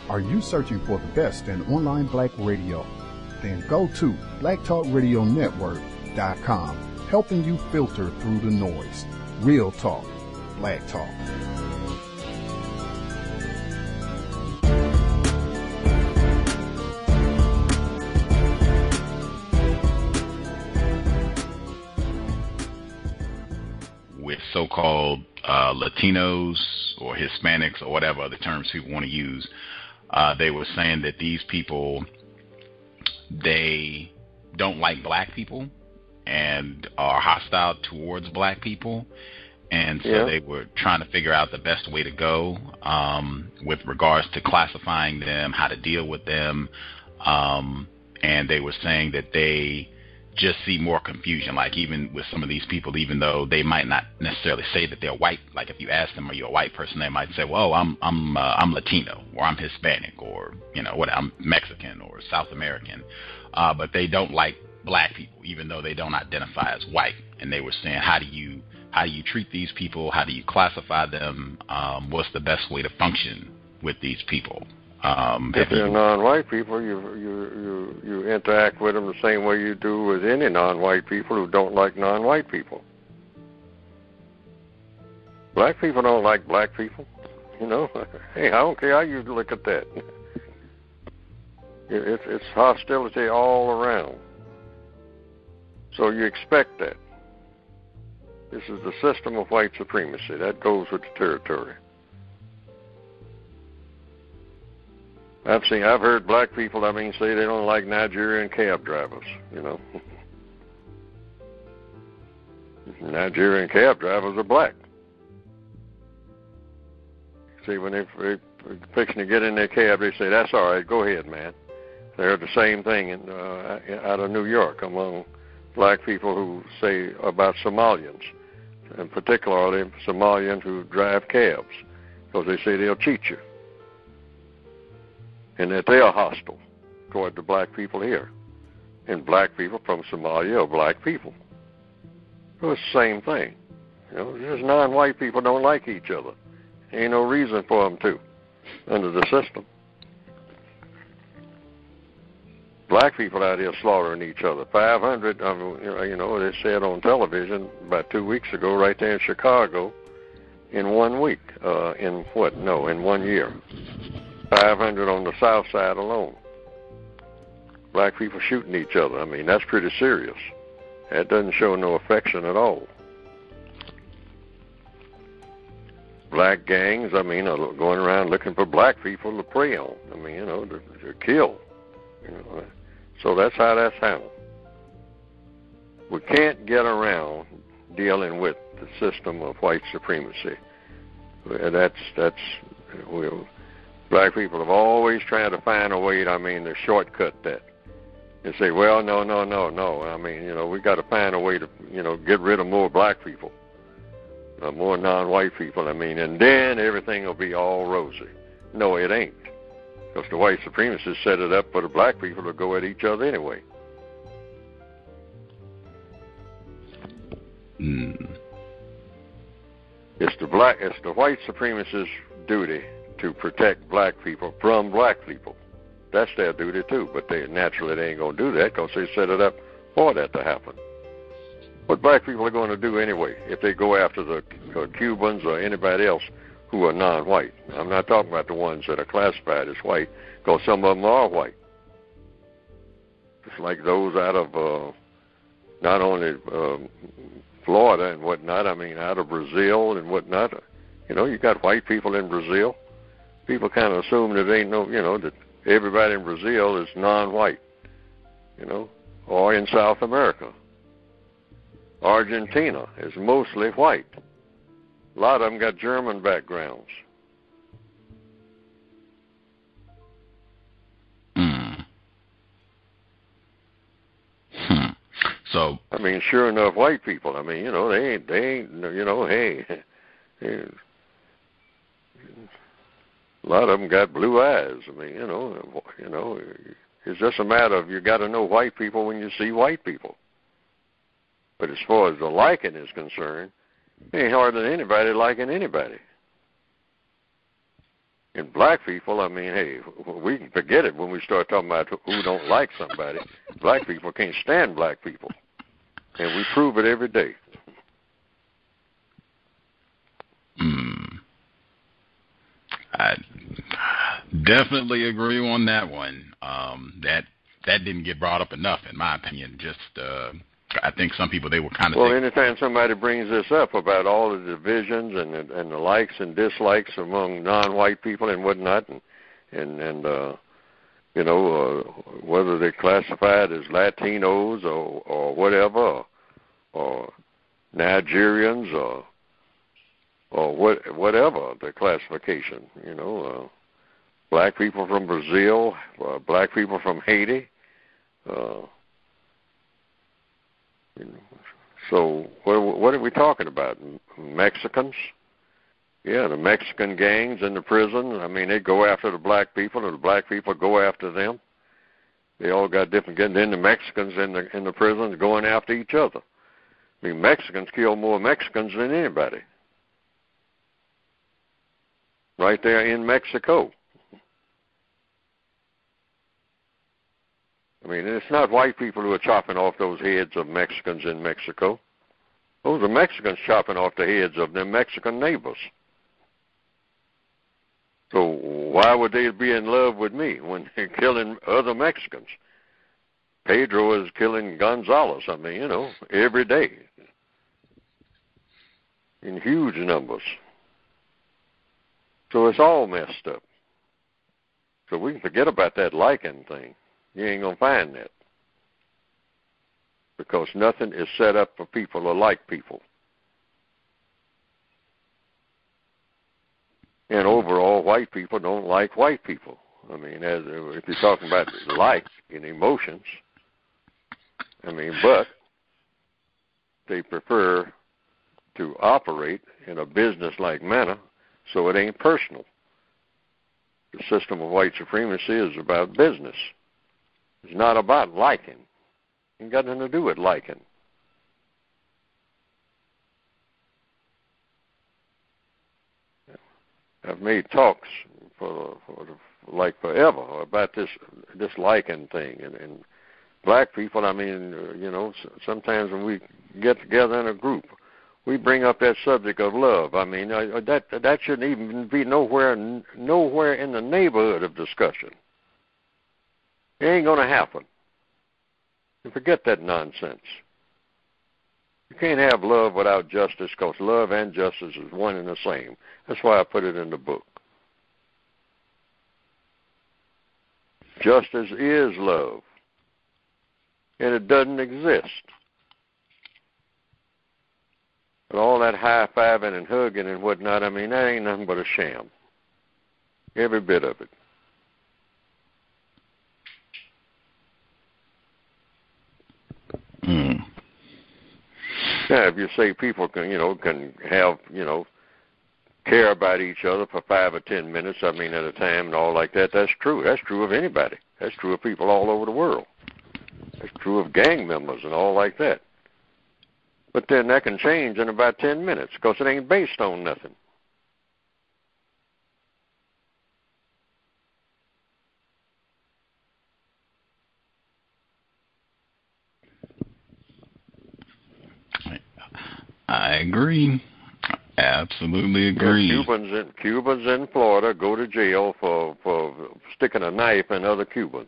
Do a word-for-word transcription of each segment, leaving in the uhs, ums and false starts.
Are you searching for the best in online black radio? Then go to black talk radio network dot com, helping you filter through the noise. Real talk, black talk. With so-called uh, Latinos or Hispanics or whatever other terms people want to use, uh, they were saying that these people, they don't like black people and are hostile towards black people. And so yeah. they were trying to figure out the best way to go um, with regards to classifying them, how to deal with them. Um, and they were saying that they just see more confusion, like even with some of these people, even though they might not necessarily say that they're white. Like if you ask them, are you a white person? They might say, well, I'm I'm uh, I'm Latino, or I'm Hispanic, or, you know, what, I'm Mexican or South American. Uh, but they don't like black people, even though they don't identify as white. And they were saying, how do you how do you treat these people? How do you classify them? Um, what's the best way to function with these people? Um, if they're you, non-white people, you, you you you interact with them the same way you do with any non-white people who don't like non-white people. Black people don't like black people. You know, hey, I don't care how you look at that. It's it's hostility all around. So you expect that. This is the system of white supremacy. That goes with the territory. I've seen, I've heard black people, I mean, say they don't like Nigerian cab drivers, you know. Nigerian cab drivers are black. See, when they, they're fixing to get in their cab, they say, that's all right, go ahead, man. They heard the same thing in, uh, out of New York among black people who say about Somalians, and particularly Somalians who drive cabs, because they say they'll cheat you. And that they are hostile toward the black people here. And black people from Somalia are black people. So it's the same thing. You know, just non-white people don't like each other. Ain't no reason for them to, under the system. Black people out here slaughtering each other. five hundred, I mean, you know, they said on television about two weeks ago right there in Chicago, in one week. Uh, in what? No, in one year. five hundred on the south side alone. Black people shooting each other. I mean, that's pretty serious. That doesn't show no affection at all. Black gangs, I mean, are going around looking for black people to prey on. I mean, you know, to, to kill. You know, so that's how that's handled. We can't get around dealing with the system of white supremacy. That's that's we'll. Black people have always tried to find a way, I mean, to shortcut that. And say, well, no, no, no, no. I mean, you know, we got to find a way to, you know, get rid of more black people, uh, more non-white people, I mean, and then everything will be all rosy. No, it ain't. Because the white supremacists set it up for the black people to go at each other anyway. Mm. It's the black, it's the white supremacists' duty to protect black people from black people. That's their duty too, but they naturally they ain't going to do that because they set it up for that to happen. What black people are going to do anyway if they go after the uh, Cubans or anybody else who are non-white? I'm not talking about the ones that are classified as white, because some of them are white. Just like those out of uh, not only um, Florida and whatnot, I mean out of Brazil and whatnot. You know, you got white people in Brazil. People kind of assume that ain't no, you know, that everybody in Brazil is non-white, you know, or in South America. Argentina is mostly white. A lot of them got German backgrounds. Mm. Hmm. So I mean, sure enough, white people. I mean, you know, they ain't, they ain't, you know, hey, hey a lot of them got blue eyes. I mean, you know, you know, it's just a matter of you got to know white people when you see white people. But as far as the liking is concerned, ain't hardly anybody liking anybody. And black people, I mean, hey, we can forget it when we start talking about who don't like somebody. Black people can't stand black people. And we prove it every day. Mm. I definitely agree on that one. Um, that that didn't get brought up enough, in my opinion. Just, uh, I think some people, they were kind of... Well, thinking, anytime somebody brings this up about all the divisions and the, and the likes and dislikes among non-white people and whatnot, and, and, and uh, you know, uh, whether they're classified as Latinos or, or whatever, or, or Nigerians or or what, whatever the classification, you know, uh, black people from Brazil, uh, black people from Haiti. Uh, you know, so what, what are we talking about? Mexicans? Yeah, the Mexican gangs in the prison. I mean, they go after the black people, and the black people go after them. They all got different gangs. Then the Mexicans in the in the prisons going after each other. I mean, Mexicans kill more Mexicans than anybody. Right there in Mexico. I mean, it's not white people who are chopping off those heads of Mexicans in Mexico. Those are Mexicans chopping off the heads of their Mexican neighbors. So why would they be in love with me when they're killing other Mexicans? Pedro is killing Gonzalez, I mean, you know, every day in huge numbers. So it's all messed up. So we can forget about that liking thing. You ain't going to find that. Because nothing is set up for people to like people. And overall, white people don't like white people. I mean, as if you're talking about like and emotions, I mean, but they prefer to operate in a business-like manner, so it ain't personal. The system of white supremacy is about business. It's not about liking. It ain't got nothing to do with liking. I've made talks for, for like forever about this this liking thing, and, and black people. I mean, you know, sometimes when we get together in a group, we bring up that subject of love. I mean, that that shouldn't even be nowhere nowhere in the neighborhood of discussion. It ain't going to happen. You forget that nonsense. You can't have love without justice, because love and justice is one and the same. That's why I put it in the book. Justice is love, and it doesn't exist. But all that high-fiving and hugging and whatnot, I mean, that ain't nothing but a sham. Every bit of it. Mm. Now, if you say people can, you know, can have, you know, care about each other for five or ten minutes, I mean, at a time and all like that, that's true. That's true of anybody. That's true of people all over the world. That's true of gang members and all like that. But then that can change in about ten minutes, because it ain't based on nothing. I agree. Absolutely agree. Yeah, Cubans in Cubans in Florida go to jail for, for sticking a knife in other Cubans.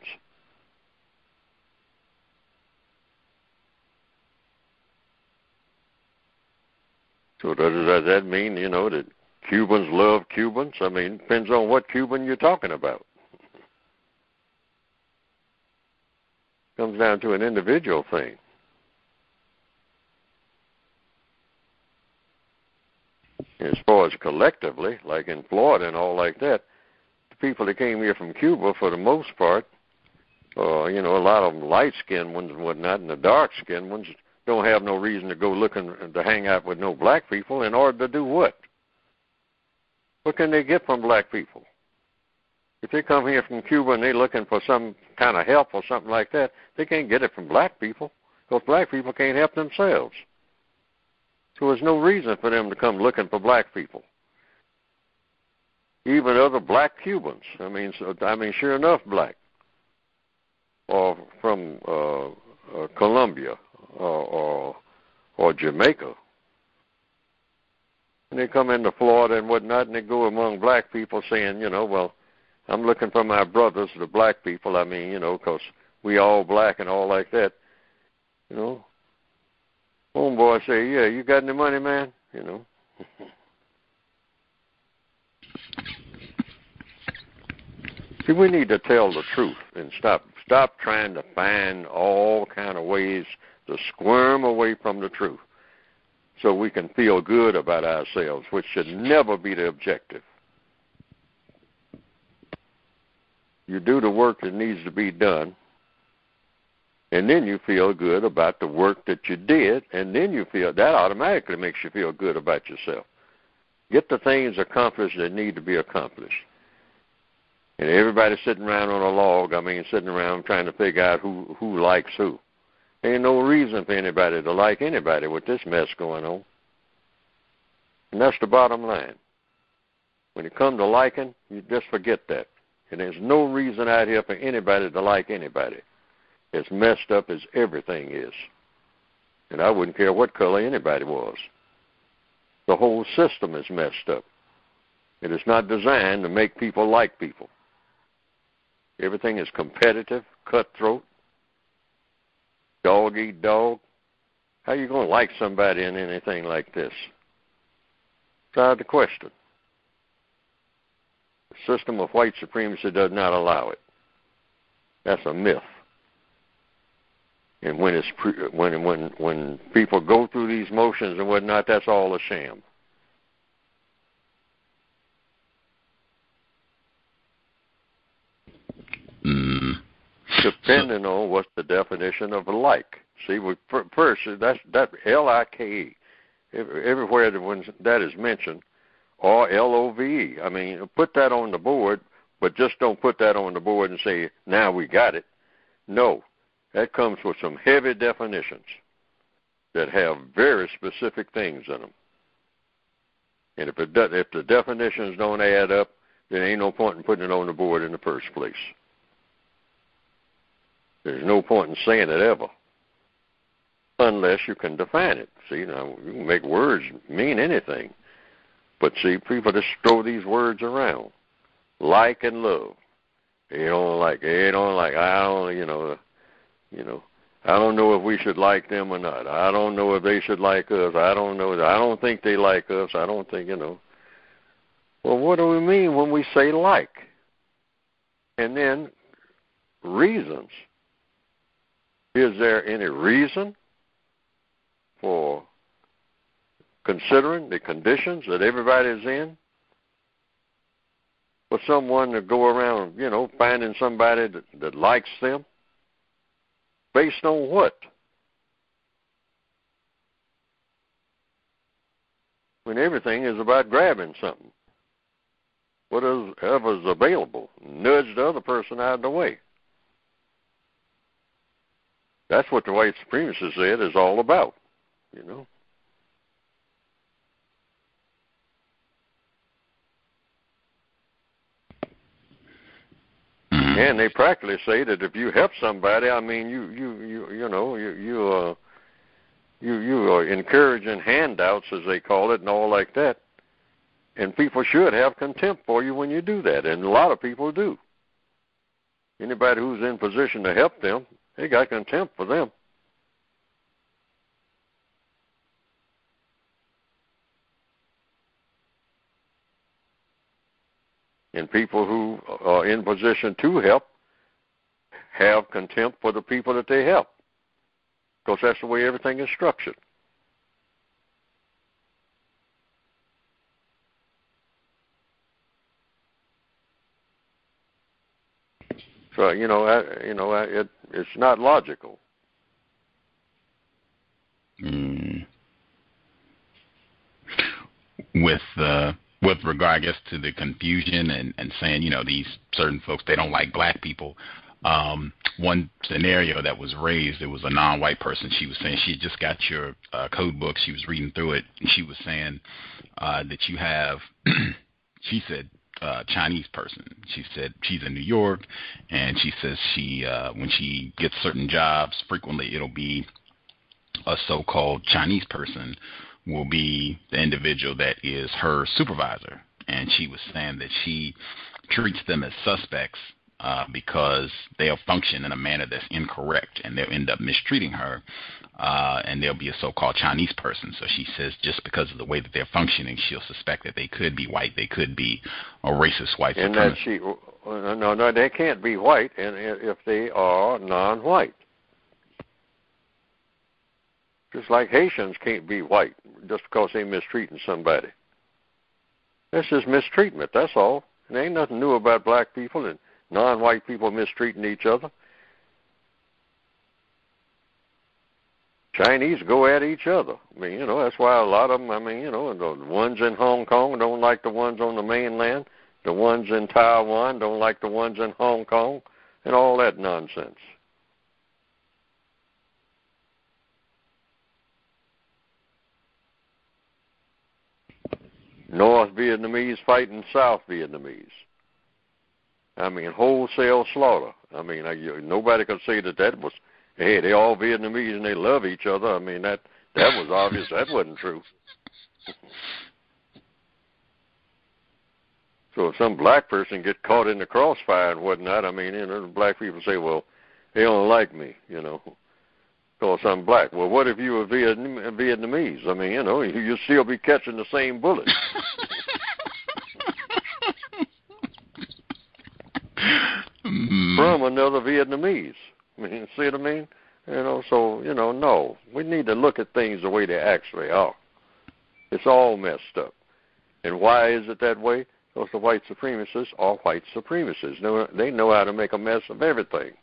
So does, does that mean, you know, that Cubans love Cubans? I mean, it depends on what Cuban you're talking about. Comes down to an individual thing. As far as collectively, like in Florida and all like that, the people that came here from Cuba, for the most part, uh, you know, a lot of them light-skinned ones and whatnot, and the dark-skinned ones don't have no reason to go looking to hang out with no black people in order to do what? What can they get from black people? If they come here from Cuba and they're looking for some kind of help or something like that, they can't get it from black people, because black people can't help themselves. So there's no reason for them to come looking for black people. even other black Cubans. I mean, so, I mean, sure enough, black, or from uh, uh, Colombia or, or or Jamaica. And they come into Florida and whatnot, and they go among black people saying, you know, well, I'm looking for my brothers, the black people. I mean, you know, because we all black and all like that. You know, homeboy say, yeah, you got any money, man? You know. See, we need to tell the truth and stop stop trying to find all kind of ways to squirm away from the truth so we can feel good about ourselves, which should never be the objective. You do the work that needs to be done, and then you feel good about the work that you did, and then you feel that automatically makes you feel good about yourself. Get the things accomplished that need to be accomplished. And everybody sitting around on a log, I mean, sitting around trying to figure out who, who likes who. There ain't no reason for anybody to like anybody with this mess going on. And that's the bottom line. When it comes to liking, you just forget that. And there's no reason out here for anybody to like anybody. As messed up as everything is. And I wouldn't care what color anybody was. The whole system is messed up. It is not designed to make people like people. Everything is competitive, cutthroat, dog eat dog. How are you going to like somebody in anything like this? It's out of the question. The system of white supremacy does not allow it. That's a myth. And when it's pre- when when when people go through these motions and whatnot, that's all a sham. Mm. Depending on what's the definition of like. See, we, first that's that L I K E. Everywhere that when that is mentioned, or L O V E. I mean, put that on the board, but just don't put that on the board and say, now we got it. No, that comes with some heavy definitions that have very specific things in them. And if it does, if the definitions don't add up, there ain't no point in putting it on the board in the first place. There's no point in saying it ever, unless you can define it. See, now you can make words mean anything, but see, people just throw these words around, like and love. They don't like. They don't like. I don't. You know. You know. I don't know if we should like them or not. I don't know if they should like us. I don't know. I don't think they like us. I don't think. You know. Well, what do we mean when we say like? And then reasons. Is there any reason for considering the conditions that everybody's in? For someone to go around, you know, finding somebody that, that likes them? Based on what? When everything is about grabbing something. Whatever's available. Nudge the other person out of the way. That's what the white supremacist said is all about, you know. Mm-hmm. And they practically say that if you help somebody, I mean, you you you you know you you uh you you are encouraging handouts, as they call it, and all like that. And people should have contempt for you when you do that, and a lot of people do. Anybody who's in position to help them, they got contempt for them. And people who are in position to help have contempt for the people that they help. Because that's the way everything is structured. So, you know, I, you know, I, it, it's not logical. Mm. With uh, with regard, I guess, to the confusion and, and saying, you know, these certain folks, they don't like black people. Um, one scenario that was raised, it was a non-white person. She was saying she just got your uh, code book. She was reading through it, and she was saying uh, that you have, she said, uh, Chinese person. She said she's in New York, and she says she uh, when she gets certain jobs, frequently it'll be a so-called Chinese person will be the individual that is her supervisor. And she was saying that she treats them as suspects uh, because they'll function in a manner that's incorrect, and they'll end up mistreating her, uh, and they'll be a so-called Chinese person. So she says just because of the way that they're functioning, she'll suspect that they could be white, they could be a racist white and supremacist. that she, no, no, they can't be white, and if they are non-white. Just like Haitians can't be white just because they're mistreating somebody. This is mistreatment, that's all. And there ain't nothing new about black people and non-white people mistreating each other. Chinese go at each other. I mean, you know, that's why a lot of them, I mean, you know, the ones in Hong Kong don't like the ones on the mainland. The ones in Taiwan don't like the ones in Hong Kong, and all that nonsense. North Vietnamese fighting South Vietnamese. I mean, wholesale slaughter. I mean, I, you, nobody could say that that was, hey, they all Vietnamese and they love each other. I mean, that that was obvious. That wasn't true. So if some black person get caught in the crossfire and whatnot, I mean, you know, black people say, well, they don't like me, you know, because I'm black. Well, what if you were Vietnam- Vietnamese? I mean, you know, you'd still be catching the same bullet. From another Vietnamese. I mean, see what I mean? You know, so, you know, no. We need to look at things the way they actually are. It's all messed up. And why is it that way? Because the white supremacists are white supremacists. They know how to make a mess of everything.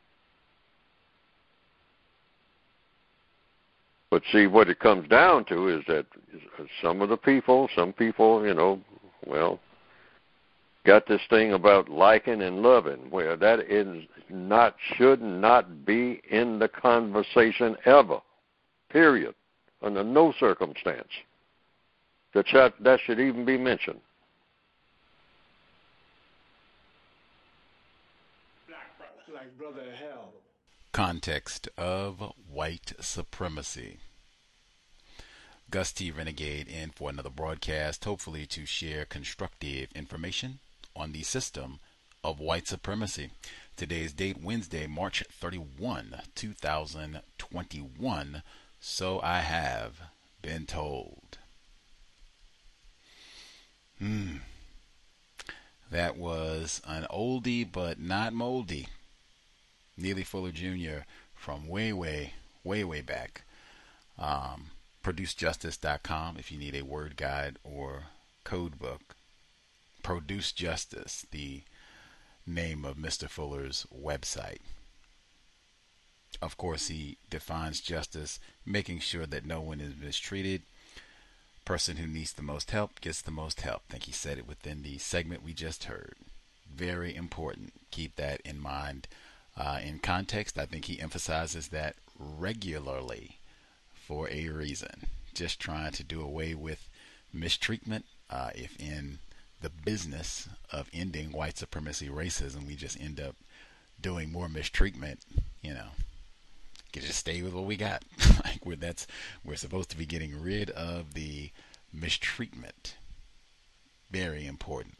But see, what it comes down to is that some of the people, some people, you know, well, got this thing about liking and loving, where that is not, should not be in the conversation ever, period, under no circumstance. That should, that should even be mentioned. Like brother hell. Context of white supremacy. Gus T. Renegade in for another broadcast, hopefully to share constructive information on the system of white supremacy. Today's date, Wednesday, March thirty-first, two thousand twenty-one. So I have been told. Hmm. That was an oldie but not moldy. Neely Fuller Junior from way, way, way, way back. Um, produce justice dot com if you need a word guide or code book. Produce Justice, the name of Mister Fuller's website. Of course, he defines justice, making sure that no one is mistreated. Person who needs the most help gets the most help. I think he said it within the segment we just heard. Very important. Keep that in mind. Uh, in context, I think he emphasizes that regularly for a reason. Just trying to do away with mistreatment. Uh, if in the business of ending white supremacy racism, we just end up doing more mistreatment, you know, can just stay with what we got. Like we're, that's, we're supposed to be getting rid of the mistreatment. Very important.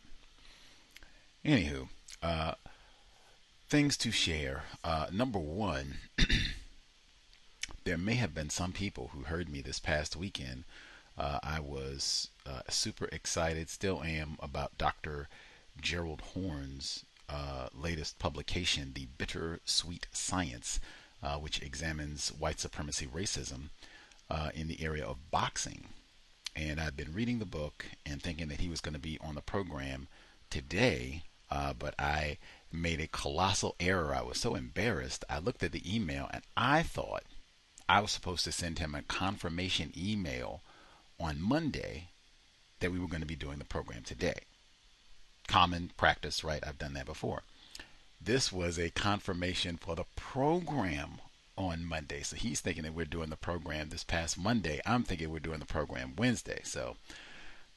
Anywho, uh, things to share. Uh, number one, there may have been some people who heard me this past weekend. Uh, I was uh, super excited, still am, about Doctor Gerald Horne's uh, latest publication, The Bittersweet Science, uh, which examines white supremacy racism uh, in the area of boxing. And I've been reading the book and thinking that he was going to be on the program today, uh, but I made a colossal error. I was so embarrassed. I looked at the email and I thought I was supposed to send him a confirmation email on Monday that we were going to be doing the program today. Common practice, right? I've done that before. This was a confirmation for the program on Monday. So he's thinking that we're doing the program this past Monday. I'm thinking we're doing the program Wednesday. So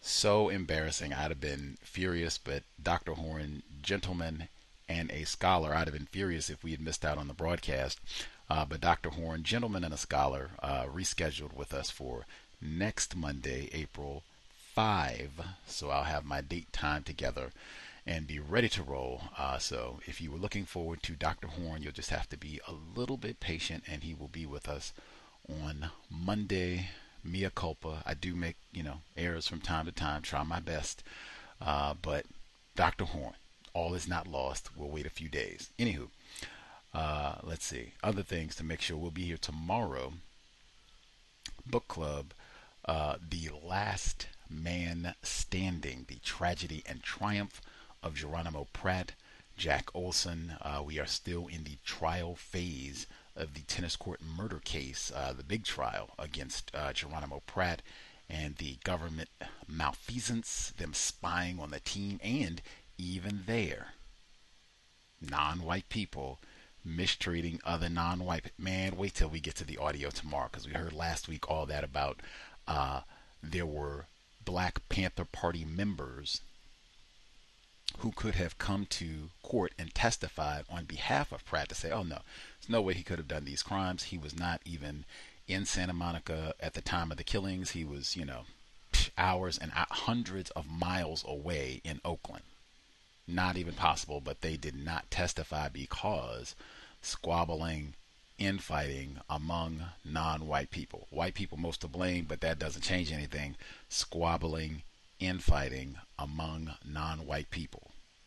So embarrassing. I'd have been furious, but Doctor Horn, gentleman and a scholar, I'd have been furious if we had missed out on the broadcast. Uh, but Doctor Horn, gentleman and a scholar, uh, rescheduled with us for next Monday, April fifth. So I'll have my date time together and be ready to roll. Uh, so if you were looking forward to Doctor Horn, you'll just have to be a little bit patient, and he will be with us on Monday. Mea culpa. I do make, you know, errors from time to time, try my best. Uh, but Doctor Horn, all is not lost. We'll wait a few days. Anywho, uh, let's see. Other things to make sure. We'll be here tomorrow. Book club, uh, The Last Man Standing, The Tragedy and Triumph of Geronimo Pratt, Jack Olson. Uh, we are still in the trial phase of the tennis court murder case, uh, the big trial against uh, Geronimo Pratt, and the government malfeasance, them spying on the team, and even there, non-white people mistreating other non-white. Man, wait till we get to the audio tomorrow, because we heard last week all that about uh, there were Black Panther Party members who could have come to court and testified on behalf of Pratt to say, oh no, there's no way he could have done these crimes. He was not even in Santa Monica at the time of the killings. He was, you know, hours and hundreds of miles away in Oakland. Not even possible, but they did not testify because squabbling, infighting among non-white people. White people most to blame, but that doesn't change anything. Squabbling, infighting among non-white people.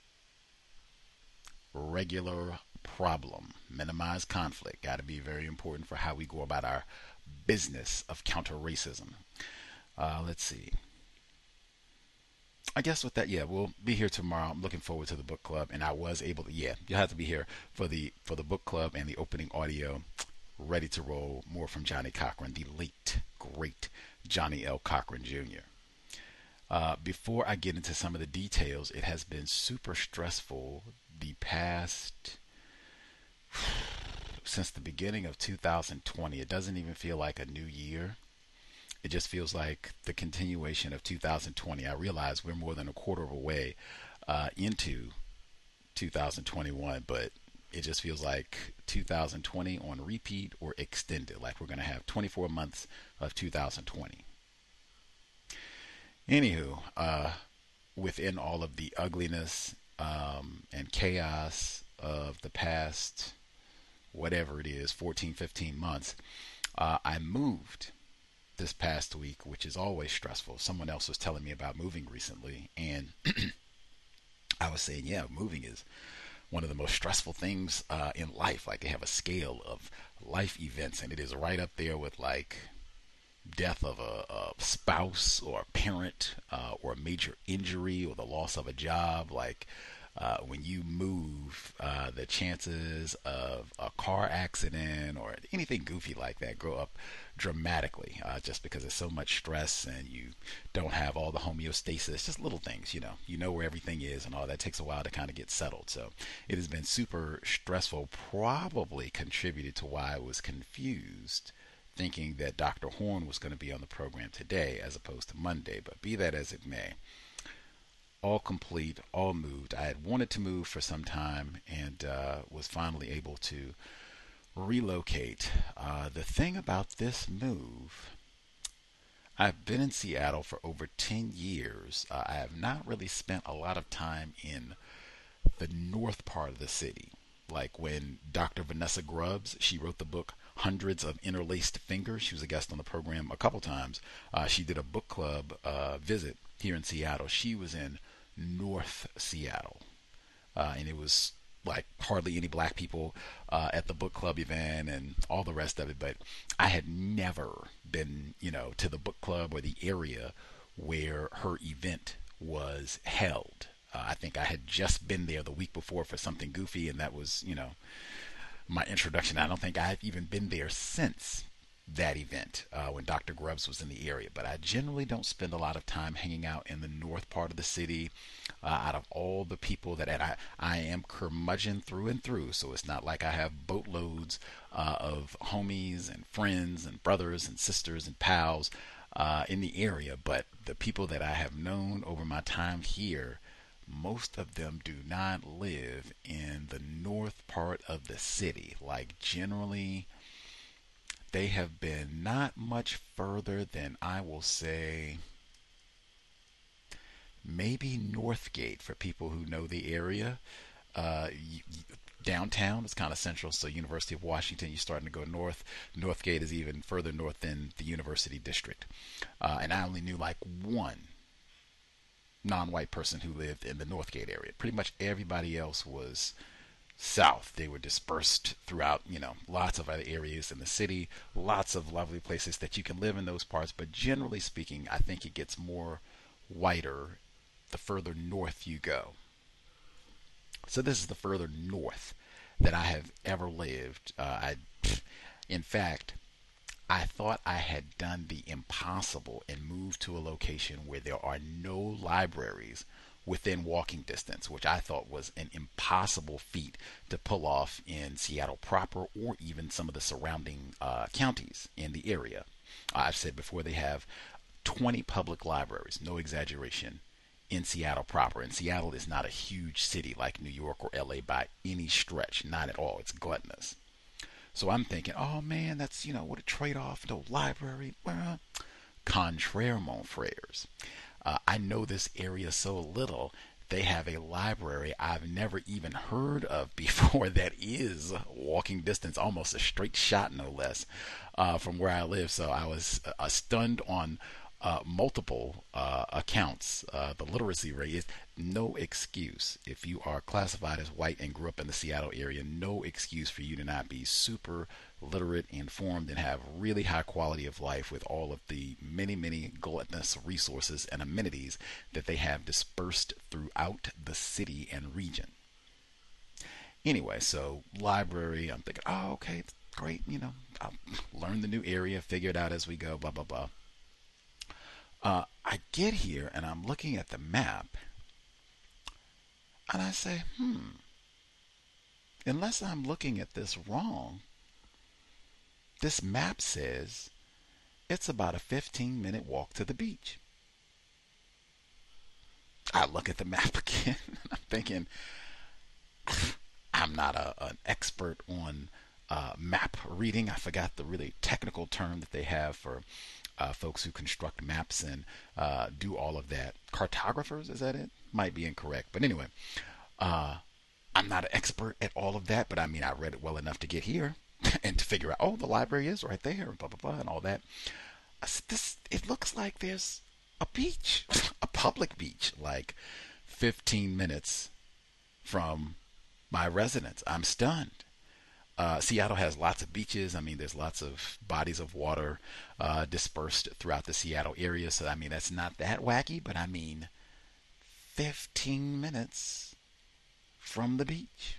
Regular problem. Minimize conflict. Got to be very important for how we go about our business of counter-racism. Uh, let's see. I guess with that, yeah, we'll be here tomorrow. I'm looking forward to the book club, and I was able to, yeah, you'll have to be here for the for the book club and the opening audio. Ready to roll. More from Johnny Cochran, the late, great Johnny L. Cochran Junior Uh, before I get into some of the details, it has been super stressful the past, since the beginning of two thousand twenty. It doesn't even feel like a new year. It just feels like the continuation of two thousand twenty. I realize we're more than a quarter of a way uh, into two thousand twenty-one, but it just feels like two thousand twenty on repeat or extended, like we're going to have twenty-four months of two thousand twenty. Anywho, uh, within all of the ugliness um, and chaos of the past, whatever it is, fourteen, fifteen months, uh, I moved this past week, which is always stressful. Someone else was telling me about moving recently, and I was saying, yeah, moving is one of the most stressful things uh, in life. Like, they have a scale of life events, and it is right up there with like death of a, a spouse or a parent, uh, or a major injury, or the loss of a job. Like, uh, when you move, uh, the chances of a car accident or anything goofy like that grow up dramatically, uh, just because there's so much stress and you don't have all the homeostasis. Just little things, you know, you know where everything is and all that. Takes a while to kind of get settled. So it has been super stressful, probably contributed to why I was confused, thinking that Doctor Horn was going to be on the program today as opposed to Monday. But be that as it may, all complete, all moved. I had wanted to move for some time, and uh, was finally able to relocate. Uh, the thing about this move, I've been in Seattle for over ten years. Uh, I have not really spent a lot of time in the north part of the city. Like when Doctor Vanessa Grubbs, she wrote the book Hundreds of Interlaced Fingers. She was a guest on the program a couple times. Uh, she did a book club uh, visit here in Seattle. She was in North Seattle. Uh, and it was like hardly any black people uh, at the book club event and all the rest of it. But I had never been, you know, to the book club or the area where her event was held. Uh, I think I had just been there the week before for something goofy, and that was, you know, my introduction. I don't think I've even been there since that event uh, when Doctor Grubbs was in the area. But I generally don't spend a lot of time hanging out in the north part of the city. Uh, out of all the people that, and I, I am curmudgeon through and through, so it's not like I have boatloads uh, of homies and friends and brothers and sisters and pals. uh, in the area, but the people that I have known over my time here, most of them do not live in the north part of the city. Like generally, they have been not much further than, I will say, maybe Northgate for people who know the area. Uh, downtown is kind of central, so University of Washington, you're starting to go north. Northgate is even further north than the University District. Uh, and I only knew like one non-white person who lived in the Northgate area. Pretty much everybody else was south. They were dispersed throughout, you know, lots of other areas in the city, lots of lovely places that you can live in those parts. But generally speaking, I think it gets more whiter the further north you go. So this is the further north that I have ever lived. Uh, I, in fact, I thought I had done the impossible and moved to a location where there are no libraries within walking distance, which I thought was an impossible feat to pull off in Seattle proper or even some of the surrounding uh, counties in the area. I've said before, they have twenty public libraries, no exaggeration, in Seattle proper. And Seattle is not a huge city like New York or L A by any stretch, not at all. It's gluttonous. So I'm thinking, oh man, that's, you know, what a trade-off, no library. Well, contraire, mon frères. Uh, I know this area so little, they have a library I've never even heard of before that is walking distance, almost a straight shot, no less, uh, from where I live. So I was uh, stunned on uh, multiple uh, accounts. Uh, the literacy rate is no excuse. If you are classified as white and grew up in the Seattle area, no excuse for you to not be super literate, informed, and have really high quality of life with all of the many, many gluttonous resources and amenities that they have dispersed throughout the city and region. Anyway, so library, I'm thinking, oh, okay, great, you know, I'll learn the new area, figure it out as we go, blah, blah, blah. Uh, I get here and I'm looking at the map and I say, hmm, unless I'm looking at this wrong, this map says it's about a fifteen minute walk to the beach. I look at the map again and I'm thinking, I'm not a, an expert on uh, map reading. I forgot the really technical term that they have for uh, folks who construct maps and uh, do all of that. Cartographers, is that it? Might be incorrect. But anyway, uh, I'm not an expert at all of that, but I mean, I read it well enough to get here and to figure out, oh, the library is right there, and blah, blah, blah, and all that. I said, this, it looks like there's a beach, a public beach, like fifteen minutes from my residence. I'm stunned. Uh, Seattle has lots of beaches. I mean, there's lots of bodies of water uh, dispersed throughout the Seattle area. So, I mean, that's not that wacky, but I mean, fifteen minutes from the beach.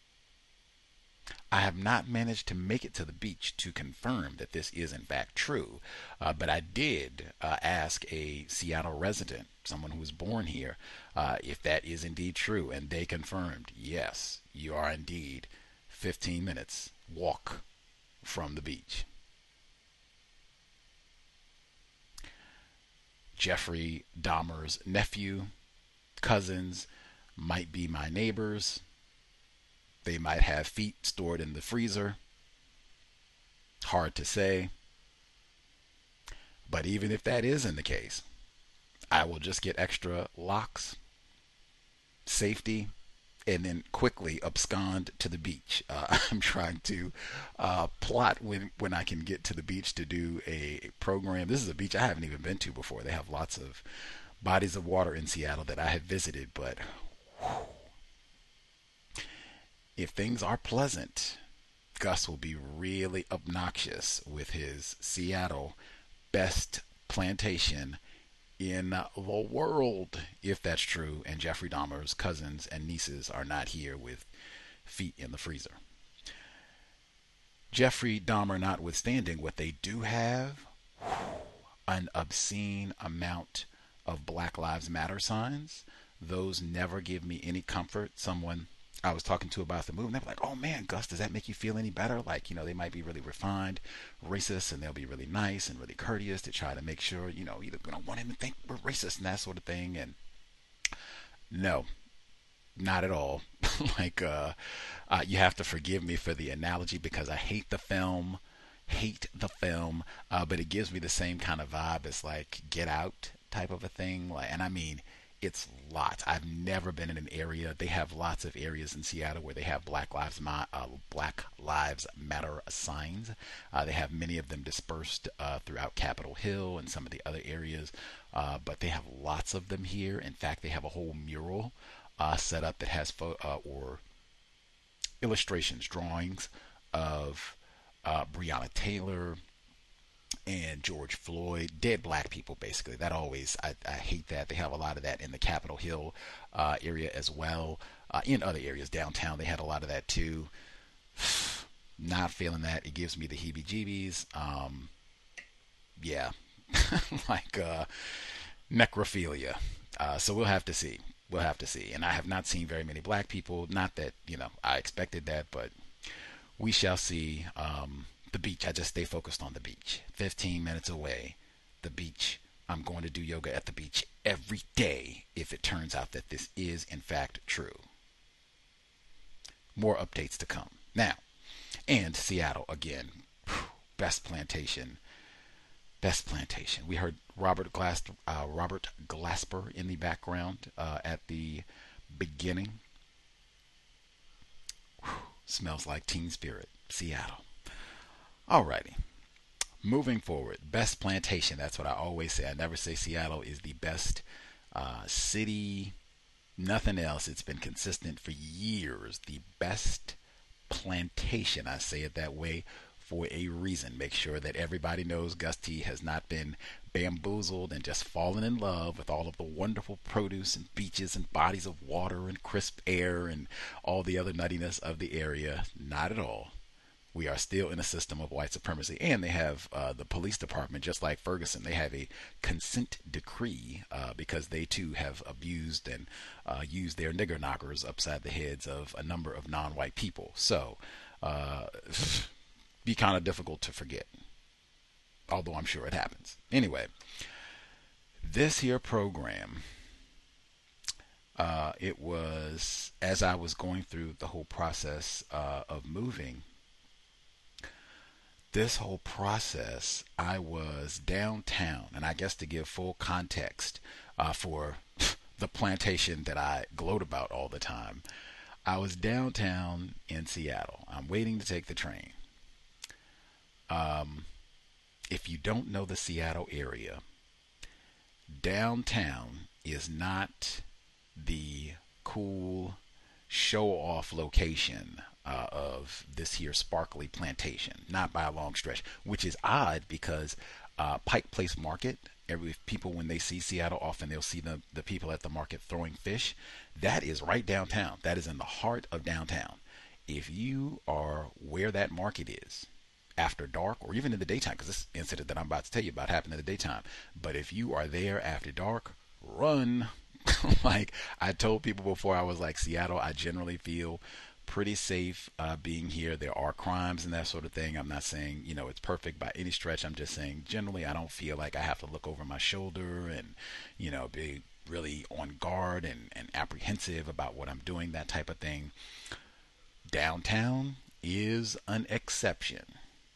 I have not managed to make it to the beach to confirm that this is in fact true, uh, but I did uh, ask a Seattle resident, someone who was born here, uh, if that is indeed true, and they confirmed, yes, you are indeed fifteen minutes walk from the beach. Jeffrey Dahmer's nephew, cousins, might be my neighbors. They might have feet stored in the freezer. Hard to say. But even if that isn't the case, I will just get extra locks, safety, and then quickly abscond to the beach. Uh, I'm trying to uh, plot when, when I can get to the beach to do a program. This is a beach I haven't even been to before. They have lots of bodies of water in Seattle that I have visited, but whew, if things are pleasant, Gus will be really obnoxious with his Seattle best plantation in the world, if that's true, and Jeffrey Dahmer's cousins and nieces are not here with feet in the freezer. Jeffrey Dahmer notwithstanding, what they do have, an obscene amount of Black Lives Matter signs. Those never give me any comfort. Someone I was talking to about the movie, and they were like, "Oh man, Gus, does that make you feel any better?" Like, you know, they might be really refined, racist, and they'll be really nice and really courteous to try to make sure, you know, you don't want him to think we're racist and that sort of thing. And no, not at all. like, uh, uh, you have to forgive me for the analogy because I hate the film, hate the film, uh, but it gives me the same kind of vibe as like Get Out type of a thing. Like, and I mean, it's lots. I've never been in an area. They have lots of areas in Seattle where they have Black Lives Ma- uh, Black Lives Matter signs. Uh, they have many of them dispersed uh, throughout Capitol Hill and some of the other areas, uh, but they have lots of them here. In fact, they have a whole mural uh, set up that has fo- uh, or illustrations, drawings of uh, Breonna Taylor and George Floyd, dead black people, basically. That always, I, I hate that. They have a lot of that in the Capitol Hill uh, area as well. Uh, in other areas, downtown, they had a lot of that too. Not feeling that. It gives me the heebie-jeebies. Um, yeah, like uh, necrophilia. Uh, so we'll have to see. We'll have to see. And I have not seen very many black people. Not that, you know, I expected that, but we shall see. Um, the beach, I just stay focused on the beach. fifteen minutes away, the beach. I'm going to do yoga at the beach every day if it turns out that this is in fact true. More updates to come. Now, and Seattle again. Best plantation. Best plantation. We heard Robert Glass, uh, Robert Glasper in the background uh, at the beginning. Whew, smells like Teen Spirit. Seattle. Alrighty. Moving forward. Best plantation. That's what I always say. I never say Seattle is the best uh, city. Nothing else. It's been consistent for years. The best plantation. I say it that way for a reason. Make sure that everybody knows Gus T has not been bamboozled and just fallen in love with all of the wonderful produce and beaches and bodies of water and crisp air and all the other nuttiness of the area. Not at all. We are still in a system of white supremacy, and they have uh, the police department, just like Ferguson. They have a consent decree uh, because they too have abused and uh, used their nigger knockers upside the heads of a number of non-white people. So, uh, be kind of difficult to forget, although I'm sure it happens. Anyway, this here program, uh, it was as I was going through the whole process uh, of moving. This whole process, I was downtown, and I guess to give full context uh, for the plantation that I gloat about all the time, I was downtown in Seattle. I'm waiting to take the train. Um, if you don't know the Seattle area, downtown is not the cool show-off location Uh, of this here sparkly plantation, not by a long stretch, which is odd because uh, Pike Place Market, every people when they see Seattle, often they'll see the, the people at the market throwing fish. That is right downtown. That is in the heart of downtown. If you are where that market is after dark, or even in the daytime, because this incident that I'm about to tell you about happened in the daytime, but if you are there after dark, run. Like I told people before, I was like, Seattle, I generally feel pretty safe uh, being here. There are crimes and that sort of thing. I'm not saying, you know, it's perfect by any stretch. I'm just saying generally I don't feel like I have to look over my shoulder and, you know, be really on guard and, and apprehensive about what I'm doing, that type of thing. Downtown is an exception.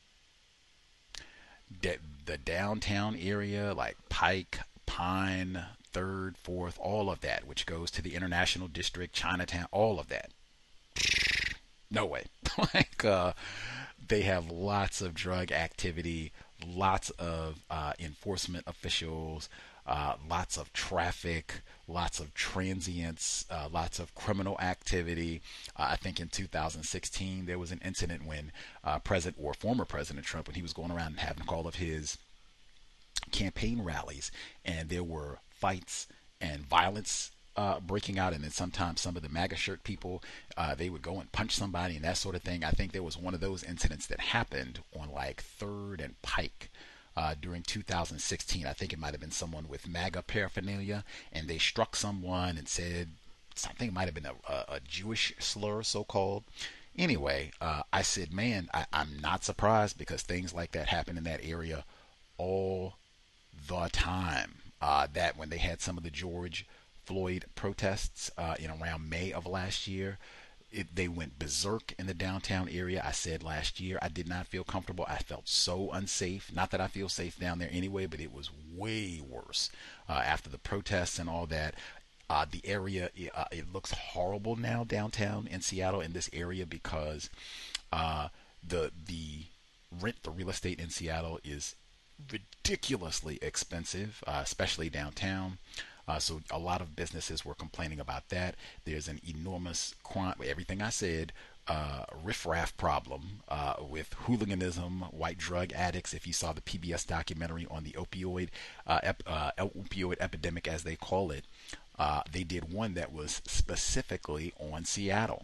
De- the downtown area, like Pike, Pine, Third, Fourth, all of that, which goes to the International District, Chinatown, all of that. No way. Like uh, they have lots of drug activity, lots of uh, enforcement officials, uh, lots of traffic, lots of transients, uh, lots of criminal activity. Uh, I think in two thousand sixteen there was an incident when uh, President or former President Trump, when he was going around and having all of his campaign rallies, and there were fights and violence Uh, breaking out, and then sometimes some of the MAGA shirt people, uh, they would go and punch somebody and that sort of thing. I think there was one of those incidents that happened on like Third and Pike uh, during two thousand sixteen. I think it might have been someone with MAGA paraphernalia, and they struck someone and said I think it might have been a, a, a Jewish slur, so-called. Anyway, uh, I said, man, I, I'm not surprised because things like that happen in that area all the time. Uh, that when they had some of the George Floyd protests uh, in around May of last year, it, they went berserk in the downtown area. I said last year I did not feel comfortable. I felt so unsafe. Not that I feel safe down there anyway, but it was way worse uh, after the protests and all that. Uh, the area, uh, it looks horrible now downtown in Seattle in this area because uh, the the rent, the real estate in Seattle is ridiculously expensive, uh, especially downtown. Uh, so a lot of businesses were complaining about that. There's an enormous crime, everything I said, uh, riffraff problem uh, with hooliganism, white drug addicts. If you saw the P B S documentary on the opioid uh, ep- uh, opioid epidemic, as they call it, uh, they did one that was specifically on Seattle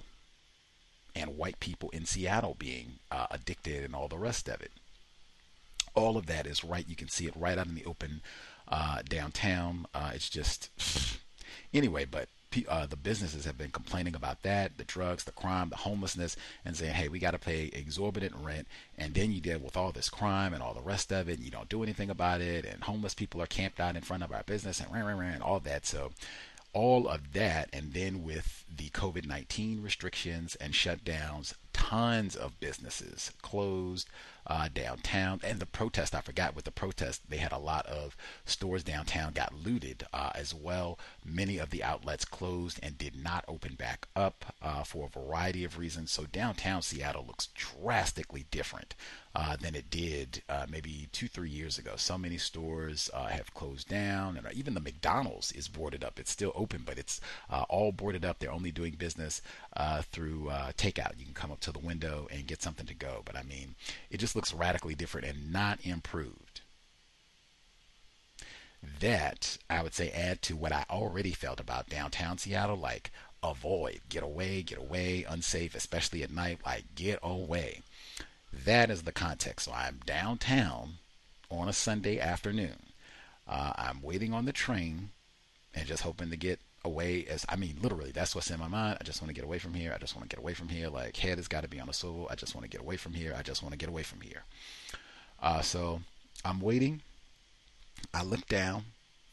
and white people in Seattle being uh, addicted and all the rest of it. All of that is right. You can see it right out in the open uh, downtown. Uh, it's just anyway, but uh, the businesses have been complaining about that, the drugs, the crime, the homelessness, and saying, hey, we got to pay exorbitant rent, and then you deal with all this crime and all the rest of it, and you don't do anything about it, and homeless people are camped out in front of our business, and rah, rah, rah, and all that. So all of that, and then with the COVID nineteen restrictions and shutdowns, tons of businesses closed uh, downtown. And the protest, I forgot with the protest, they had a lot of stores downtown got looted uh, as well. Many of the outlets closed and did not open back up uh, for a variety of reasons. So downtown Seattle looks drastically different uh, than it did uh, maybe two, three years ago. So many stores uh, have closed down, and even the McDonald's is boarded up. It's still open, but it's uh, all boarded up. They're only doing business uh, through uh, takeout. You can come up to the window and get something to go. But I mean, it just looks radically different and not improved. That, I would say, add to what I already felt about downtown Seattle, like avoid, get away, get away, unsafe, especially at night, like get away. That is the context. So I'm downtown on a Sunday afternoon. Uh, I'm waiting on the train and just hoping to get away. As I mean, literally, that's what's in my mind. I just want to get away from here. I just want to get away from here. Like, head has got to be on a swivel. I just want to get away from here. I just want to get away from here. Uh, so I'm waiting. I look down.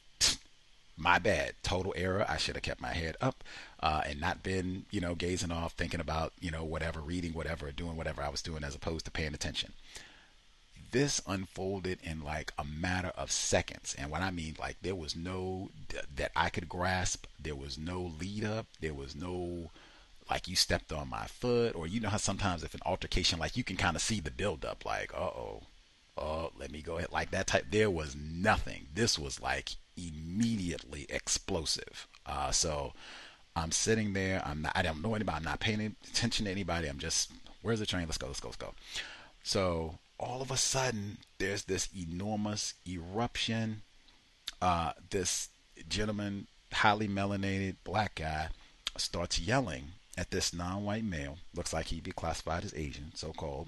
My bad. Total error. I should have kept my head up uh, and not been, you know, gazing off, thinking about, you know, whatever, reading whatever, doing whatever I was doing as opposed to paying attention. This unfolded in like a matter of seconds. And what I mean, like, there was no, that I could grasp, there was no lead up, there was no, like, you stepped on my foot, or you know how sometimes if an altercation, like, you can kind of see the build up, like, uh-oh, oh, let me go ahead, like that type. There was nothing. This was like immediately explosive. Uh, so I'm sitting there, I'm not, I don't know anybody, I'm not paying attention to anybody, I'm just, where's the train? Let's go, let's go, let's go. So all of a sudden, there's this enormous eruption. Uh, this gentleman, highly melanated black guy, starts yelling at this non-white male. Looks like he'd be classified as Asian, so-called.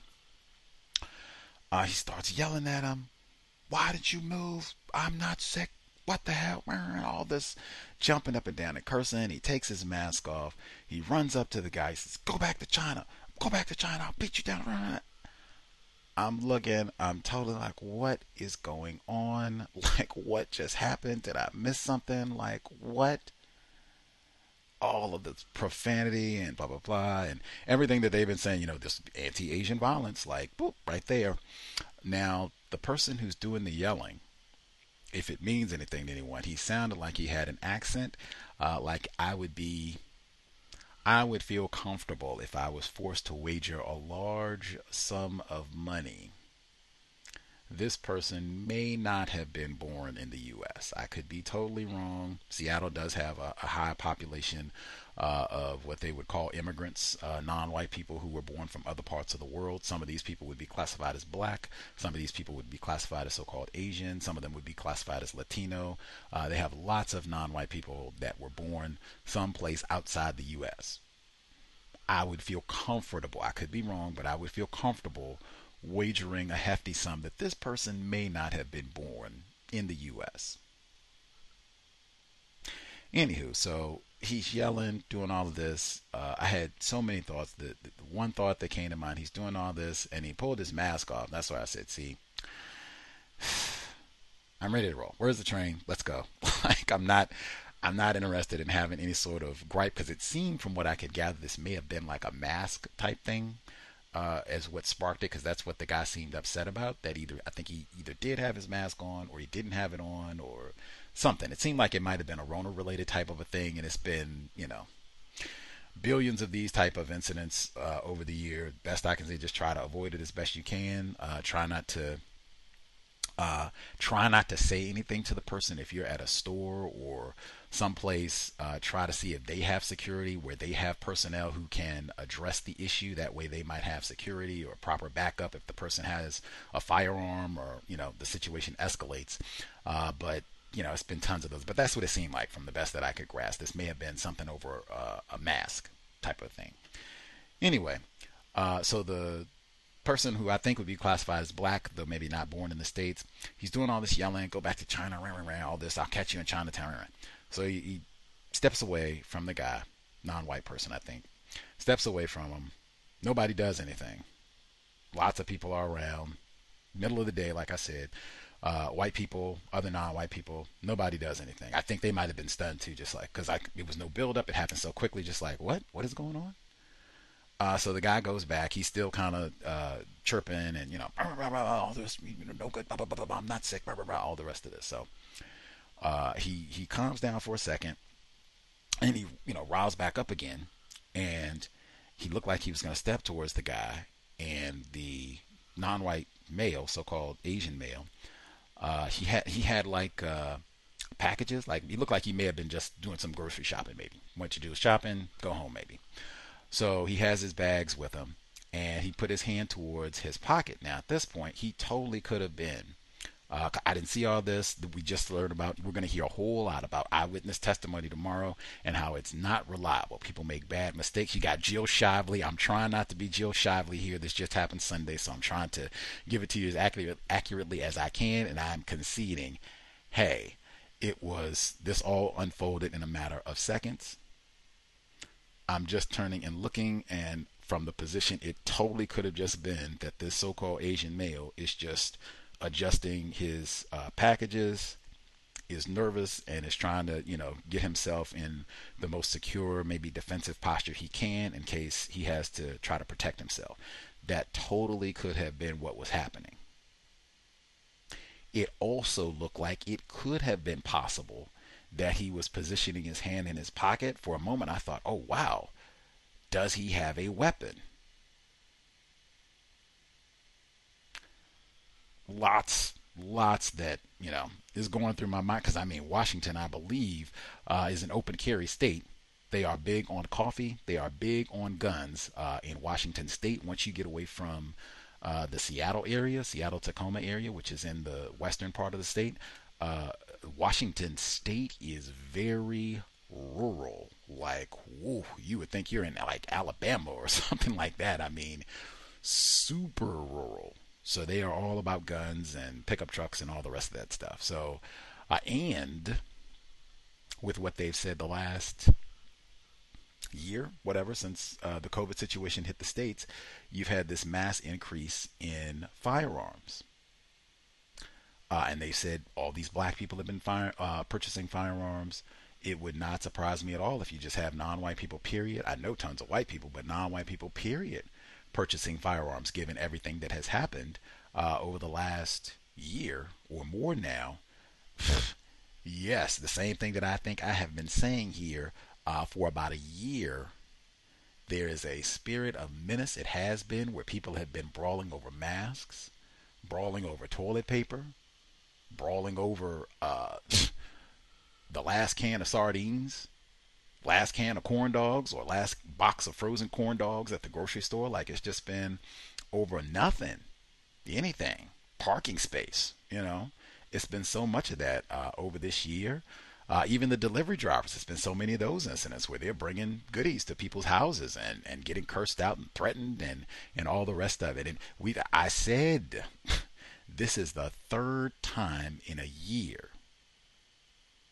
Uh, he starts yelling at him. Why did you move? I'm not sick. What the hell? All this jumping up and down and cursing. He takes his mask off. He runs up to the guy. He says, go back to China. Go back to China. I'll beat you down. I'm looking, I'm totally like, what is going on? Like, what just happened? Did I miss something? Like, what? All of this profanity and blah, blah, blah, and everything that they've been saying, you know, this anti-Asian violence, like, boop, right there. Now, the person who's doing the yelling, if it means anything to anyone, he sounded like he had an accent, uh, like I would be... I would feel comfortable if I was forced to wager a large sum of money. This person may not have been born in the U S. I could be totally wrong. Seattle does have a, a high population uh, of what they would call immigrants, uh, non-white people who were born from other parts of the world. Some of these people would be classified as black. Some of these people would be classified as so-called Asian. Some of them would be classified as Latino. Uh, they have lots of non-white people that were born someplace outside the U S. I would feel comfortable, I could be wrong, but I would feel comfortable wagering a hefty sum that this person may not have been born in the U S. Anywho, so he's yelling, doing all of this. Uh, I had so many thoughts. The, the one thought that came to mind, he's doing all this, and he pulled his mask off. That's why I said, see, I'm ready to roll. Where's the train? Let's go. Like, I'm not, I'm not interested in having any sort of gripe, because it seemed, from what I could gather, this may have been like a mask type thing, uh, as what sparked it, because that's what the guy seemed upset about. That either, I think he either did have his mask on, or he didn't have it on, or something. It seemed like it might have been a Rona related type of a thing, and it's been, you know, billions of these type of incidents uh, over the year. Best I can say, just try to avoid it as best you can. Uh, try not to uh, try not to say anything to the person if you're at a store or someplace. Uh, try to see if they have security, where they have personnel who can address the issue. That way they might have security or proper backup if the person has a firearm, or, you know, the situation escalates. Uh, but you know, it's been tons of those, but that's what it seemed like from the best that I could grasp. This may have been something over uh, a mask type of thing. Anyway, uh, so the person who I think would be classified as black, though maybe not born in the States, he's doing all this yelling, go back to China, rah, rah, rah, all this, I'll catch you in Chinatown. Rah, rah. So he, he steps away from the guy, non-white person, I think, steps away from him. Nobody does anything. Lots of people are around. Middle of the day, like I said. Uh, white people, other non-white people, nobody does anything. I think they might have been stunned too, just like, because it was no build-up. It happened so quickly, just like, what? What is going on? Uh, so the guy goes back. He's still kind of uh, chirping and, you know, blah, blah, blah, all this, you know, no good, blah, blah, blah, blah, I'm not sick, blah, blah, blah, all the rest of this. So uh, he, he calms down for a second, and he, you know, riles back up again, and he looked like he was going to step towards the guy, and the non-white male, so-called Asian male, Uh, he had he had like uh, packages. Like, he looked like he may have been just doing some grocery shopping. Maybe went to do his shopping, go home maybe. So he has his bags with him, and he put his hand towards his pocket. Now at this point, he totally could have been. Uh, I didn't see all this. We just learned about. We're going to hear a whole lot about eyewitness testimony tomorrow and how it's not reliable. People make bad mistakes. You got Jill Shively. I'm trying not to be Jill Shively here. This just happened Sunday, so I'm trying to give it to you as accurate, accurately as I can, and I'm conceding, hey, it was, this all unfolded in a matter of seconds. I'm just turning and looking, and from the position, it totally could have just been that this so-called Asian male is just adjusting his uh, packages, is nervous, and is trying to, you know, get himself in the most secure, maybe defensive posture he can in case he has to try to protect himself. That totally could have been what was happening. It also looked like it could have been possible that he was positioning his hand in his pocket. For a moment I thought, oh wow, does he have a weapon? Lots, lots that, you know, is going through my mind, because I mean, Washington, I believe, uh, is an open carry state. They are big on coffee. They are big on guns uh, in Washington State. Once you get away from uh, the Seattle area, Seattle-Tacoma area, which is in the western part of the state, uh, Washington State is very rural. Like, whoa, you would think you're in like Alabama or something like that. I mean, super rural. So they are all about guns and pickup trucks and all the rest of that stuff. So, uh, and with what they've said the last year, whatever, since uh, the COVID situation hit the States, you've had this mass increase in firearms. Uh, and they said all these black people have been fire, uh, purchasing firearms. It would not surprise me at all if you just have non-white people, period. I know tons of white people, but non-white people, period, purchasing firearms, given everything that has happened uh, over the last year or more now. Yes, the same thing that I think I have been saying here uh, for about a year. There is a spirit of menace. It has been, where people have been brawling over masks, brawling over toilet paper, brawling over uh, the last can of sardines, last can of corn dogs, or last box of frozen corn dogs at the grocery store. Like, it's just been over nothing, anything, parking space, you know. It's been so much of that uh, over this year. Uh, even the delivery drivers, there's been so many of those incidents where they're bringing goodies to people's houses and, and getting cursed out and threatened and, and all the rest of it. And we, I said, this is the third time in a year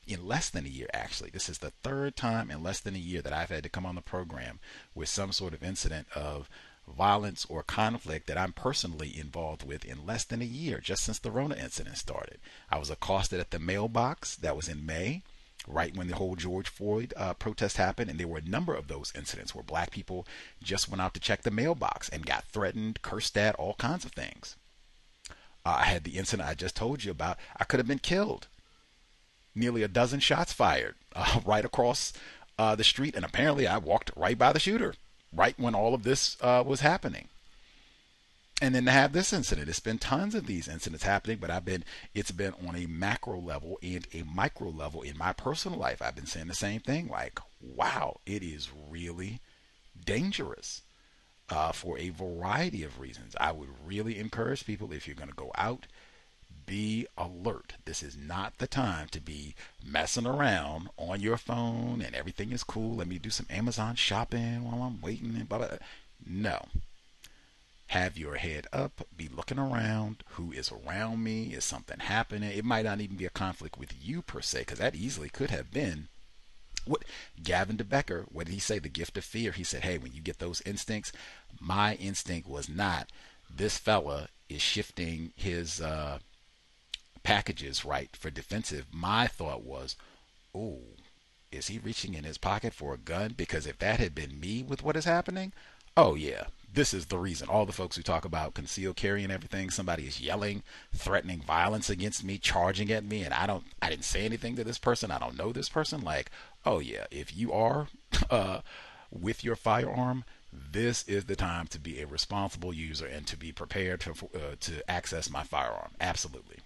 in less than a year, actually. This is the third time in less than a year that I've had to come on the program with some sort of incident of violence or conflict that I'm personally involved with in less than a year, just since the Rona incident started. I was accosted at the mailbox. That was in May, right when the whole George Floyd uh, protest happened, and there were a number of those incidents where black people just went out to check the mailbox and got threatened, cursed at, all kinds of things. Uh, I had the incident I just told you about. I could have been killed. Nearly a dozen shots fired uh, right across uh, the street, and apparently I walked right by the shooter right when all of this uh, was happening. And then to have this incident, it's been tons of these incidents happening, but I've been, it's been on a macro level and a micro level in my personal life. I've been saying the same thing, like, wow, it is really dangerous uh, for a variety of reasons. I would really encourage people, if you're going to go out, be alert. This is not the time to be messing around on your phone and everything is cool. Let me do some Amazon shopping while I'm waiting and blah, blah, blah. No. Have your head up, be looking around. Who is around me? Is something happening? It might not even be a conflict with you per se, because that easily could have been what Gavin DeBecker, what did he say? The gift of fear. He said, hey, when you get those instincts, my instinct was not, this fella is shifting his uh, packages right for defensive. My thought was, oh, is he reaching in his pocket for a gun? Because if that had been me with what is happening, oh yeah, this is the reason. All the folks who talk about concealed carry and everything, somebody is yelling, threatening violence against me, charging at me, and I don't, I didn't say anything to this person. I don't know this person. Like, oh yeah, if you are uh, with your firearm, this is the time to be a responsible user and to be prepared to uh, to access my firearm. Absolutely.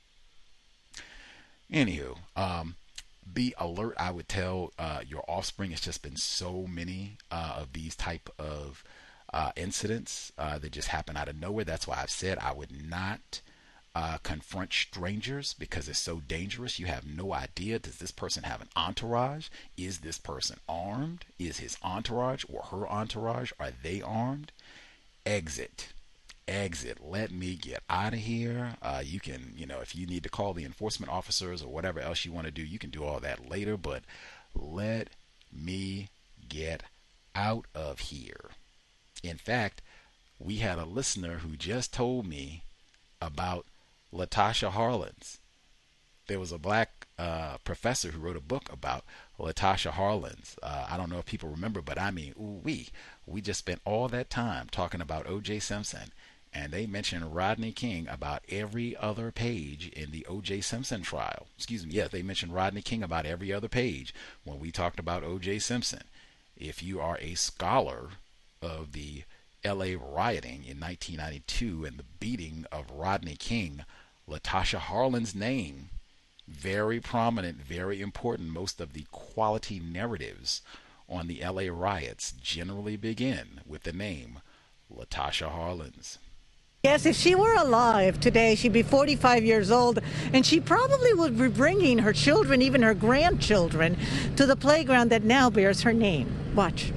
Anywho, um, be alert. I would tell uh, your offspring. It's just been so many uh, of these type of uh, incidents uh, that just happen out of nowhere. That's why I've said I would not uh, confront strangers, because it's so dangerous. You have no idea. Does this person have an entourage? Is this person armed? Is his entourage or her entourage, are they armed? Exit. Exit. Let me get out of here. Uh, you can, you know, if you need to call the enforcement officers or whatever else you want to do, you can do all that later, but let me get out of here. In fact, we had a listener who just told me about Latasha Harlins. There was a black uh, professor who wrote a book about Latasha Harlins. Uh, I don't know if people remember, but I mean, ooh, we we just spent all that time talking about O J Simpson, and they mentioned Rodney King about every other page in the O J Simpson trial. Excuse me, yes, they mentioned Rodney King about every other page when we talked about O J Simpson. If you are a scholar of the L A rioting in nineteen ninety-two and the beating of Rodney King, Latasha Harlins' name, very prominent, very important. Most of the quality narratives on the L A riots generally begin with the name Latasha Harlins. Yes, if she were alive today, she'd be forty-five years old, and she probably would be bringing her children, even her grandchildren, to the playground that now bears her name. Watch.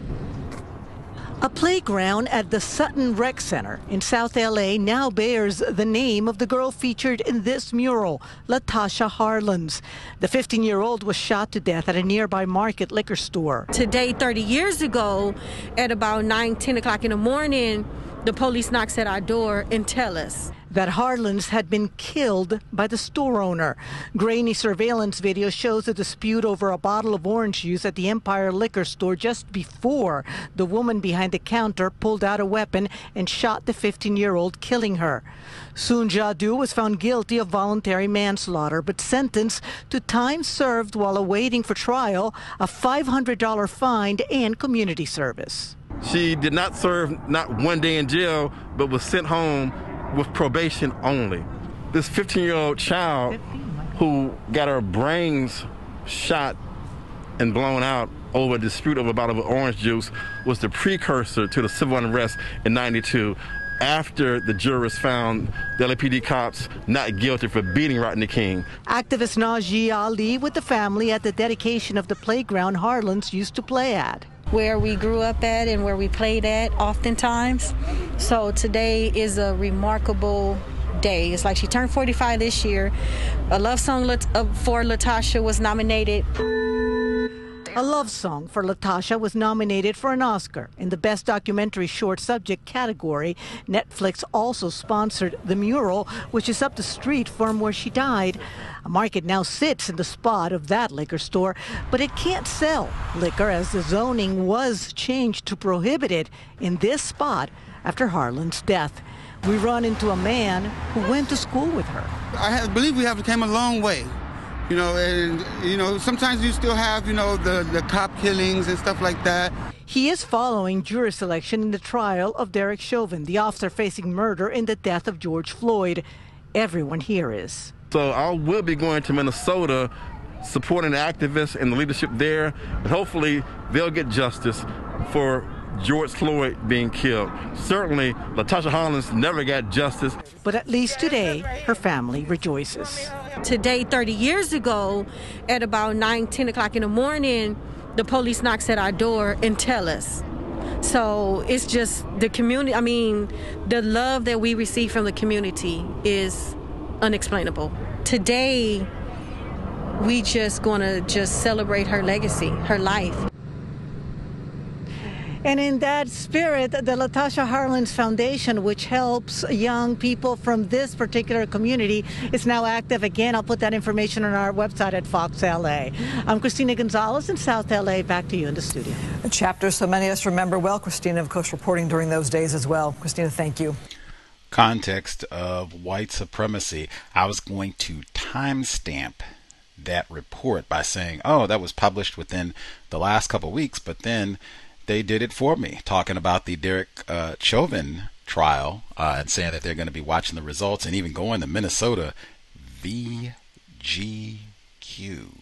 A playground at the Sutton Rec Center in South L A now bears the name of the girl featured in this mural, Latasha Harlins. The fifteen-year-old was shot to death at a nearby Market liquor store. Today, thirty years ago, at about nine, ten o'clock in the morning, the police knocks at our door and tell us that Harlins had been killed by the store owner. Grainy surveillance video shows a dispute over a bottle of orange juice at the Empire liquor store just before the woman behind the counter pulled out a weapon and shot the fifteen-year-old, killing her. Soon Jadu was found guilty of voluntary manslaughter, but sentenced to time served while awaiting for trial, a five hundred dollars fine, and community service. She did not serve not one day in jail, but was sent home with probation only. This fifteen-year-old child who got her brains shot and blown out over a dispute over a bottle of orange juice was the precursor to the civil unrest in ninety-two, after the jurors found the L A P D cops not guilty for beating Rodney King. Activist Najee Ali with the family at the dedication of the playground Harlins used to play at. Where we grew up at and where we played at oftentimes. So today is a remarkable day. It's like she turned forty-five this year. A Love Song for Latasha was nominated. A Love Song for Latasha was nominated for an Oscar in the Best Documentary Short Subject category. Netflix also sponsored the mural, which is up the street from where she died. A market now sits in the spot of that liquor store, but it can't sell liquor as the zoning was changed to prohibit it in this spot after Harlan's death. We run into a man who went to school with her. I have, believe we have come a long way. You know, and, you know, sometimes you still have, you know, the, the cop killings and stuff like that. He is following jury selection in the trial of Derek Chauvin, the officer facing murder in the death of George Floyd. Everyone here is. So I will be going to Minnesota, supporting the activists and the leadership there, and hopefully they'll get justice for George Floyd being killed. Certainly, Latasha Harlins never got justice. But at least today, her family rejoices. Today, thirty years ago, at about nine, ten o'clock in the morning, the police knocks at our door and tell us. So it's just the community, I mean, the love that we receive from the community is unexplainable. Today, we just gonna just celebrate her legacy, her life. And in that spirit, the Latasha Harlins Foundation, which helps young people from this particular community, is now active again. I'll put that information on our website at Fox L A. I'm Christina Gonzalez in South L A. Back to you in the studio. A chapter so many of us remember well. Christina, of course, reporting during those days as well. Christina, thank you. Context of white supremacy. I was going to timestamp that report by saying, oh, that was published within the last couple of weeks, but then they did it for me, talking about the Derek uh, Chauvin trial uh, and saying that they're going to be watching the results and even going to Minnesota. V G Q.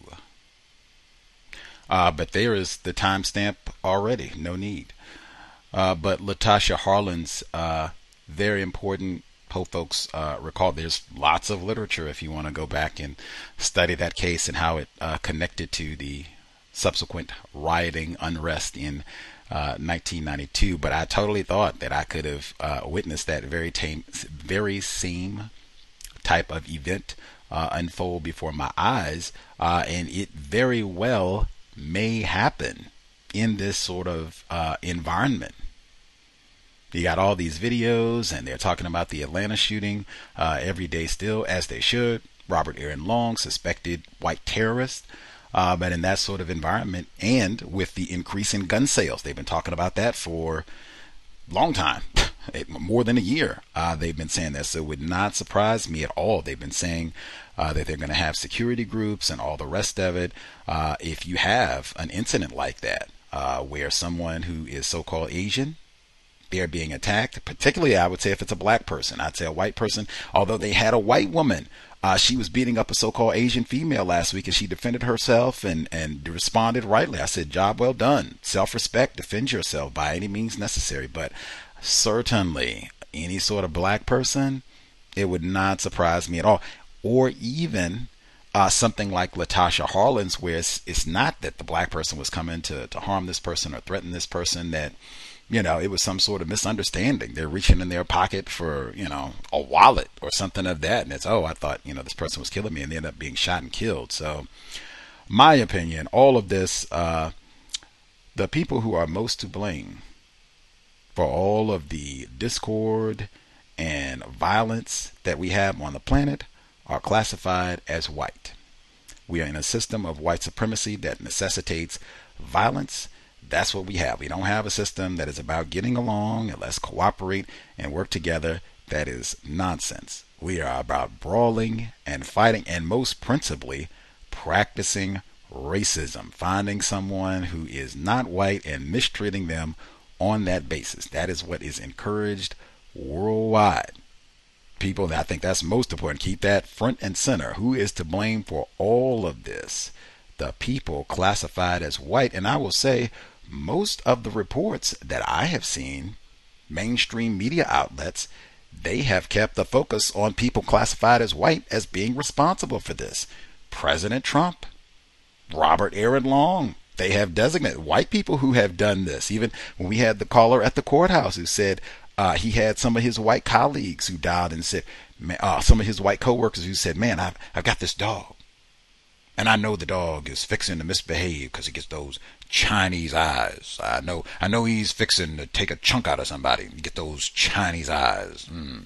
Uh, but there is the timestamp already. No need. Uh, but Latasha Harlins, uh, very important. Hope folks uh, recall there's lots of literature if you want to go back and study that case and how it uh, connected to the subsequent rioting unrest in uh, nineteen ninety-two. But I totally thought that I could have uh, witnessed that very tame, very same type of event uh, unfold before my eyes, uh, and it very well may happen in this sort of uh, environment. You got all these videos, and they're talking about the Atlanta shooting uh, every day still, as they should. Robert Aaron Long, suspected white terrorist. Uh, but in that sort of environment, and with the increase in gun sales, they've been talking about that for a long time, more than a year. Uh, they've been saying that, so it would not surprise me at all. They've been saying uh, that they're going to have security groups and all the rest of it. Uh, if you have an incident like that, uh, where someone who is so-called Asian, they're being attacked, particularly I would say if it's a black person. I'd say a white person, although they had a white woman. Uh, she was beating up a so-called Asian female last week, and she defended herself and, and responded rightly. I said, job well done. Self-respect, defend yourself by any means necessary. But certainly any sort of black person, it would not surprise me at all. Or even uh, something like Latasha Harlins, where it's, it's not that the black person was coming to, to harm this person or threaten this person, that you know, it was some sort of misunderstanding. They're reaching in their pocket for, you know, a wallet or something of that. And it's, oh, I thought, you know, this person was killing me, and they ended up being shot and killed. So my opinion, all of this, uh, the people who are most to blame for all of the discord and violence that we have on the planet are classified as white. We are in a system of white supremacy that necessitates violence. That's what we have. We don't have a system that is about getting along and let's cooperate and work together. That is nonsense. We are about brawling and fighting, and most principally practicing racism, finding someone who is not white and mistreating them on that basis. That is what is encouraged worldwide. People, I think that's most important. Keep that front and center. Who is to blame for all of this? The people classified as white. And I will say, most of the reports that I have seen, mainstream media outlets, they have kept the focus on people classified as white as being responsible for this. President Trump, Robert Aaron Long, they have designated white people who have done this. Even when we had the caller at the courthouse who said, Uh, he had some of his white colleagues who dialed and said, man, uh, some of his white coworkers who said, man, I've, I've got this dog. And I know the dog is fixing to misbehave because he gets those Chinese eyes. I know I know he's fixing to take a chunk out of somebody. You get those Chinese eyes. Mm.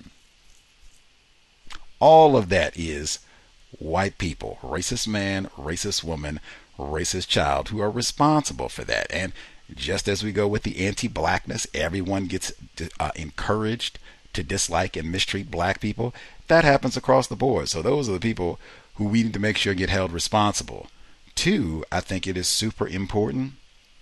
All of that is white people, racist man, racist woman, racist child, who are responsible for that. And just as we go with the anti-blackness, everyone gets uh, encouraged to dislike and mistreat black people. That happens across the board. So those are the people who we need to make sure get held responsible. Two, I think it is super important.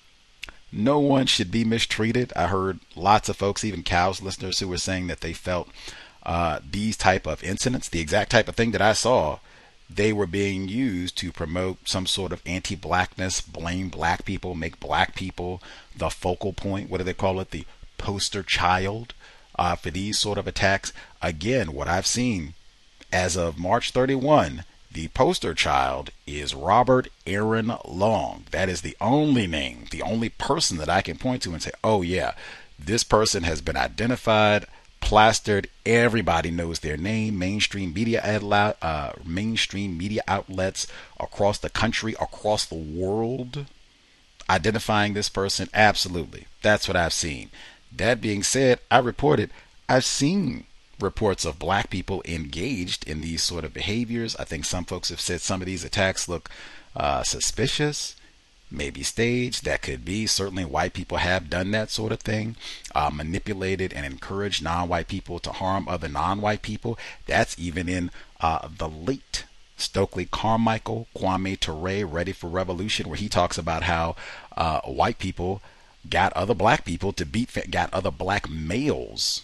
No one should be mistreated. I heard lots of folks, even Cows listeners, who were saying that they felt uh, these type of incidents, the exact type of thing that I saw, they were being used to promote some sort of anti-blackness, blame black people, make black people the focal point. What do they call it? The poster child uh, for these sort of attacks. Again, what I've seen as of March thirty-first, the poster child is Robert Aaron Long. That is the only name, the only person that I can point to and say, oh yeah, this person has been identified, plastered. Everybody knows their name. Mainstream media outlet, uh, mainstream media outlets across the country, across the world, identifying this person. Absolutely, that's what I've seen. That being said, I reported I've seen reports of black people engaged in these sort of behaviors. I think some folks have said some of these attacks look uh, suspicious, maybe staged. That could be. Certainly white people have done that sort of thing, uh, manipulated and encouraged non-white people to harm other non-white people. That's even in uh, the late Stokely Carmichael, Kwame Ture, Ready for Revolution, where he talks about how uh, white people got other black people to beat, got other black males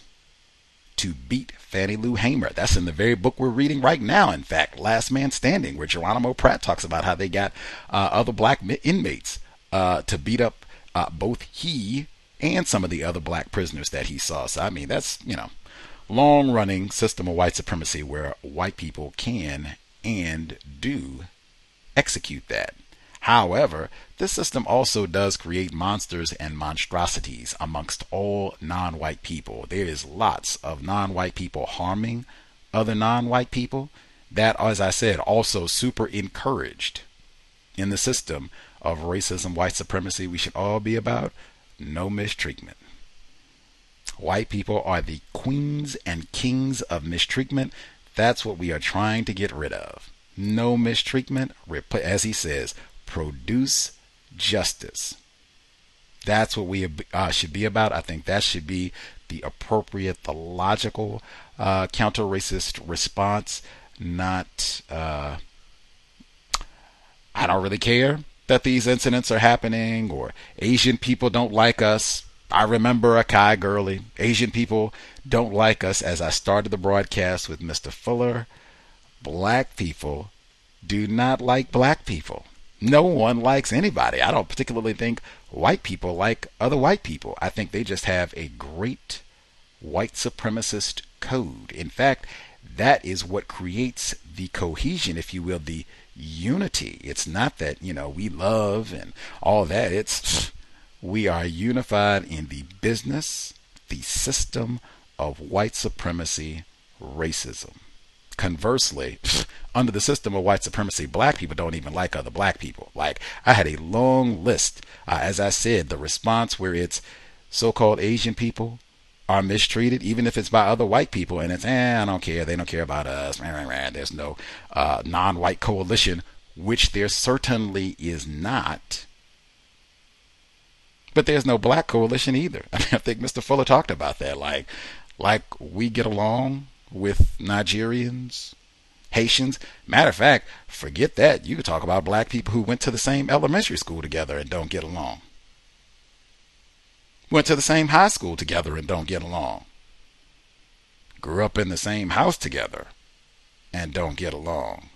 to beat Fannie Lou Hamer. That's in the very book we're reading right now, in fact, Last Man Standing, where Geronimo Pratt talks about how they got uh, other black inmates uh, to beat up uh, both he and some of the other black prisoners that he saw. So, I mean, that's, you know, long-running system of white supremacy where white people can and do execute that. However, this system also does create monsters and monstrosities amongst all non-white people. There is lots of non-white people harming other non-white people. That, as I said, also super encouraged in the system of racism, white supremacy. We should all be about no mistreatment. White people are the queens and kings of mistreatment. That's what we are trying to get rid of. No mistreatment, as he says, produce justice. That's what we uh, should be about. I think that should be the appropriate, the logical uh, counter-racist response. Not, uh, I don't really care that these incidents are happening, or Asian people don't like us. I remember Akai Gurley. Asian people don't like us. As I started the broadcast with Mister Fuller, black people do not like black people. No one likes anybody. I don't particularly think white people like other white people. I think they just have a great white supremacist code. In fact, that is what creates the cohesion, if you will, the unity. It's not that, you know, we love and all that. It's we are unified in the business, the system of white supremacy, racism. Conversely, under the system of white supremacy, black people don't even like other black people. Like, I had a long list, uh, as I said, the response where it's so-called Asian people are mistreated, even if it's by other white people, and it's, eh, I don't care, they don't care about us, there's no uh, non-white coalition, which there certainly is not. But there's no black coalition either. I mean, I think Mister Fuller talked about that. Like, like we get along with Nigerians, Haitians. Matter of fact, forget that. You could talk about black people who went to the same elementary school together and don't get along. Went to the same high school together and don't get along. Grew up in the same house together and don't get along.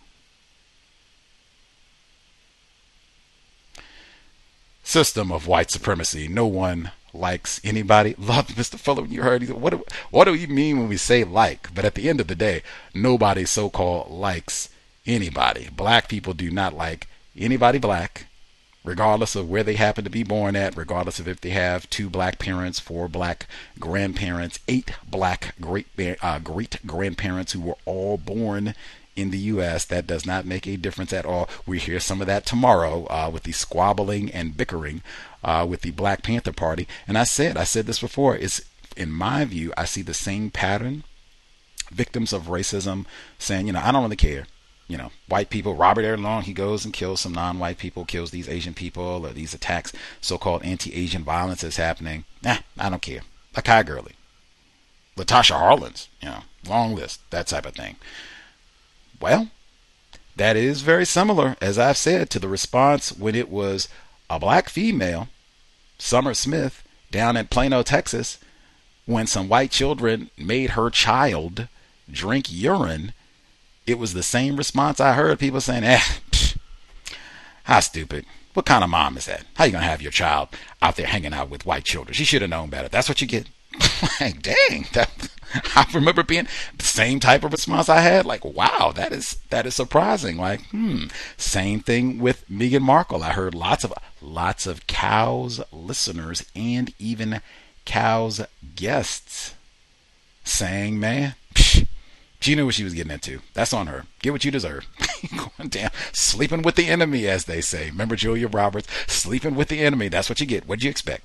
System of white supremacy. No one likes anybody. Love Mister Fuller. You heard, what do, what do we mean when we say like? But at the end of the day, nobody so-called likes anybody. Black people do not like anybody black. regardless of where they happen to be born at, regardless of if they have two black parents, four black grandparents, eight black great uh, great grandparents who were all born in the U S, that does not make a difference at all. We hear some of that tomorrow uh, with the squabbling and bickering uh, with the Black Panther Party. And I said, I said this before, it's, in my view, I see the same pattern. Victims of racism saying, you know, I don't really care. You know, white people, Robert Earl Long, he goes and kills some non-white people, kills these Asian people, or these attacks, so-called anti-Asian violence is happening. Nah, I don't care. Akai Gurley, Latasha Harlins, you know, long list, that type of thing. Well, that is very similar, as I've said, to the response when it was a black female, Summer Smith, down in Plano, Texas, when some white children made her child drink urine. It was the same response I heard people saying, eh, psh, how stupid. What kind of mom is that? How you going to have your child out there hanging out with white children? She should have known better. That's what you get. Like, dang. That, I remember being the same type of response I had. Like, wow, that is that is surprising. Like, hmm. Same thing with Meghan Markle. I heard lots of lots of cows listeners and even cows guests saying, man, psh, she knew what she was getting into. That's on her. Get what you deserve. Going down, sleeping with the enemy, as they say. Remember Julia Roberts, sleeping with the enemy. That's what you get. What'd you expect?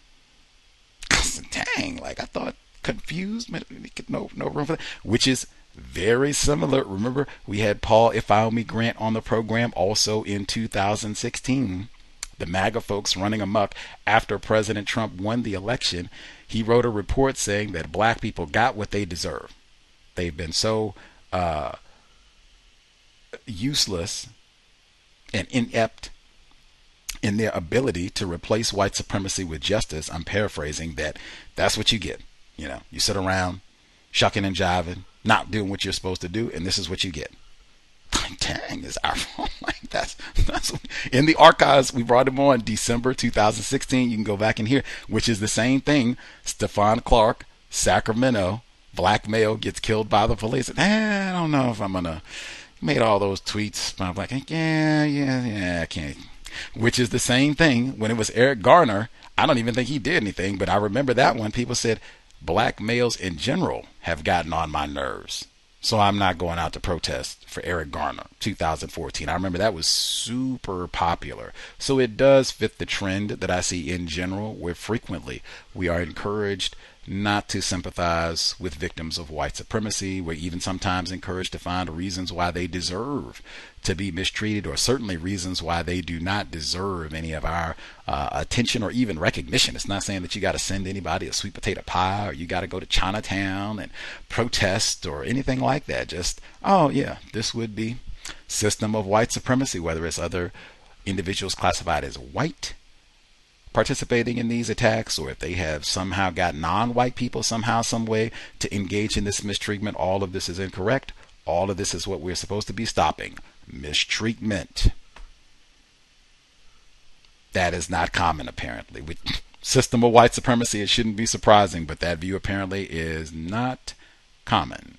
Dang, like I thought, confused. No, no room for that. Which is very similar. Remember, we had Paul Ifeanyi Grant on the program also in two thousand sixteen. The MAGA folks running amok after President Trump won the election. He wrote a report saying that black people got what they deserve. They've been so uh, useless and inept in their ability to replace white supremacy with justice. I'm paraphrasing that. That's what you get. You know, you sit around shucking and jiving, not doing what you're supposed to do, and this is what you get. Dang, is our like that's that's in the archives. We brought him on December two thousand sixteen. You can go back and hear, which is the same thing. Stephon Clark, Sacramento, black male gets killed by the police. Eh, I don't know if I'm gonna. He made all those tweets. I'm like, yeah, yeah, yeah, I can't. Which is the same thing when it was Eric Garner. I don't even think he did anything, but I remember that one. People said black males in general have gotten on my nerves, so I'm not going out to protest for Eric Garner. two thousand fourteen. I remember that was super popular. So it does fit the trend that I see in general, where frequently we are encouraged not to sympathize with victims of white supremacy. We're even sometimes encouraged to find reasons why they deserve to be mistreated, or certainly reasons why they do not deserve any of our uh, attention or even recognition. It's not saying that you got to send anybody a sweet potato pie, or you got to go to Chinatown and protest or anything like that. Just, oh yeah, this would be system of white supremacy, whether it's other individuals classified as white participating in these attacks, or if they have somehow got non-white people somehow, some way to engage in this mistreatment. All of this is incorrect. All of this is what we're supposed to be stopping. Mistreatment. That is not common, apparently. With system of white supremacy, it shouldn't be surprising, but that view apparently is not common.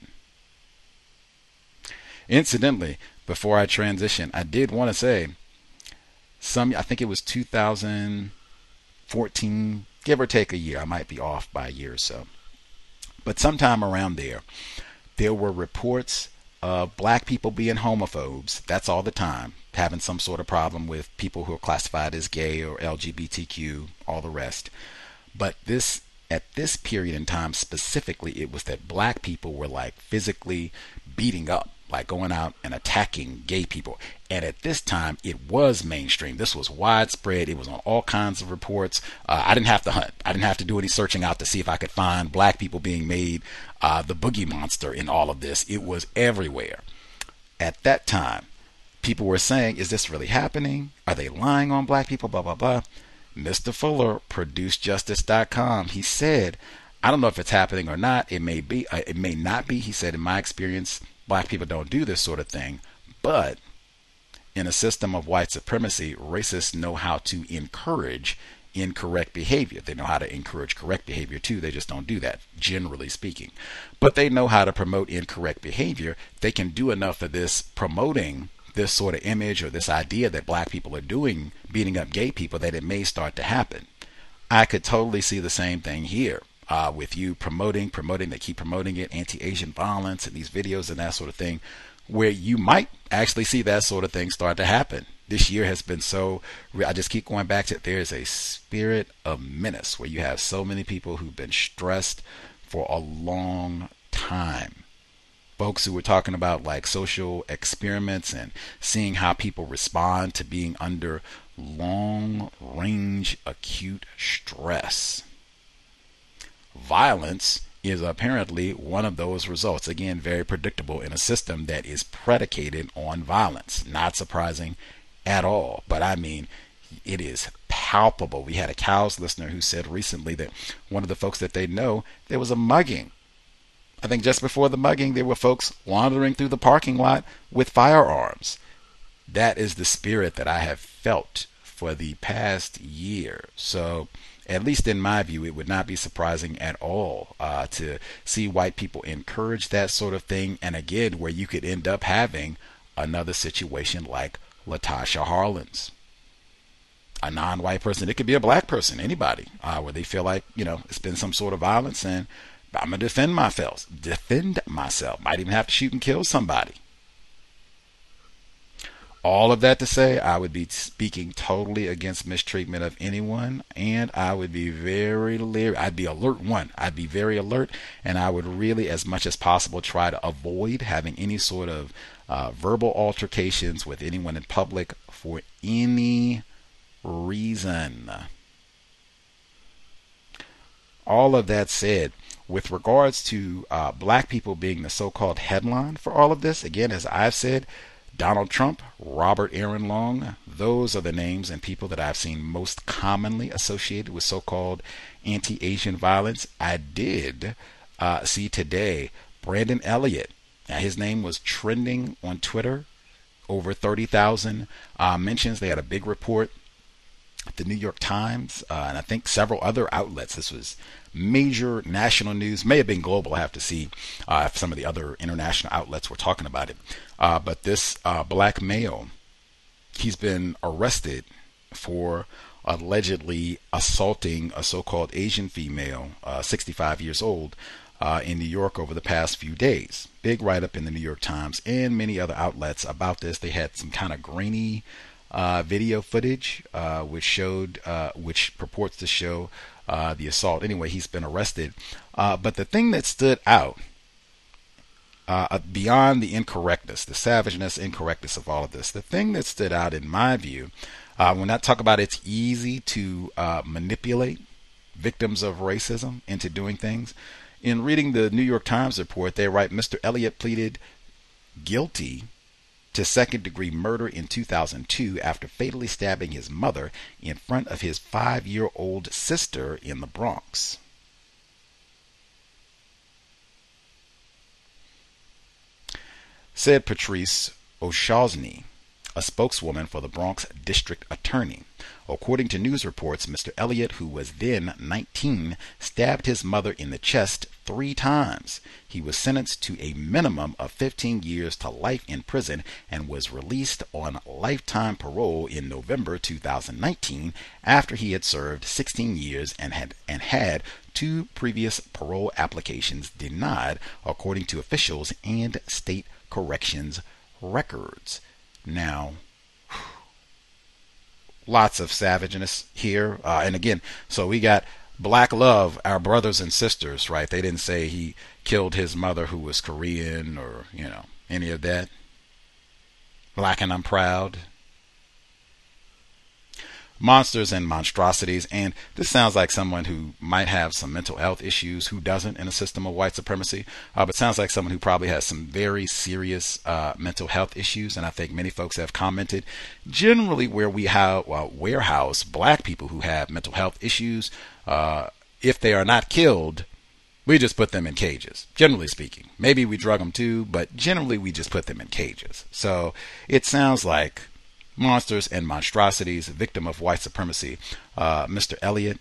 Incidentally, before I transition, I did want to say, some I think it was two thousand fourteen, give or take a year. I might be off by a year or so. But sometime around there, there were reports of black people being homophobes. That's all the time. Having some sort of problem with people who are classified as gay or L G B T Q, all the rest. But this, at this period in time specifically, it was that black people were like physically beating up, like going out and attacking gay people. And at this time, it was mainstream. This was widespread. It was on all kinds of reports. Uh, I didn't have to hunt. I didn't have to do any searching out to see if I could find black people being made uh, the boogie monster in all of this. It was everywhere. At that time, people were saying, is this really happening? Are they lying on black people? Blah, blah, blah. Mister Fuller, Produce Justice dot com, he said, I don't know if it's happening or not. It may be. Uh, it may not be. He said, in my experience, black people don't do this sort of thing. But in a system of white supremacy, racists know how to encourage incorrect behavior. They know how to encourage correct behavior too. They just don't do that, generally speaking. But they know how to promote incorrect behavior. They can do enough of this promoting this sort of image or this idea that black people are doing, beating up gay people, that it may start to happen. I could totally see the same thing here uh, with you promoting, promoting, they keep promoting it, anti-Asian violence and these videos and that sort of thing, where you might actually see that sort of thing start to happen. This year has been so, I just keep going back to it. There is a spirit of menace where you have so many people who've been stressed for a long time. Folks who were talking about like social experiments and seeing how people respond to being under long range acute stress. Violence is apparently one of those results. Again, very predictable in a system that is predicated on violence. Not surprising at all. But I mean, it is palpable. We had a Cows listener who said recently that one of the folks that they know, there was a mugging. I think just before the mugging, there were folks wandering through the parking lot with firearms. That is the spirit that I have felt for the past year. So at least in my view, it would not be surprising at all uh, to see white people encourage that sort of thing. And again, where you could end up having another situation like Latasha Harlins, a non-white person. It could be a black person, anybody, uh, where they feel like, you know, it's been some sort of violence and I'm going to defend myself. Defend myself. Might even have to shoot and kill somebody. All of that to say, I would be speaking totally against mistreatment of anyone, and I would be very leery. I'd be alert one. I'd be very alert, and I would really, as much as possible, try to avoid having any sort of uh, verbal altercations with anyone in public for any reason. All of that said, with regards to uh, black people being the so-called headline for all of this, again, as I've said, Donald Trump, Robert Aaron Long, those are the names and people that I've seen most commonly associated with so-called anti-Asian violence. I did uh, see today Brandon Elliott. Now, his name was trending on Twitter, over thirty thousand uh, mentions. They had a big report. The New York Times, uh, and I think several other outlets. This was major national news, may have been global. I have to see uh, if some of the other international outlets were talking about it. Uh, but this uh, black male, he's been arrested for allegedly assaulting a so-called Asian female, uh, sixty-five years old, uh, in New York over the past few days. Big write-up in the New York Times and many other outlets about this. They had some kind of grainy Uh, video footage uh, which showed, uh, which purports to show uh, the assault. Anyway, he's been arrested. Uh, but the thing that stood out, uh, beyond the incorrectness, the savageness, incorrectness of all of this, the thing that stood out in my view, uh, when I talk about it's easy to uh, manipulate victims of racism into doing things, in reading the New York Times report, they write Mister Elliott pleaded guilty to second-degree murder in two thousand two after fatally stabbing his mother in front of his five-year-old sister in the Bronx. Said Patrice O'Shaughnessy, a spokeswoman for the Bronx District Attorney. According to news reports, Mister Elliott, who was then nineteen, stabbed his mother in the chest three times. He was sentenced to a minimum of fifteen years to life in prison and was released on lifetime parole in November two thousand nineteen after he had served sixteen years and had and had two previous parole applications denied, according to officials and state corrections records. Now, lots of savageness here. Uh, and again, so we got black love, our brothers and sisters, right? They didn't say he killed his mother who was Korean or, you know, any of that. Black and I'm proud. Monsters and monstrosities. And this sounds like someone who might have some mental health issues. Who doesn't in a system of white supremacy? Uh, but sounds like someone who probably has some very serious uh, mental health issues. And I think many folks have commented. Generally, where we have uh, warehouse black people who have mental health issues, uh, if they are not killed, we just put them in cages. Generally speaking, maybe we drug them too, but generally we just put them in cages. So it sounds like monsters and monstrosities, victim of white supremacy. Uh, Mister Elliott,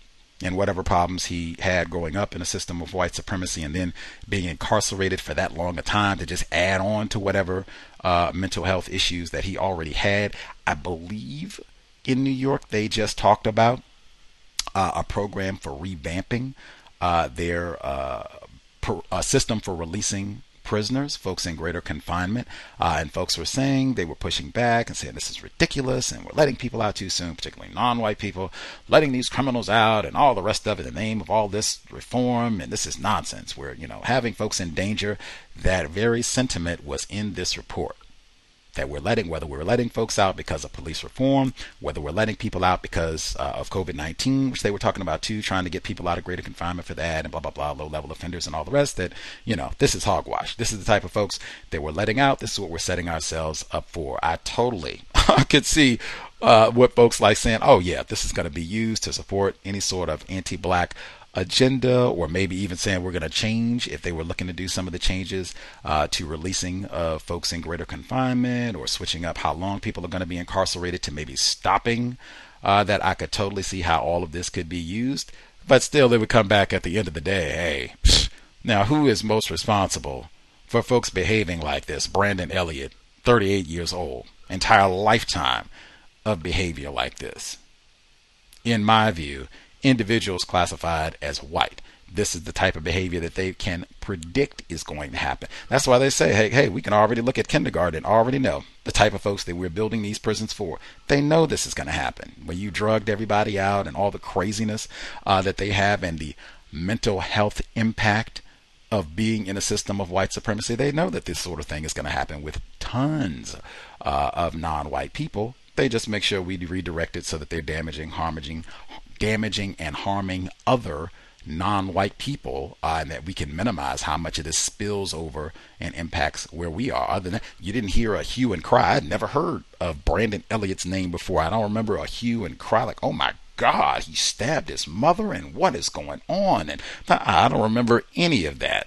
and whatever problems he had growing up in a system of white supremacy, and then being incarcerated for that long a time to just add on to whatever uh, mental health issues that he already had. I believe in New York they just talked about uh, a program for revamping uh, their uh, per, uh, system for releasing prisoners, folks in greater confinement, uh, and folks were saying, they were pushing back and saying this is ridiculous and we're letting people out too soon, particularly non-white people, letting these criminals out and all the rest of it in the name of all this reform, and this is nonsense. We're, you know, having folks in danger. That very sentiment was in this report. That we're letting, whether we're letting folks out because of police reform, whether we're letting people out because uh, of COVID nineteen, which they were talking about too, trying to get people out of greater confinement for that and blah, blah, blah, low-level offenders and all the rest, that, you know, this is hogwash. This is the type of folks that we're letting out. This is what we're setting ourselves up for. I totally could see uh, what folks like saying, oh, yeah, this is going to be used to support any sort of anti-black agenda, or maybe even saying we're going to change, if they were looking to do some of the changes uh, to releasing uh, folks in greater confinement, or switching up how long people are going to be incarcerated, to maybe stopping uh, that. I could totally see how all of this could be used, but still they would come back at the end of the day, hey, psh, now who is most responsible for folks behaving like this? Brandon Elliott, thirty-eight years old, entire lifetime of behavior like this. In my view, individuals classified as white, this is the type of behavior that they can predict is going to happen. That's why they say, hey, hey, we can already look at kindergarten, already know the type of folks that we're building these prisons for. They know this is going to happen. When you drugged everybody out and all the craziness uh, that they have, and the mental health impact of being in a system of white supremacy, they know that this sort of thing is going to happen with tons uh, of non-white people. They just make sure we redirect it so that they're damaging, harming, damaging and harming other non-white people, uh, and that we can minimize how much of this spills over and impacts where we are. Other than that, you didn't hear a hue and cry. I'd never heard of Brandon Elliott's name before. I don't remember a hue and cry like, oh my God, he stabbed his mother and what is going on? And I don't remember any of that.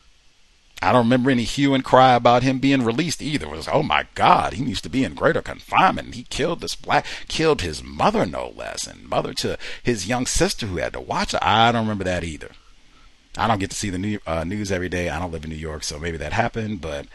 I don't remember any hue and cry about him being released either. It was, oh my God, he needs to be in greater confinement. He killed this black, killed his mother no less, and mother to his young sister who had to watch her. I don't remember that either. I don't get to see the new, uh, news every day. I don't live in New York, so maybe that happened. But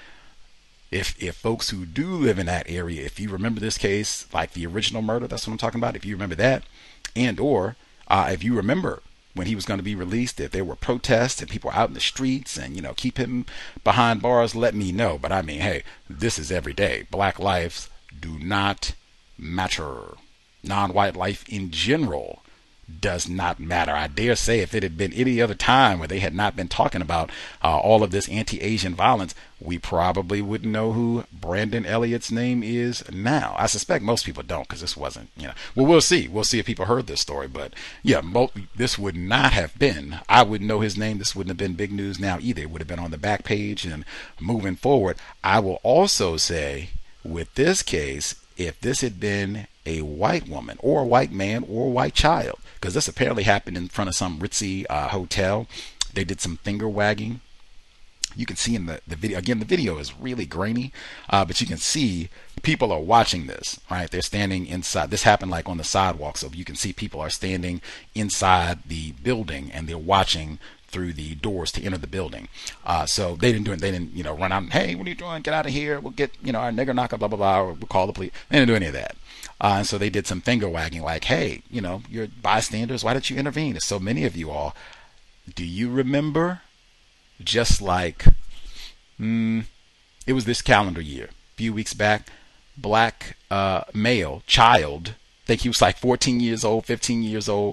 if if folks who do live in that area, if you remember this case, like the original murder, that's what I'm talking about. If you remember that, and or uh, if you remember when he was going to be released, if there were protests and people out in the streets and, you know, keep him behind bars, let me know. But I mean, hey, this is every day. Black lives do not matter. Non-white life in general does not matter. I dare say if it had been any other time where they had not been talking about uh, all of this anti-Asian violence, we probably wouldn't know who Brandon Elliott's name is now. I suspect most people don't, because this wasn't, you know, well, we'll see. We'll see if people heard this story. But yeah, mo- this would not have been, I wouldn't know his name. This wouldn't have been big news now either. It would have been on the back page. And moving forward, I will also say with this case, if this had been a white woman or a white man or a white child, because this apparently happened in front of some ritzy uh, hotel. They did some finger wagging. You can see in the, the video, again, the video is really grainy, uh, but you can see people are watching this, right? They're standing inside. This happened like on the sidewalk, so you can see people are standing inside the building and they're watching through the doors to enter the building. Uh, so they didn't do it. They didn't, you know, run out and, hey, what are you doing? Get out of here. We'll get, you know, our nigger knocker, blah, blah, blah, or we'll call the police. They didn't do any of that. Uh, and so they did some finger wagging like, hey, you know, you're bystanders. Why didn't you intervene? There's so many of you all. Do you remember just like, mm, it was this calendar year, a few weeks back, black uh, male, child, I think he was like fourteen years old, fifteen years old.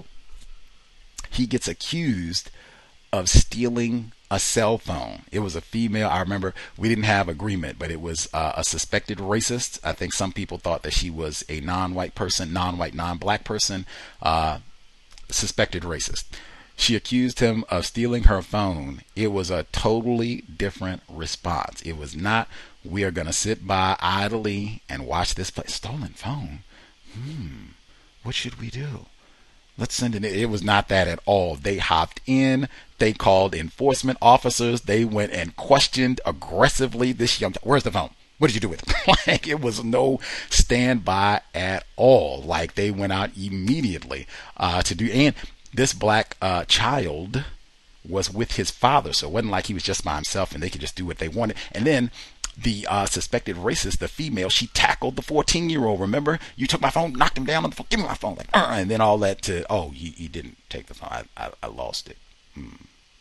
He gets accused of stealing a cell phone. It was a female. I remember we didn't have agreement, but it was uh, a suspected racist. I think some people thought that she was a non-white person, non-white, non-black person, uh, suspected racist. She accused him of stealing her phone. It was a totally different response. It was not, we are going to sit by idly and watch this play. Stolen phone? Hmm. What should we do? Let's send it. It was not that at all. They hopped in. They called enforcement officers. They went and questioned aggressively this young. Where's the phone? What did you do with it? Like, it was no standby at all. Like, they went out immediately uh, to do. And this black uh, child was with his father, so it wasn't like he was just by himself and they could just do what they wanted. And then the uh, suspected racist, the female, she tackled the fourteen-year-old. Remember, you took my phone, knocked him down on the phone, give me my phone, like, uh, and then all that to, oh, you, you didn't take the phone, I, I, I lost it. Hmm.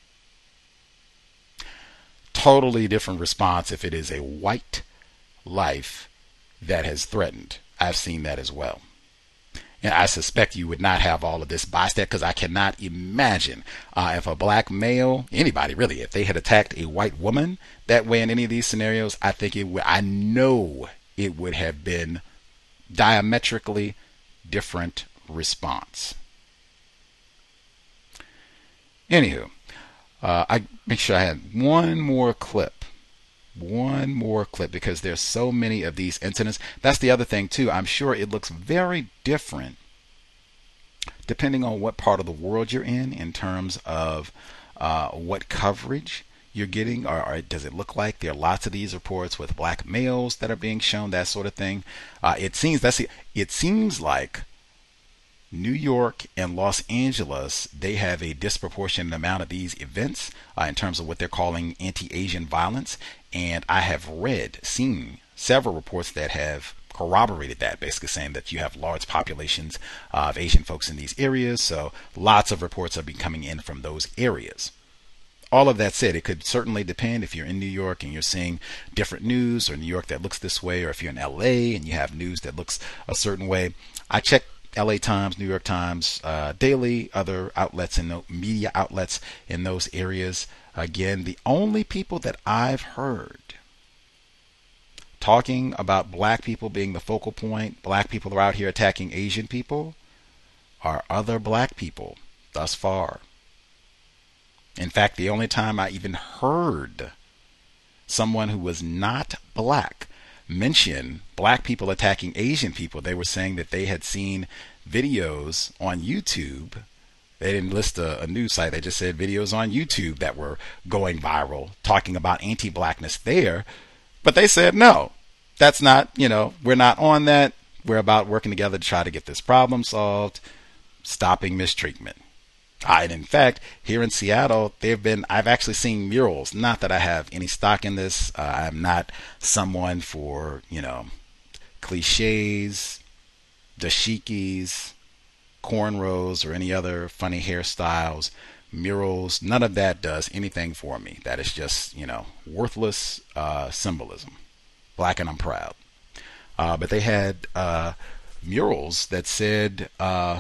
Totally different response if it is a white life that has threatened. I've seen that as well. And I suspect you would not have all of this bystander, because I cannot imagine uh, if a black male, anybody really, if they had attacked a white woman that way in any of these scenarios, I think it would, I know it would have been diametrically different response. Anywho, uh, I make sure I had one more clip. One more clip, because there's so many of these incidents. That's the other thing too. I'm sure it looks very different depending on what part of the world you're in in terms of uh, what coverage you're getting, or, or does it look like there are lots of these reports with black males that are being shown, that sort of thing. Uh, it seems that's it, it seems like New York and Los Angeles, they have a disproportionate amount of these events uh, in terms of what they're calling anti-Asian violence. And I have read, seen several reports that have corroborated that, basically saying that you have large populations uh, of Asian folks in these areas. So lots of reports have been coming in from those areas. All of that said, it could certainly depend if you're in New York and you're seeing different news, or New York that looks this way, or if you're in L A and you have news that looks a certain way. I checked L A Times, New York Times, uh, daily, other outlets and media outlets in those areas. Again, the only people that I've heard talking about black people being the focal point, black people are out here attacking Asian people, are other black people thus far. In fact, the only time I even heard someone who was not black mention black people attacking Asian people, they were saying that they had seen videos on YouTube. They didn't list a, a news site, they just said videos on YouTube that were going viral talking about anti-blackness there. But they said, no, that's not, you know, we're not on that. We're about working together to try to get this problem solved, stopping mistreatment. Uh, and in fact, here in Seattle, they've been, I've actually seen murals. Not that I have any stock in this. Uh, I'm not someone for, you know, cliches, dashikis, cornrows, or any other funny hairstyles, murals. None of that does anything for me. That is just, you know, worthless uh, symbolism. Black and I'm proud. Uh, but they had uh, murals that said, uh,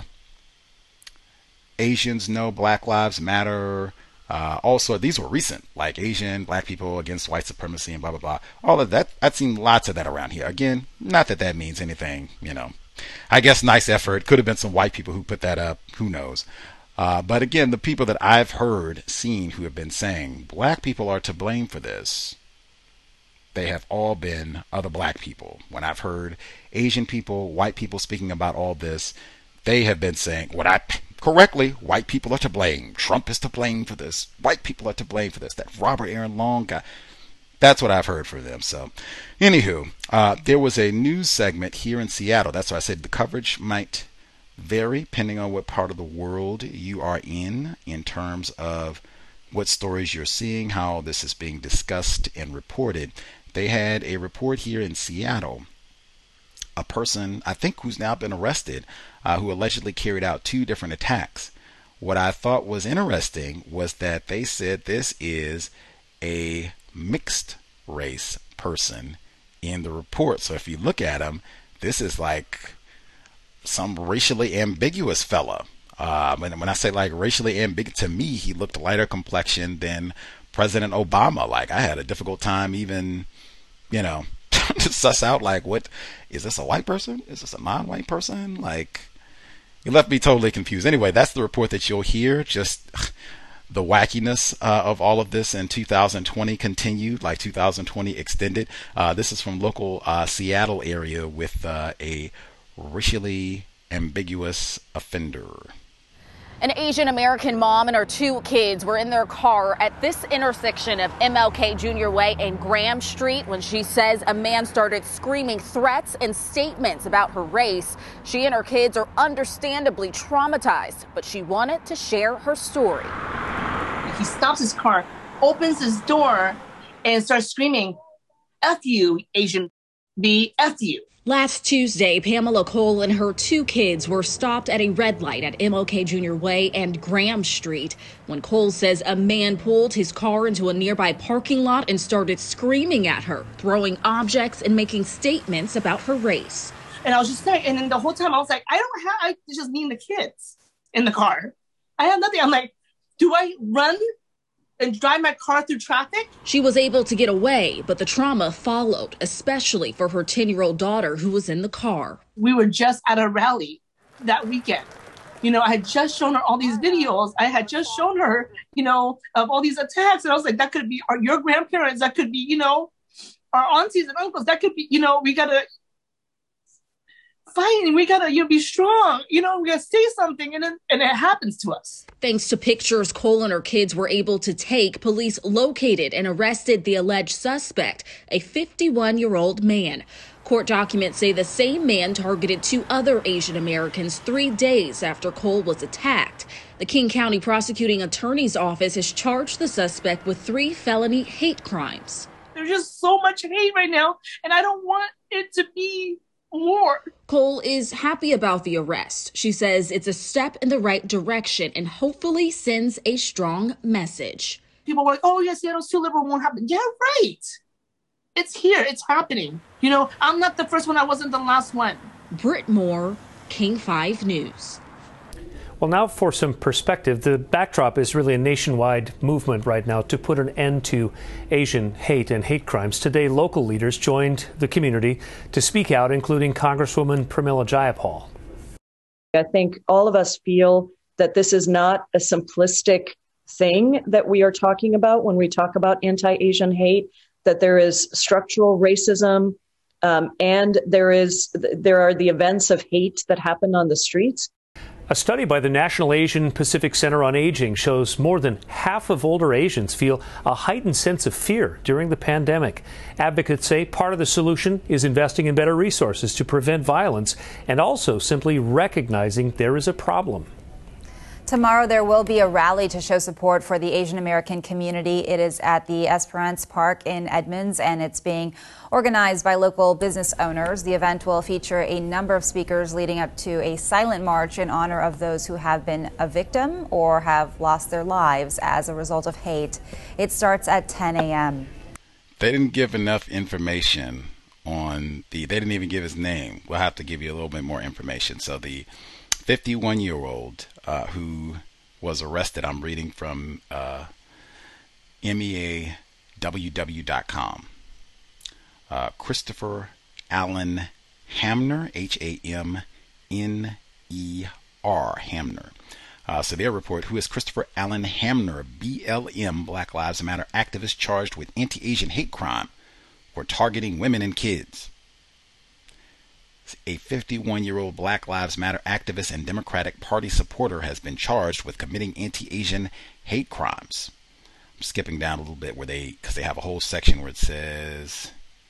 Asians know Black Lives Matter. Uh, also, these were recent, like Asian, black people against white supremacy and blah, blah, blah. All of that. I've seen lots of that around here. Again, not that that means anything, you know. I guess nice effort. Could have been some white people who put that up. Who knows? Uh, but again, the people that I've heard, seen, who have been saying black people are to blame for this, they have all been other black people. When I've heard Asian people, white people speaking about all this, they have been saying, what I correctly, white people are to blame. Trump is to blame for this. White people are to blame for this. That Robert Aaron Long guy. That's what I've heard from them. So, anywho, uh, there was a news segment here in Seattle. That's why I said the coverage might vary depending on what part of the world you are in, in terms of what stories you're seeing, how this is being discussed and reported. They had a report here in Seattle. A person, I think, who's now been arrested, uh, who allegedly carried out two different attacks. What I thought was interesting was that they said this is a mixed race person in the report. So if you look at him, this is like some racially ambiguous fella. Uh, when, when I say like racially ambiguous, to me, he looked lighter complexion than President Obama. Like, I had a difficult time even, you know, to suss out, like, what is this, a white person? Is this a non-white person? Like, it left me totally confused. Anyway, that's the report that you'll hear. Just the wackiness uh, of all of this in two thousand twenty continued, like two thousand twenty extended. Uh, this is from local uh, Seattle area with uh, a racially ambiguous offender. An Asian American mom and her two kids were in their car at this intersection of M L K Junior Way and Graham Street when she says a man started screaming threats and statements about her race. She and her kids are understandably traumatized, but she wanted to share her story. He stops his car, opens his door, and starts screaming, F you, Asian B, F you. Last Tuesday, Pamela Cole and her two kids were stopped at a red light at M L K Junior Way and Graham Street when Cole says a man pulled his car into a nearby parking lot and started screaming at her, throwing objects and making statements about her race. And I was just saying, and then the whole time I was like, I don't have, I just need the kids in the car. I have nothing. I'm like, do I run and drive my car through traffic? She was able to get away, but the trauma followed, especially for her ten-year-old daughter who was in the car. We were just at a rally that weekend. You know, I had just shown her all these videos. I had just shown her, you know, of all these attacks. And I was like, that could be our, your grandparents. That could be, you know, our aunties and uncles. That could be, you know, we got to fight and we got to, you know, be strong. You know, we got to say something. And then, and it happens to us. Thanks to pictures Cole and her kids were able to take, police located and arrested the alleged suspect, a fifty-one-year-old man. Court documents say the same man targeted two other Asian Americans three days after Cole was attacked. The King County Prosecuting Attorney's Office has charged the suspect with three felony hate crimes. There's just so much hate right now, and I don't want it to be more. Cole is happy about the arrest. She says it's a step in the right direction and hopefully sends a strong message. People were like, oh, yes, Seattle's too liberal, won't happen. Yeah, right. It's here. It's happening. You know, I'm not the first one. I wasn't the last one. Britt Moore, King five News. Well, now for some perspective, the backdrop is really a nationwide movement right now to put an end to Asian hate and hate crimes. Today, local leaders joined the community to speak out, including Congresswoman Pramila Jayapal. I think all of us feel that this is not a simplistic thing that we are talking about when we talk about anti-Asian hate, that there is structural racism um, and there is there are the events of hate that happen on the streets. A study by the National Asian Pacific Center on Aging shows more than half of older Asians feel a heightened sense of fear during the pandemic. Advocates say part of the solution is investing in better resources to prevent violence and also simply recognizing there is a problem. Tomorrow there will be a rally to show support for the Asian American community. It is at the Esperance Park in Edmonds, and it's being organized by local business owners. The event will feature a number of speakers leading up to a silent march in honor of those who have been a victim or have lost their lives as a result of hate. It starts at ten a.m. They didn't give enough information on the, they didn't even give his name. We'll have to give you a little bit more information. So the fifty-one-year-old uh, who was arrested, I'm reading from uh, M E A W W dot com. Uh, Christopher Allen Hamner, H A M N E R, Hamner. Uh, so their report, who is Christopher Allen Hamner, B L M, Black Lives Matter activist charged with anti-Asian hate crime for targeting women and kids. A fifty-one-year-old Black Lives Matter activist and Democratic Party supporter has been charged with committing anti-Asian hate crimes. I'm skipping down a little bit where they, because they have a whole section where it says,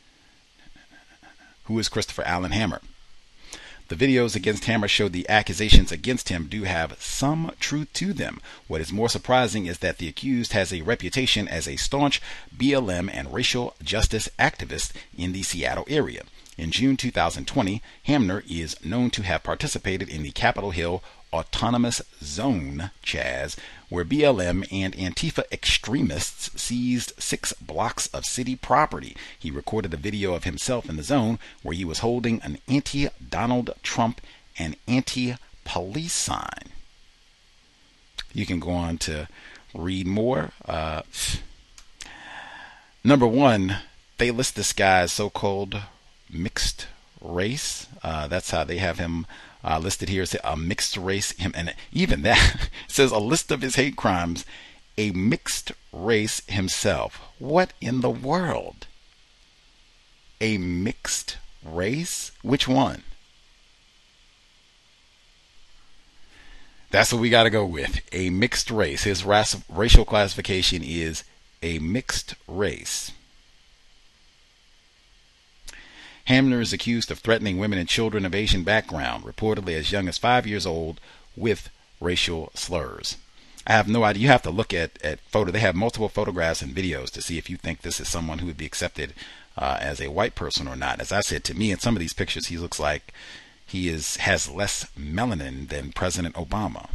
who is Christopher Allen Hamner? The videos against Hamner show the accusations against him do have some truth to them. What is more surprising is that the accused has a reputation as a staunch B L M and racial justice activist in the Seattle area. In June two thousand twenty, Hamner is known to have participated in the Capitol Hill Autonomous Zone, Chaz, where B L M and Antifa extremists seized six blocks of city property. He recorded a video of himself in the zone where he was holding an anti-Donald Trump and anti-police sign. You can go on to read more. Uh, number one, they list this guy as so-called mixed race. Uh, that's how they have him uh, listed here. It's a mixed race. Him, and even that says a list of his hate crimes. A mixed race himself. What in the world? A mixed race? Which one? That's what we got to go with. A mixed race. His race, racial classification is a mixed race. Hamner is accused of threatening women and children of Asian background, reportedly as young as five years old, with racial slurs. I have no idea. You have to look at, at photo. They have multiple photographs and videos to see if you think this is someone who would be accepted uh, as a white person or not. As I said, to me, in some of these pictures, he looks like he is has less melanin than President Obama.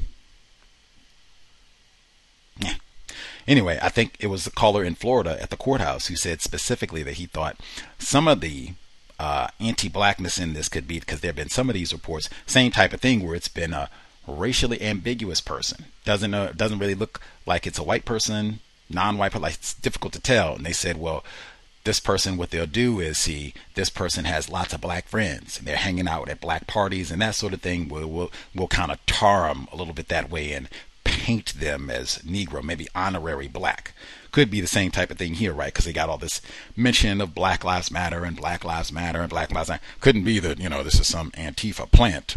Yeah. Anyway, I think it was the caller in Florida at the courthouse who said specifically that he thought some of the uh, anti-blackness in this could be because there have been some of these reports, same type of thing where it's been a racially ambiguous person. Doesn't uh, doesn't really look like it's a white person, non-white, but like it's difficult to tell. And they said, well, this person, what they'll do is see this person has lots of black friends and they're hanging out at black parties and that sort of thing. We'll, we'll, we'll kind of tar them a little bit that way and paint them as Negro, maybe honorary black. Could be the same type of thing here, right? Because they got all this mention of Black Lives Matter and Black Lives Matter and Black Lives Matter. Couldn't be that, you know, this is some Antifa plant.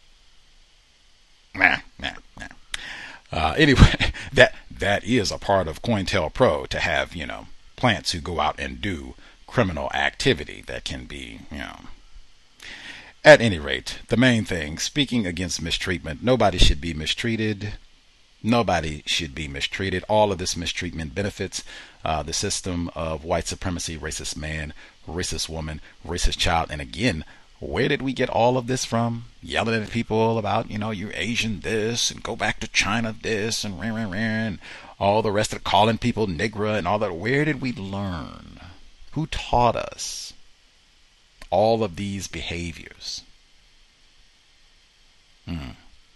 Nah, nah, nah. Uh, anyway, that that is a part of COINTELPRO to have, you know, plants who go out and do criminal activity that can be, you know. At any rate, the main thing, speaking against mistreatment, nobody should be mistreated. Nobody should be mistreated. All of this mistreatment benefits uh, the system of white supremacy, racist man, racist woman, racist child. And again, where did we get all of this from? Yelling at people about, you know, you're Asian this, and go back to China this, and rah, rah, rah, and all the rest of calling people Negra and all that. Where did we learn? Who taught us all of these behaviors? Hmm.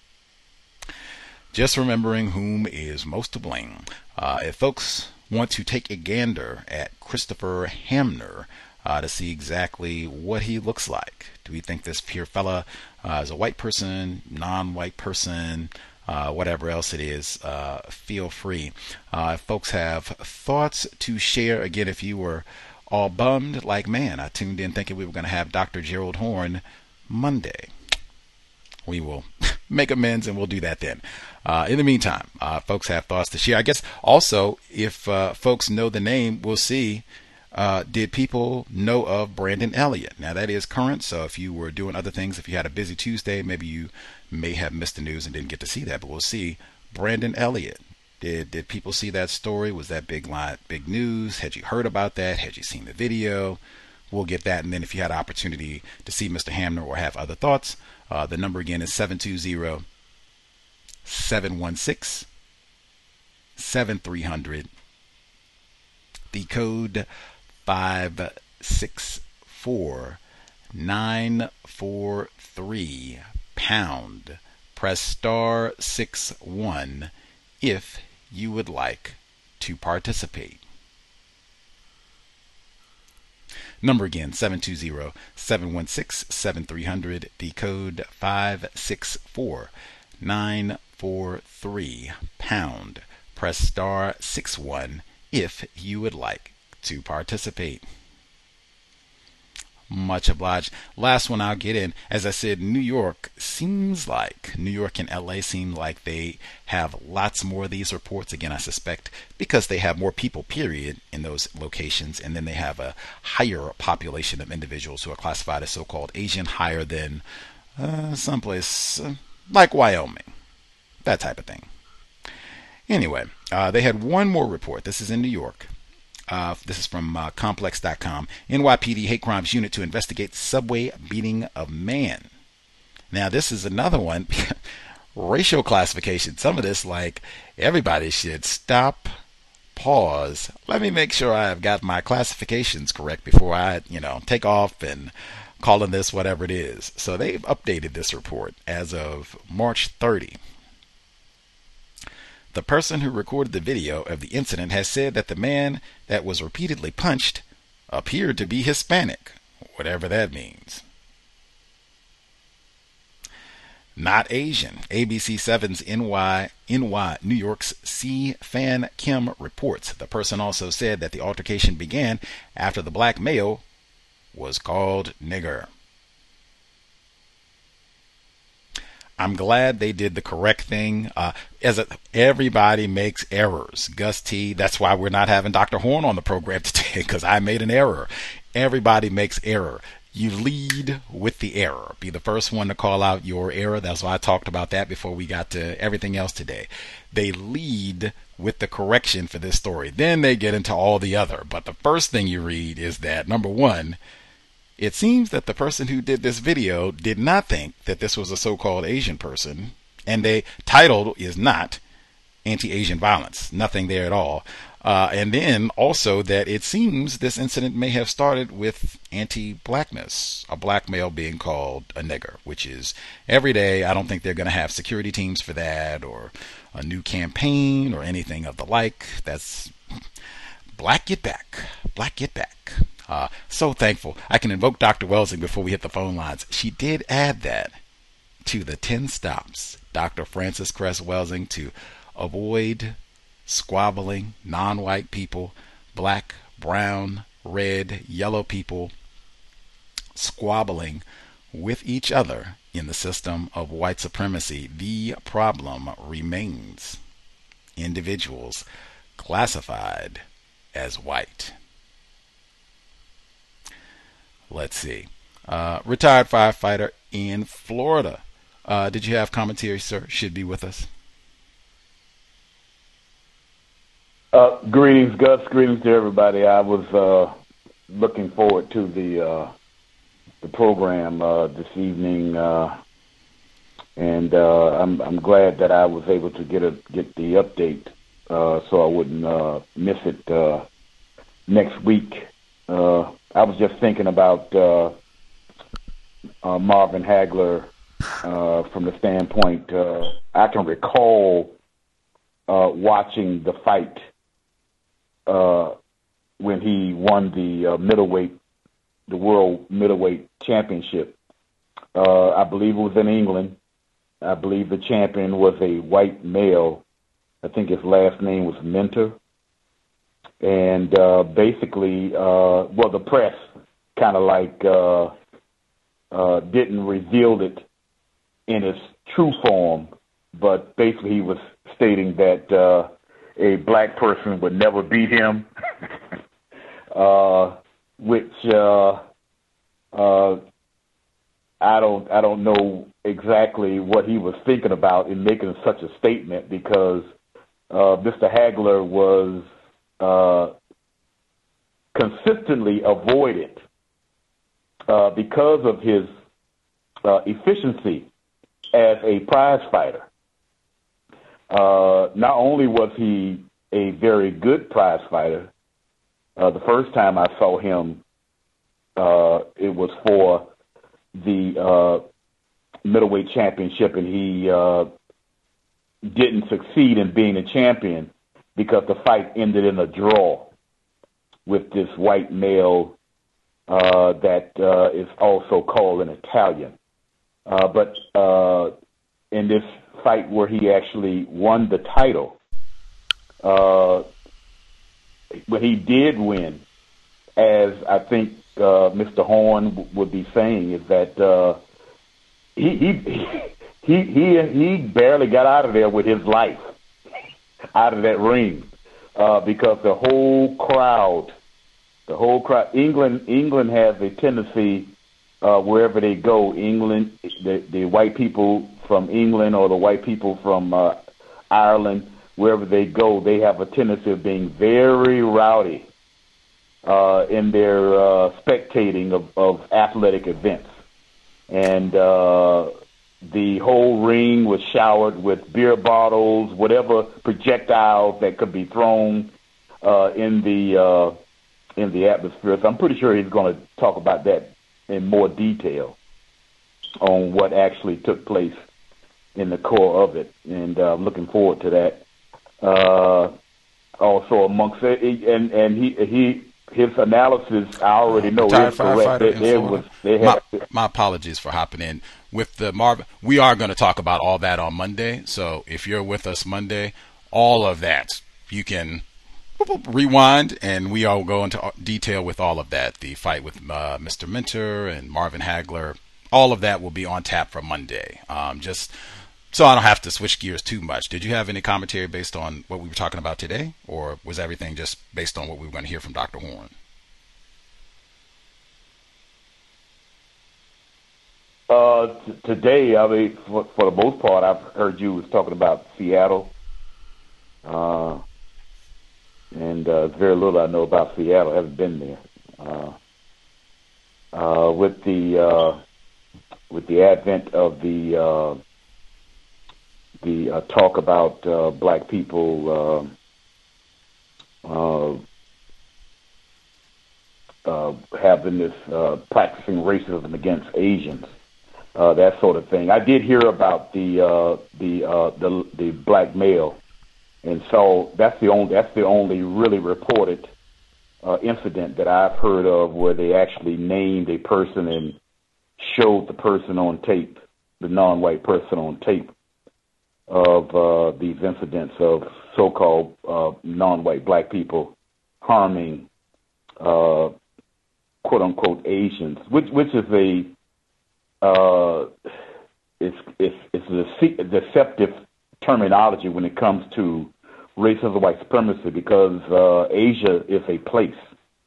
Just remembering whom is most to blame. Uh, if folks want to take a gander at Christopher Hamner uh, to see exactly what he looks like, do we think this pure fella uh, is a white person, non-white person, uh, whatever else it is, uh, feel free. Uh, if folks have thoughts to share, again, if you were all bummed, like, man, I tuned in thinking we were going to have Doctor Gerald Horne Monday. We will make amends and we'll do that then. Uh, in the meantime, uh, folks have thoughts to share. I guess also, if uh, folks know the name, we'll see. Uh, did people know of Brandon Elliott? Now, that is current, so if you were doing other things, if you had a busy Tuesday, maybe you may have missed the news and didn't get to see that, but we'll see. Brandon Elliott. Did did people see that story? Was that big line, big news? Had you heard about that? Had you seen the video? We'll get that, and then if you had an opportunity to see Mister Hamner or have other thoughts, uh, the number again is seven two zero, seven one six, seven three zero zero. The code five six four nine four three pound. Press star six one if you would like to participate. Number again, seven two zero, seven one six, seven three zero zero. The code five six four nine four three pound. Press star six one if you would like to participate. Much obliged. Last one I'll get in. As I said, New York seems like, New York and L A seem like they have lots more of these reports. Again, I suspect because they have more people, period, in those locations. And then they have a higher population of individuals who are classified as so-called Asian, higher than uh, someplace uh, like Wyoming. That type of thing. Anyway, uh, they had one more report. This is in New York. Uh, this is from uh, complex dot com. N Y P D Hate Crimes Unit to investigate subway beating of man. Now, this is another one. Racial classification. Some of this, like, everybody should stop, pause. Let me make sure I have got my classifications correct before I, you know, take off and calling this whatever it is. So they've updated this report as of March thirtieth. The person who recorded the video of the incident has said that the man that was repeatedly punched appeared to be Hispanic, whatever that means. Not Asian. A B C seven's N Y, N Y, New York's C. Fan Kim reports. The person also said that the altercation began after the black male was called nigger. I'm glad they did the correct thing. Uh, as a, everybody makes errors. Gus T, that's why we're not having Doctor Horn on the program today, because I made an error. Everybody makes error. You lead with the error. Be the first one to call out your error. That's why I talked about that before we got to everything else today. They lead with the correction for this story. Then they get into all the other. But the first thing you read is that, number one, it seems that the person who did this video did not think that this was a so-called Asian person. And the title is not anti-Asian violence. Nothing there at all. Uh, and then also that it seems this incident may have started with anti-blackness, a black male being called a nigger, which is every day. I don't think they're going to have security teams for that or a new campaign or anything of the like. That's Black Get Back. Black Get Back. Uh, so thankful. I can invoke Doctor Welsing before we hit the phone lines. She did add that to the ten stops, Doctor Frances Cress Welsing, to avoid squabbling non-white people, black, brown, red, yellow people squabbling with each other in the system of white supremacy. The problem remains individuals classified as white. Let's see. Uh, retired firefighter in Florida. Uh, did you have commentary, sir? Should be with us. Uh, greetings, Gus. Greetings to everybody. I was uh, looking forward to the uh, the program uh, this evening, uh, and uh, I'm I'm glad that I was able to get a get the update, uh, so I wouldn't uh, miss it uh, next week. Uh, I was just thinking about uh, uh, Marvin Hagler uh, from the standpoint uh, I can recall uh, watching the fight. Uh, when he won the uh, middleweight, the world middleweight championship. Uh, I believe it was in England. I believe the champion was a white male. I think his last name was Minter. And uh, basically, uh, well, the press kind of like uh, uh, didn't reveal it in its true form, but basically he was stating that uh, a black person would never beat him, uh, which uh, uh, I don't I don't know exactly what he was thinking about in making such a statement, because uh, Mister Hagler was uh, consistently avoided uh, because of his uh, efficiency as a prize fighter. Uh, not only was he a very good prize fighter, uh, the first time I saw him, uh, it was for the uh, middleweight championship, and he uh, didn't succeed in being a champion because the fight ended in a draw with this white male uh, that uh, is also called an Italian. Uh, but uh, in this fight where he actually won the title, uh, what he did win, as I think uh, Mister Horn w- would be saying, is that uh, he, he he he he barely got out of there with his life, out of that ring, uh, because the whole crowd, the whole crowd, England England has a tendency. Uh, wherever they go, England, the, the white people from England or the white people from uh, Ireland, wherever they go, they have a tendency of being very rowdy uh, in their uh, spectating of, of athletic events. And uh, the whole ring was showered with beer bottles, whatever projectiles that could be thrown uh, in the uh, in the atmosphere. So I'm pretty sure he's going to talk about that in more detail on what actually took place in the core of it, and uh, looking forward to that. Uh, also, amongst it, and and he he his analysis, I already know is correct. There, there was, they had, my, my apologies for hopping in with the Marvin. We are going to talk about all that on Monday. So if you're with us Monday, all of that you can rewind, and we all go into detail with all of that. The fight with uh, Mister Minter and Marvin Hagler, all of that will be on tap for Monday. Um, just so I don't have to switch gears too much. Did you have any commentary based on what we were talking about today, or was everything just based on what we were going to hear from Doctor Horne? Uh, t- today, I mean, for, for the most part, I've heard you was talking about Seattle, uh, and uh, very little I know about Seattle. I haven't been there. Uh, uh, with the uh, with the advent of the uh, the uh, talk about uh, black people uh, uh, uh, having this uh, practicing racism against Asians. Uh, that sort of thing. I did hear about the uh, the, uh, the the black male, and so that's the only that's the only really reported uh, incident that I've heard of where they actually named a person and showed the person on tape, the non-white person on tape of uh, these incidents of so-called uh, non-white black people harming uh, quote-unquote Asians, which which is a Uh, it's it's it's a deceptive terminology when it comes to racism, white supremacy, because uh, Asia is a place.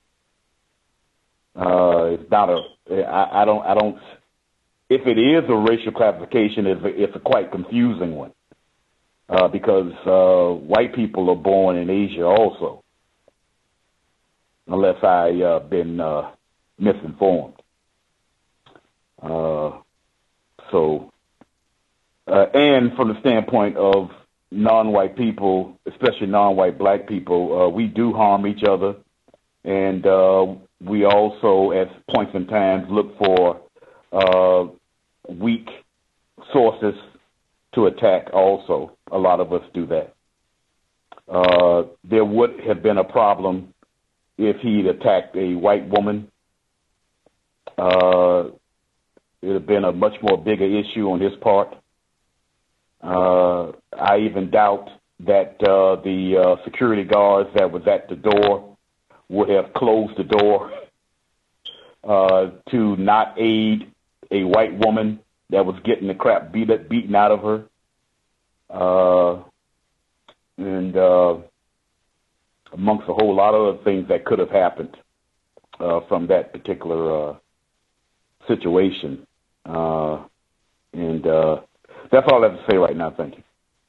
Uh, it's not a. I, I don't. I don't. If it is a racial classification, it's a, it's a quite confusing one uh, because uh, white people are born in Asia also, unless I uh, been uh, misinformed. Uh, so, uh, and from the standpoint of non-white people, especially non-white black people, uh, we do harm each other, and uh, we also, at points in time, look for uh, weak sources to attack also. A lot of us do that. Uh, there would have been a problem if he'd attacked a white woman. Uh, it would have been a much more bigger issue on his part. Uh, I even doubt that uh, the uh, security guards that was at the door would have closed the door uh, to not aid a white woman that was getting the crap beat, beaten out of her. Uh, and uh, amongst a whole lot of other things that could have happened uh, from that particular uh, situation. Uh, and uh, that's all I have to say right now. Thank you.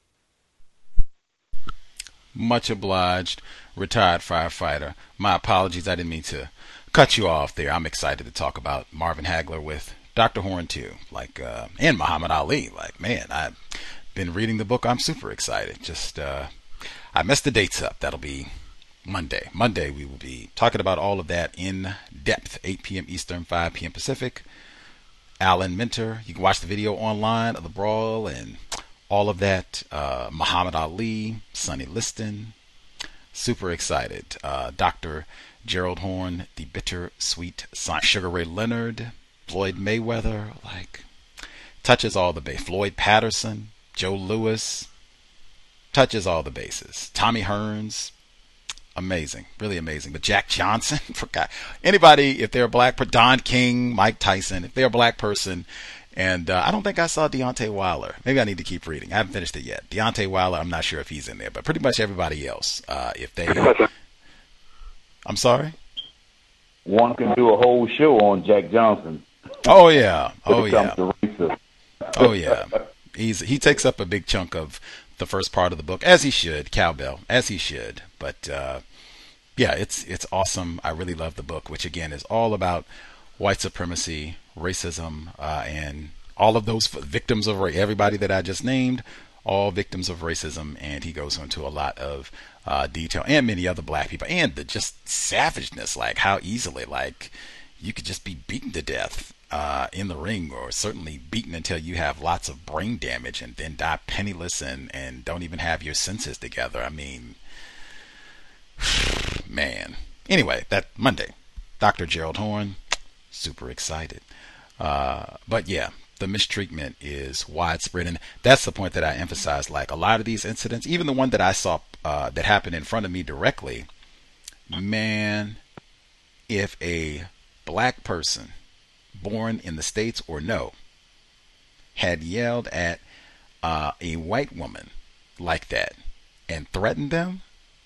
Much obliged, retired firefighter. My apologies. I didn't mean to cut you off there. I'm excited to talk about Marvin Hagler with Doctor Horne too, like uh, and Muhammad Ali. Like, man, I've been reading the book. I'm super excited. Just uh, I messed the dates up. That'll be Monday. Monday we will be talking about all of that in depth. eight p.m. Eastern, five p.m. Pacific. Alan Minter. You can watch the video online of the brawl and all of that. Uh, Muhammad Ali, Sonny Liston. Super excited. Uh, Doctor Gerald Horne, the bitter sweet Sugar Ray Leonard, Floyd Mayweather, like touches all the bases. Floyd Patterson, Joe Louis, touches all the bases. Tommy Hearns, amazing, really amazing. But Jack Johnson, forgot anybody if they're a black, Don King, Mike Tyson, if they're a black person. And uh, I don't think I saw Deontay Wilder. Maybe I need to keep reading. I haven't finished it yet. Deontay Wilder, I'm not sure if he's in there, but pretty much everybody else. Uh, if they, I'm sorry. One can do a whole show on Jack Johnson. Oh yeah, oh yeah, to oh yeah. He's he takes up a big chunk of the first part of the book, as he should. Cowbell, as he should. But uh, yeah, it's it's awesome. I really love the book, which again is all about white supremacy, racism, uh, and all of those victims of race. Everybody that I just named, all victims of racism, and he goes into a lot of uh, detail, and many other black people, and the just savageness, like how easily, like you could just be beaten to death uh, in the ring, or certainly beaten until you have lots of brain damage, and then die penniless and and don't even have your senses together. I mean, man. Anyway, that Monday, Doctor Gerald Horne. Super excited. Uh, but yeah, the mistreatment is widespread. And that's the point that I emphasize. Like a lot of these incidents, even the one that I saw uh, that happened in front of me directly, man, if a black person born in the States or no, had yelled at uh, a white woman like that and threatened them,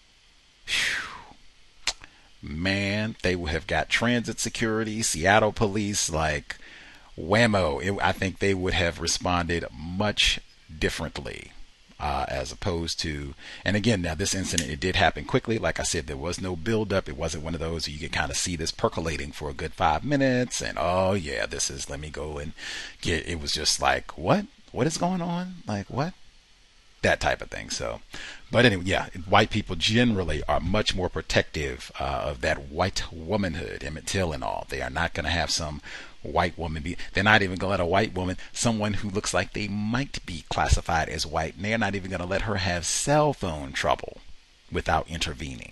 whew, man, they would have got transit security, Seattle police, like whammo. It, I think they would have responded much differently. Uh, as opposed to, and again, now this incident, it did happen quickly. Like I said, there was no build up. It wasn't one of those where you could kind of see this percolating for a good five minutes and, oh yeah, this is, let me go and get, it was just like, what, what is going on? Like what? That type of thing. So, but anyway, yeah, white people generally are much more protective uh, of that white womanhood, Emmett Till and all. They are not going to have some white woman be, they're not even going to let a white woman, someone who looks like they might be classified as white, and they're not even going to let her have cell phone trouble without intervening.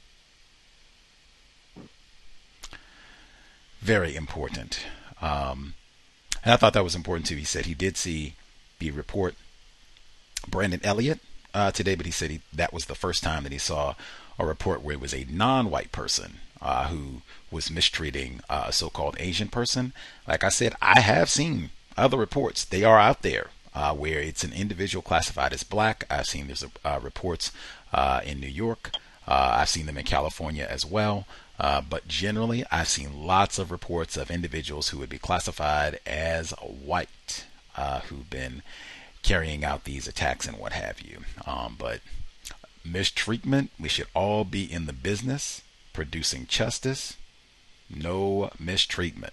Very important. Um, and I thought that was important too. He said he did see the report Brandon Elliott uh, today, but he said he, that was the first time that he saw a report where it was a non-white person uh, who was mistreating uh, a so-called Asian person. Like I said, I have seen other reports. They are out there uh, where it's an individual classified as black. I've seen there's uh, reports uh, in New York. Uh, I've seen them in California as well. Uh, but generally, I've seen lots of reports of individuals who would be classified as white uh, who've been carrying out these attacks and what have you. Um, but mistreatment, we should all be in the business producing justice. No mistreatment.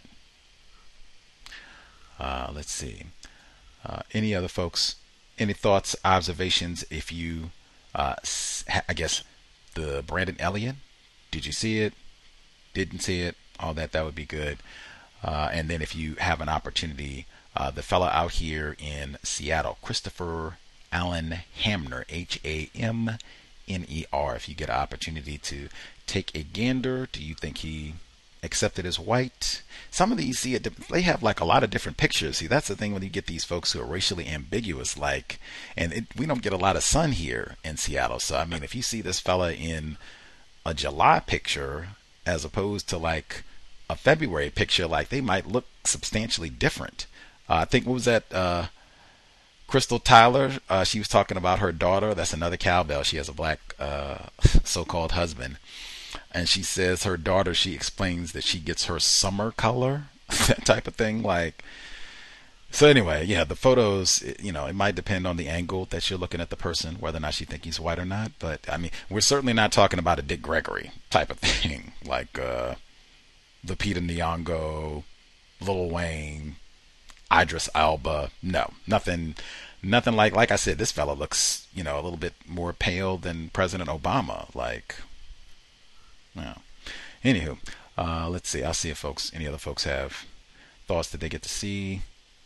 Uh, let's see. Uh, any other folks? Any thoughts, observations? If you, uh, I guess, the Brandon Elliott, did you see it? Didn't see it? All that, that would be good. Uh, and then if you have an opportunity, uh, the fella out here in Seattle, Christopher Allen Hamner, H A M N E R. If you get an opportunity to take a gander, do you think he accepted as white? Some of these, see, they have like a lot of different pictures. See, that's the thing when you get these folks who are racially ambiguous, like, and it, we don't get a lot of sun here in Seattle. So, I mean, if you see this fella in a July picture as opposed to like a February picture, like they might look substantially different. Uh, I think, what was that? Uh, Crystal Tyler, uh, she was talking about her daughter. That's another cowbell. She has a black uh, so-called husband. And she says her daughter, she explains that she gets her summer color, that type of thing. Like, so anyway, yeah, the photos, you know, it might depend on the angle that you're looking at the person, whether or not you think he's white or not. But, I mean, we're certainly not talking about a Dick Gregory type of thing, like uh, Lupita Nyong'o, Lil Wayne, Idris Elba. No, nothing nothing like, like I said, this fella looks, you know, a little bit more pale than President Obama. Like, no. Anywho, uh, let's see. I'll see if folks, any other folks have thoughts that they get to see.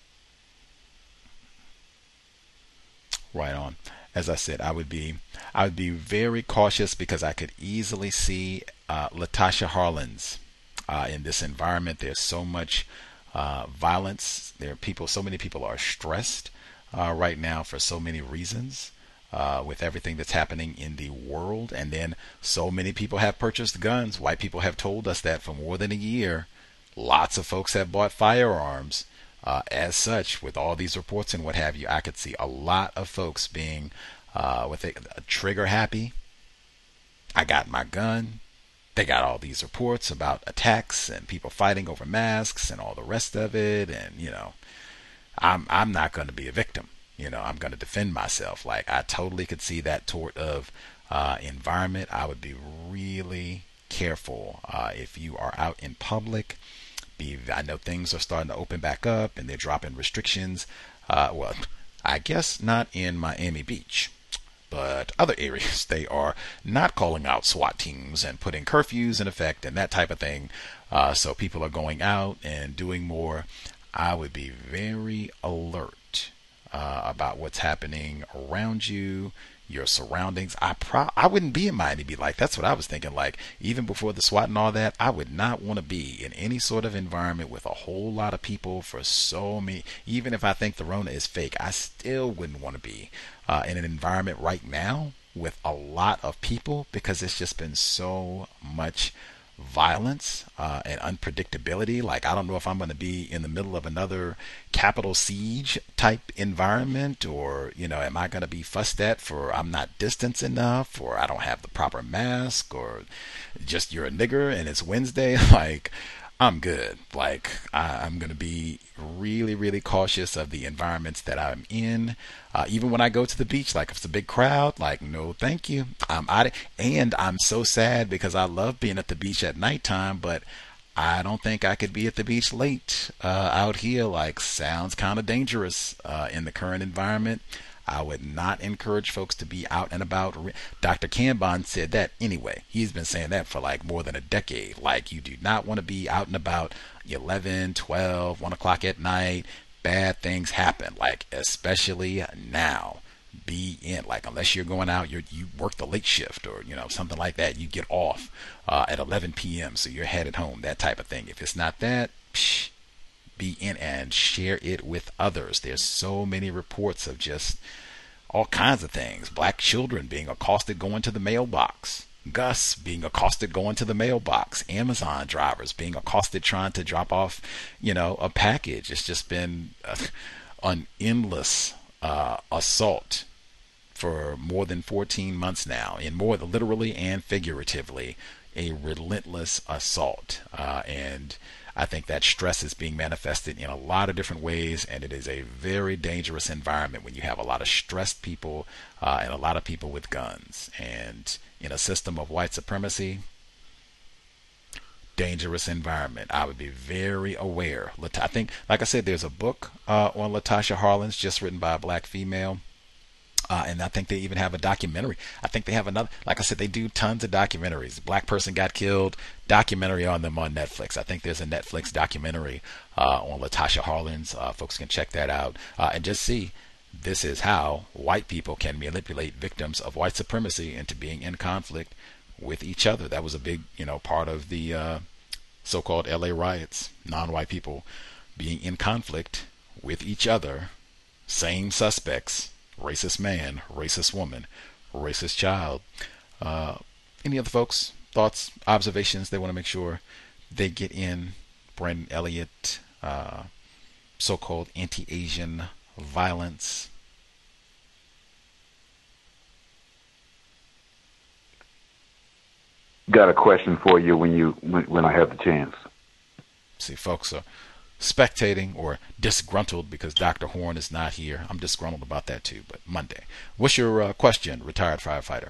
Right on. As I said, I would be, I would be very cautious because I could easily see uh, Latasha Harlins uh, in this environment. There's so much uh, violence. There are people. So many people are stressed uh, right now for so many reasons. Uh, with everything that's happening in the world, and then so many people have purchased guns. White people have told us that for more than a year. Lots of folks have bought firearms. Uh, as such, with all these reports and what have you, I could see a lot of folks being uh, with a, a trigger happy. I got my gun. They got all these reports about attacks and people fighting over masks and all the rest of it, and you know, I'm I'm not going to be a victim. You know, I'm going to defend myself. Like, I totally could see that sort of uh, environment. I would be really careful uh, if you are out in public. Be, I know things are starting to open back up and they're dropping restrictions. Uh, well, I guess not in Miami Beach, but other areas they are not calling out SWAT teams and putting curfews in effect and that type of thing. Uh, so people are going out and doing more. I would be very alert Uh, about what's happening around you, your surroundings. I pro I wouldn't be in Miami Beach. Like, that's what I was thinking. Like, even before the SWAT and all that, I would not want to be in any sort of environment with a whole lot of people for so many. Even if I think the Rona is fake, I still wouldn't want to be uh, in an environment right now with a lot of people, because it's just been so much violence uh, and unpredictability. Like, I don't know if I'm going to be in the middle of another Capitol siege type environment, or, you know, am I going to be fussed at for I'm not distanced enough, or I don't have the proper mask, or just you're a nigger and it's Wednesday. Like, I'm good. Like, I, I'm going to be really, really cautious of the environments that I'm in. Uh, even when I go to the beach, like if it's a big crowd, like, no, thank you. I'm out. And I'm so sad because I love being at the beach at nighttime, but I don't think I could be at the beach late uh, out here. Like, sounds kind of dangerous uh, in the current environment. I would not encourage folks to be out and about. Doctor Kanban said that anyway. He's been saying that for like more than a decade. Like, you do not want to be out and about eleven, twelve, one o'clock at night. Bad things happen, like especially now. Be in, like, unless you're going out, you you work the late shift or, you know, something like that. You get off uh, at eleven p.m. so you're headed home, that type of thing. If it's not that, psh, be in and share it with others. There's so many reports of just all kinds of things. Black children being accosted going to the mailbox. Gus being accosted going to the mailbox. Amazon drivers being accosted trying to drop off, you know, a package. It's just been uh, an endless uh, assault for more than fourteen months now, in more literally and figuratively, a relentless assault. Uh, and I think that stress is being manifested in a lot of different ways, and it is a very dangerous environment when you have a lot of stressed people uh, and a lot of people with guns. And in a system of white supremacy, dangerous environment. I would be very aware. I think, like I said, there's a book uh, on Latasha Harlins just written by a black female. Uh, and I think they even have a documentary. I think they have another, like I said, they do tons of documentaries. Black person got killed, documentary on them on Netflix. I think there's a Netflix documentary uh, on Latasha Harlins. Uh, folks can check that out uh, and just see this is how white people can manipulate victims of white supremacy into being in conflict with each other. That was a big, you know, part of the uh, so-called L A riots. Non-white people being in conflict with each other, same suspects. Racist man, racist woman, racist child. Uh, any other folks, thoughts, observations they want to make sure they get in? Brandon Elliott, uh, so-called anti-Asian violence. Got a question for you when you when, when I have the chance. See, folks are spectating or disgruntled because Doctor Horn is not here. I'm disgruntled about that too, but Monday. What's your uh, question, retired firefighter?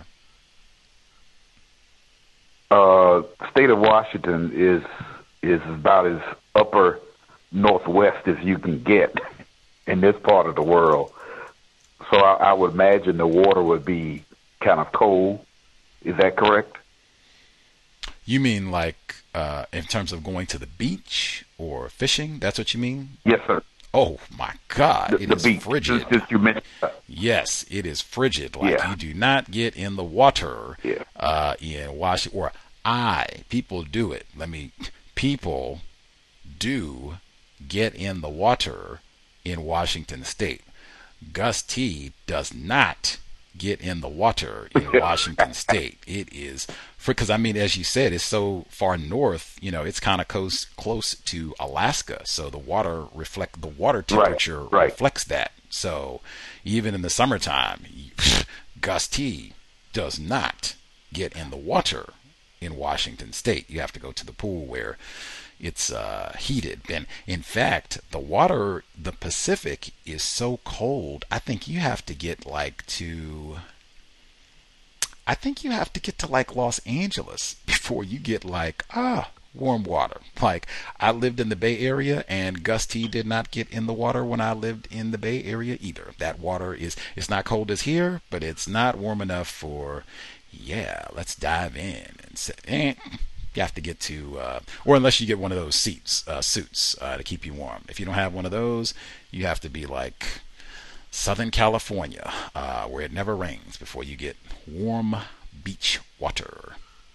Uh, state of Washington is is about as upper northwest as you can get in this part of the world. So I, I would imagine the water would be kind of cold. Is that correct? You mean like uh, in terms of going to the beach or fishing? That's what you mean? Yes, sir. Oh, my God. The, it the is beach. frigid. Just, just you mentioned that. Yes, it is frigid. Like, yeah. You do not get in the water yeah. uh, in Washington. Or I, people do it. Let me, people do get in the water in Washington State. Gus T does not get in the water in Washington State. It is, because I mean, as you said, it's so far north, you know, it's kind of close close to Alaska, so the water reflect the water temperature right, right. reflects that. So even in the summertime, Gus T does not get in the water in Washington State. You have to go to the pool where it's uh, heated. And in fact, the water, the Pacific is so cold, I think you have to get like to, I think you have to get to like Los Angeles before you get like, ah, warm water. Like, I lived in the Bay Area and Gus T did not get in the water when I lived in the Bay Area either. That water is, it's not cold as here, but it's not warm enough for, yeah, let's dive in and say, eh. You have to get to, uh, or unless you get one of those seats, uh, suits uh, to keep you warm. If you don't have one of those, you have to be like Southern California, uh, where it never rains, before you get warm beach water.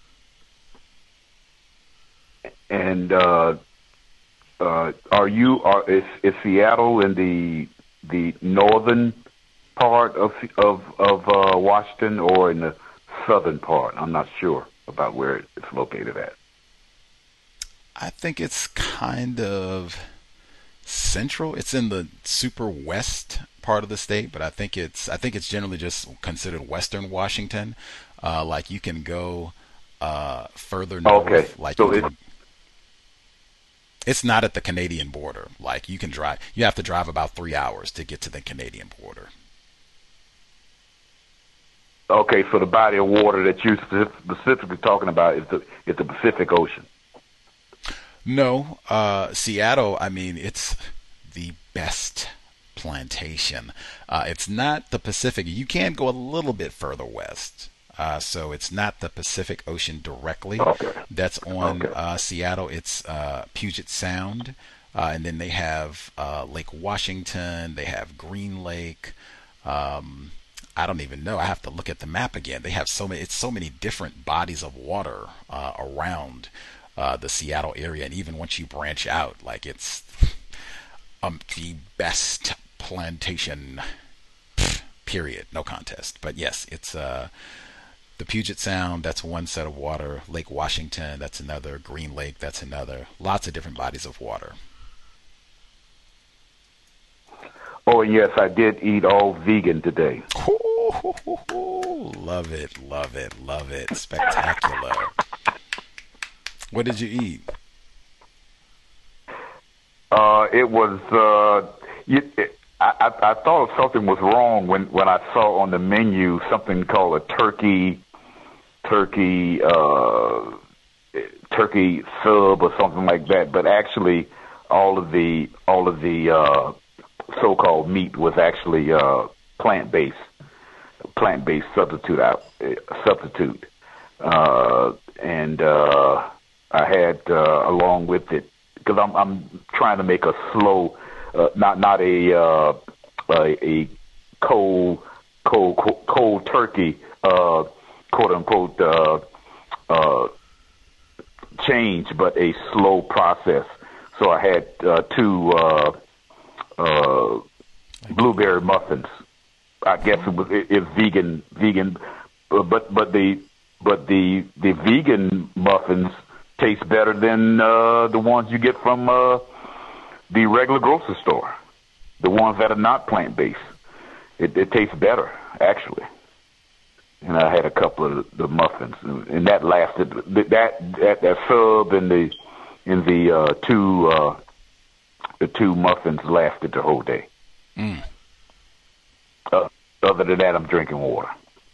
And uh, uh, are you? Are is, is Seattle in the the northern part of of of uh, Washington, or in the southern part? I'm not sure about where it's located at. I think it's kind of central. It's in the super west part of the state, but I think it's I think it's generally just considered Western Washington. Uh, like you can go uh, further north. Okay. Like so you it's, can, it's not at the Canadian border. Like you can drive. You have to drive about three hours to get to the Canadian border. okay, so the body of water that you're specifically talking about is the is the Pacific Ocean. No, uh, Seattle, I mean, it's the best plantation. Uh, it's not the Pacific. You can go a little bit further west. Uh, so it's not the Pacific Ocean directly. Okay. That's on Okay. uh, Seattle. It's uh, Puget Sound. Uh, and then they have uh, Lake Washington. They have Green Lake. Um, I don't even know. I have to look at the map again. They have so many. It's so many different bodies of water uh, around uh, the Seattle area, and even once you branch out, like it's um, the best plantation. Period. No contest. But yes, it's uh, the Puget Sound. That's one set of water. Lake Washington. That's another. Green Lake. That's another. Lots of different bodies of water. Oh, and yes, I did eat all vegan today. Love it, love it, love it. Spectacular. What did you eat? Uh, it was. Uh, you, it, I, I, I thought something was wrong when, when I saw on the menu something called a turkey, turkey, uh, turkey sub or something like that. But actually, all of the all of the uh, so-called meat was actually uh, plant-based, plant-based substitute out uh, substitute, uh, and uh, I had uh, along with it because I'm I'm trying to make a slow, uh, not not a uh, a, a cold cold cold, cold turkey uh, quote unquote uh, uh, change, but a slow process. So I had uh, two. Uh, Uh, blueberry muffins. I guess it was it, it's vegan, vegan, uh, but but the but the the vegan muffins taste better than uh, the ones you get from uh, the regular grocery store. The ones that are not plant based, it, it tastes better actually. And I had a couple of the muffins, and that lasted. That that that sub in the in the uh, two. Uh, The two muffins lasted the whole day. Mm. Uh, other than that, I'm drinking water.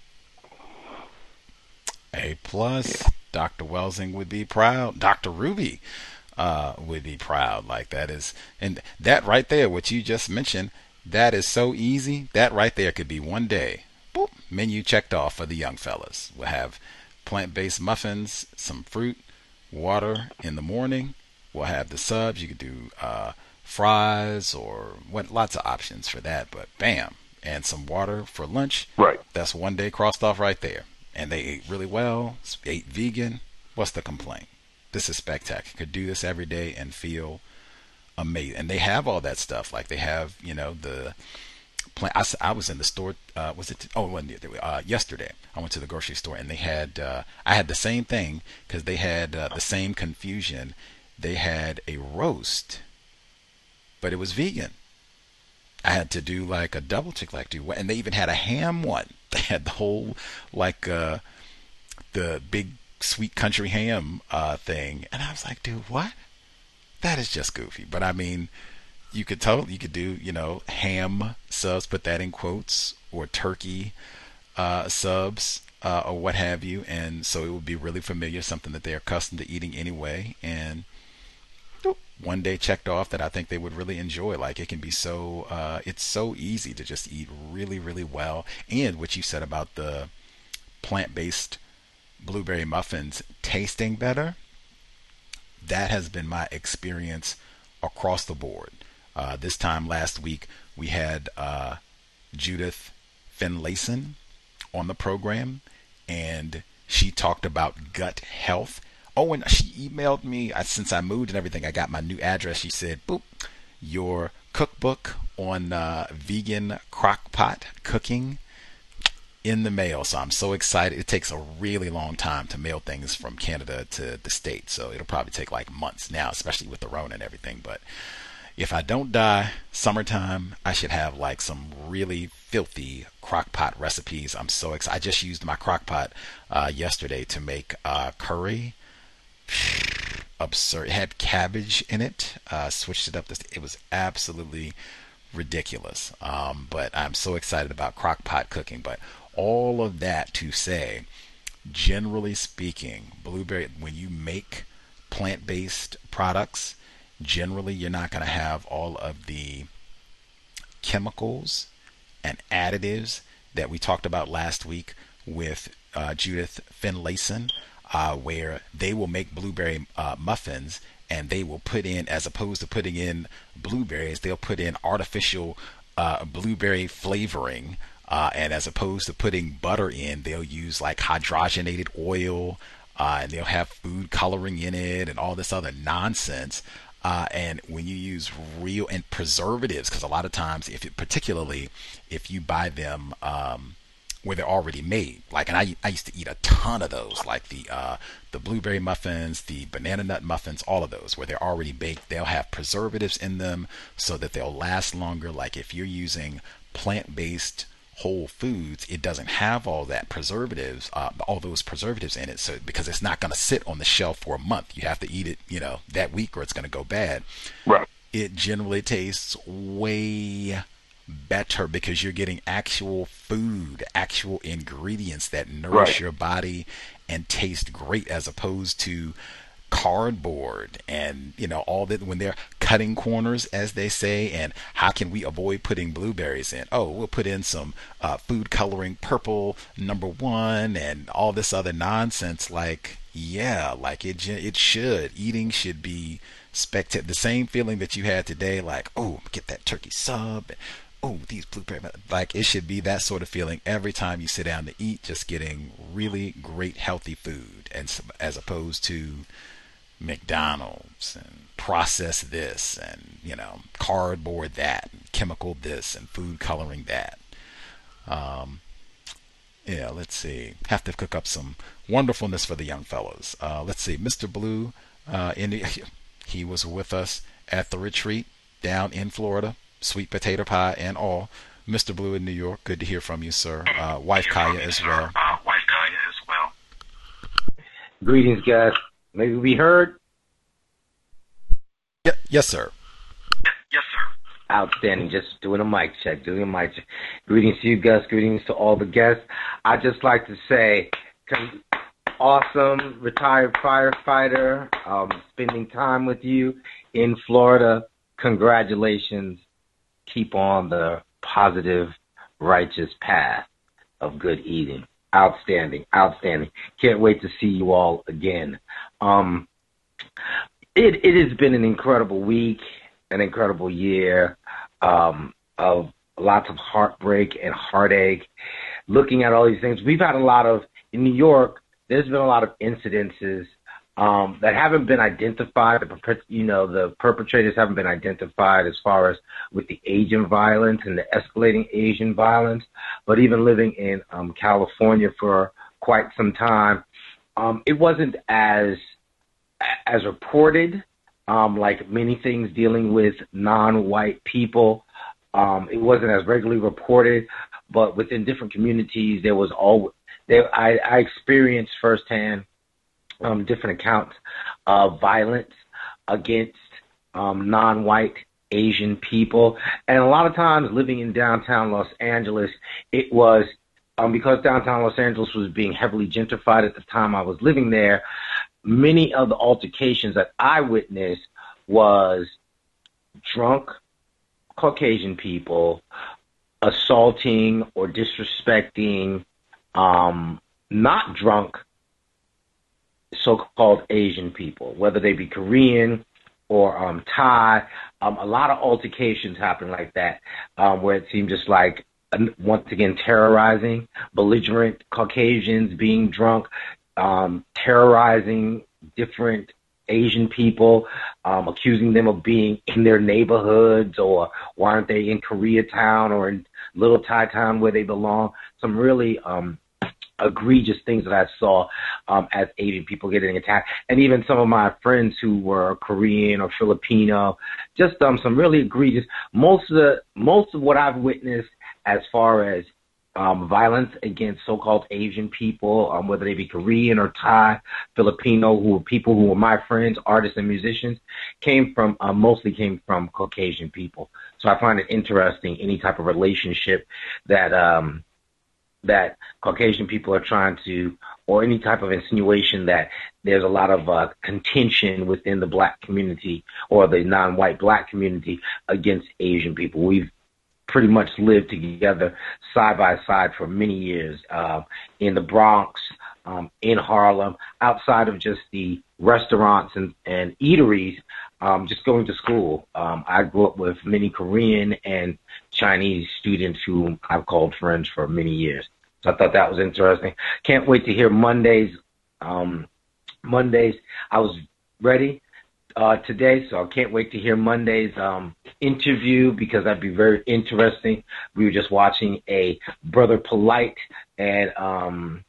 A plus. Yeah. Doctor Welsing would be proud. Doctor Ruby uh, would be proud. Like that is, and that right there, what you just mentioned, that is so easy. That right there could be one day. Boop, menu checked off for the young fellas. We'll have plant-based muffins, some fruit, water in the morning. We'll have the subs. You could do uh, fries or what? Lots of options for that. But bam, and some water for lunch. Right. That's one day crossed off right there. And they ate really well. Ate vegan. What's the complaint? This is spectacular. Could do this every day and feel amazing. And they have all that stuff. Like they have, you know, the plant. I, I was in the store. Uh, was it? Oh, uh, yesterday I went to the grocery store and they had. Uh, I had the same thing because they had uh, the same confusion. They had a roast, but it was vegan. I had to do like a double check, like do what, and they even had a ham one. They had the whole like uh, the big sweet country ham uh, thing, and I was like, dude, what? That is just goofy. But I mean, you could totally you could do you know ham subs, put that in quotes, or turkey uh, subs. Uh, or what have you, and so it would be really familiar, something that they're accustomed to eating anyway, and one day checked off that I think they would really enjoy. Like it can be so, uh, it's so easy to just eat really, really well. And what you said about the plant-based blueberry muffins tasting better, that has been my experience across the board. Uh, this time last week, we had uh, Judith Finlayson on the program, and she talked about gut health. Oh, and she emailed me, I, since I moved and everything, I got my new address. She said, boop, your cookbook on uh, vegan crock pot cooking, in the mail. So I'm so excited. It takes a really long time to mail things from Canada to the States. So it'll probably take like months now, especially with the Rona and everything. But if I don't die, summertime, I should have like some really filthy crock pot recipes. I'm so excited. I just used my crock pot uh, yesterday to make uh, curry. Absurd. It had cabbage in it. Uh, switched it up. It was absolutely ridiculous. Um, but I'm so excited about crock pot cooking. But all of that to say, generally speaking, blueberry, when you make plant-based products, generally you're not going to have all of the chemicals and additives that we talked about last week with uh, Judith Finlayson, uh, where they will make blueberry uh, muffins and they will put in, as opposed to putting in blueberries, they'll put in artificial uh, blueberry flavoring. Uh, and as opposed to putting butter in, they'll use like hydrogenated oil, uh, and they'll have food coloring in it and all this other nonsense. Uh, and when you use real and preservatives, because a lot of times, if it, particularly if you buy them um, where they're already made, like, and I, I used to eat a ton of those, like the uh, the blueberry muffins, the banana nut muffins, all of those where they're already baked. They'll have preservatives in them so that they'll last longer. Like if you're using plant-based whole foods, it doesn't have all that preservatives, uh, all those preservatives in it. So because it's not going to sit on the shelf for a month, you have to eat it, you know, that week, or it's going to go bad. Right. It generally tastes way better because you're getting actual food, actual ingredients that nourish Right. your body and taste great, as opposed to cardboard and, you know, all that, when they're cutting corners, as they say. And how can we avoid putting blueberries in? Oh, we'll put in some uh, food coloring purple number one and all this other nonsense. Like, yeah, like it it should. Eating should be spectacular. The same feeling that you had today, like, oh, get that turkey sub. Oh, these blueberry, like it should be that sort of feeling every time you sit down to eat, just getting really great healthy food, and as opposed to McDonald's and process this and, you know, cardboard that and chemical this and food coloring that. Um, yeah, let's see. Have to cook up some wonderfulness for the young fellows. Uh, let's see. Mister Blue, uh, in the, he was with us at the retreat down in Florida, sweet potato pie and all. Mister Blue in New York, good to hear from you, sir. Uh, wife Kaya as well. Uh, wife Kaya as well. Greetings, guys. Maybe we heard? Yeah, yes, sir. Yes, sir. Outstanding. Just doing a mic check, doing a mic check. Greetings to you, Gus. Greetings to all the guests. I'd just like to say, con- awesome retired firefighter, um, spending time with you in Florida. Congratulations. Keep on the positive, righteous path of good eating. Outstanding, outstanding. Can't wait to see you all again. Um, it it has been an incredible week, an incredible year um, of lots of heartbreak and heartache. Looking at all these things, we've had a lot of, in New York, there's been a lot of incidences um, that haven't been identified. The, you know, the perpetrators haven't been identified as far as with the Asian violence and the escalating Asian violence. But even living in um, California for quite some time, um, it wasn't as as reported, um, like many things dealing with non-white people. Um, it wasn't as regularly reported, but within different communities, there was all there. I, I experienced firsthand um, different accounts of violence against um, non-white Asian people. And a lot of times living in downtown Los Angeles, it was um, because downtown Los Angeles was being heavily gentrified at the time I was living there. Many of the altercations that I witnessed was drunk Caucasian people assaulting or disrespecting um, not drunk so-called Asian people, whether they be Korean or um, Thai. Um, a lot of altercations happen like that, um, where it seemed just like, once again, terrorizing, belligerent Caucasians being drunk, um, terrorizing different Asian people, um, accusing them of being in their neighborhoods, or why aren't they in Koreatown or in Little Thai Town where they belong. Some really um, egregious things that I saw um, as Asian people getting attacked, and even some of my friends who were Korean or Filipino, just um, some really egregious. Most of the most of what I've witnessed as far as um, violence against so-called Asian people, um, whether they be Korean or Thai, Filipino, who were people who were my friends, artists and musicians, came from uh, mostly came from Caucasian people. So I find it interesting any type of relationship that. Um, that Caucasian people are trying to, or any type of insinuation that there's a lot of uh, contention within the black community or the non-white black community against Asian people. We've pretty much lived together side by side for many years uh, in the Bronx, um, in Harlem, outside of just the restaurants and, and eateries, um, just going to school. Um, I grew up with many Korean and Chinese students who I've called friends for many years. So I thought that was interesting. Can't wait to hear Mondays. Um, Mondays, I was ready uh, today, so I can't wait to hear Monday's um, interview because that'd be very interesting. We were just watching a Brother Polite and um,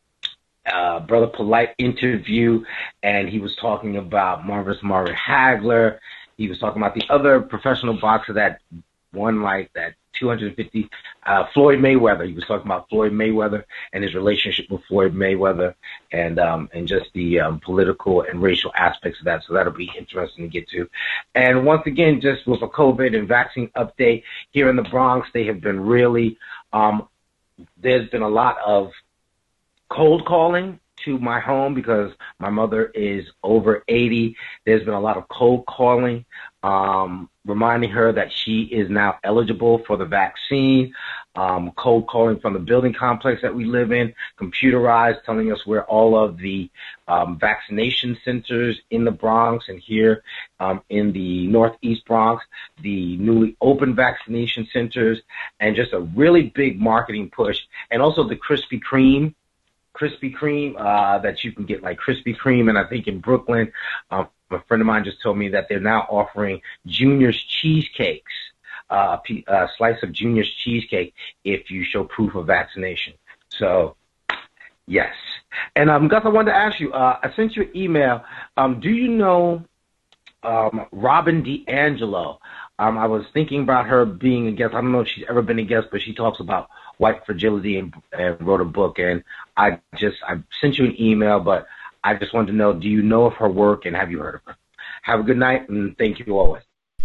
uh, Brother Polite interview, and he was talking about Marvelous Marvin Hagler. He was talking about the other professional boxer that won like that two hundred fifty, uh, Floyd Mayweather. He was talking about Floyd Mayweather and his relationship with Floyd Mayweather, and um, and just the um, political and racial aspects of that. So that'll be interesting to get to. And once again, just with a COVID and vaccine update here in the Bronx, they have been really. Um, there's been a lot of cold calling to my home because my mother is over eighty. There's been a lot of cold calling, um, reminding her that she is now eligible for the vaccine, um, cold calling from the building complex that we live in, computerized, telling us where all of the um, vaccination centers in the Bronx and here um, in the Northeast Bronx, the newly opened vaccination centers, and just a really big marketing push, and also the Krispy Kreme Krispy Kreme, uh, that you can get like Krispy Kreme, and I think in Brooklyn, um, a friend of mine just told me that they're now offering Junior's cheesecakes, uh, a uh, slice of Junior's cheesecake if you show proof of vaccination. So, yes. And um, Gus, I wanted to ask you, uh, I sent you an email. Um, do you know um, Robin DiAngelo? Um, I was thinking about her being a guest. I don't know if she's ever been a guest, but she talks about white fragility and, and wrote a book. And I just I sent you an email, but I just wanted to know, do you know of her work and have you heard of her? Have a good night, and thank you always.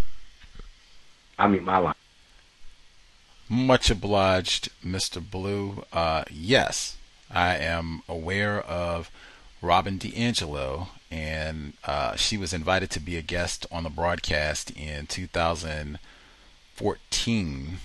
I mean, my line. Much obliged, Mister Blue. Uh, yes, I am aware of Robin DiAngelo, and uh, she was invited to be a guest on the broadcast in two thousand fourteen,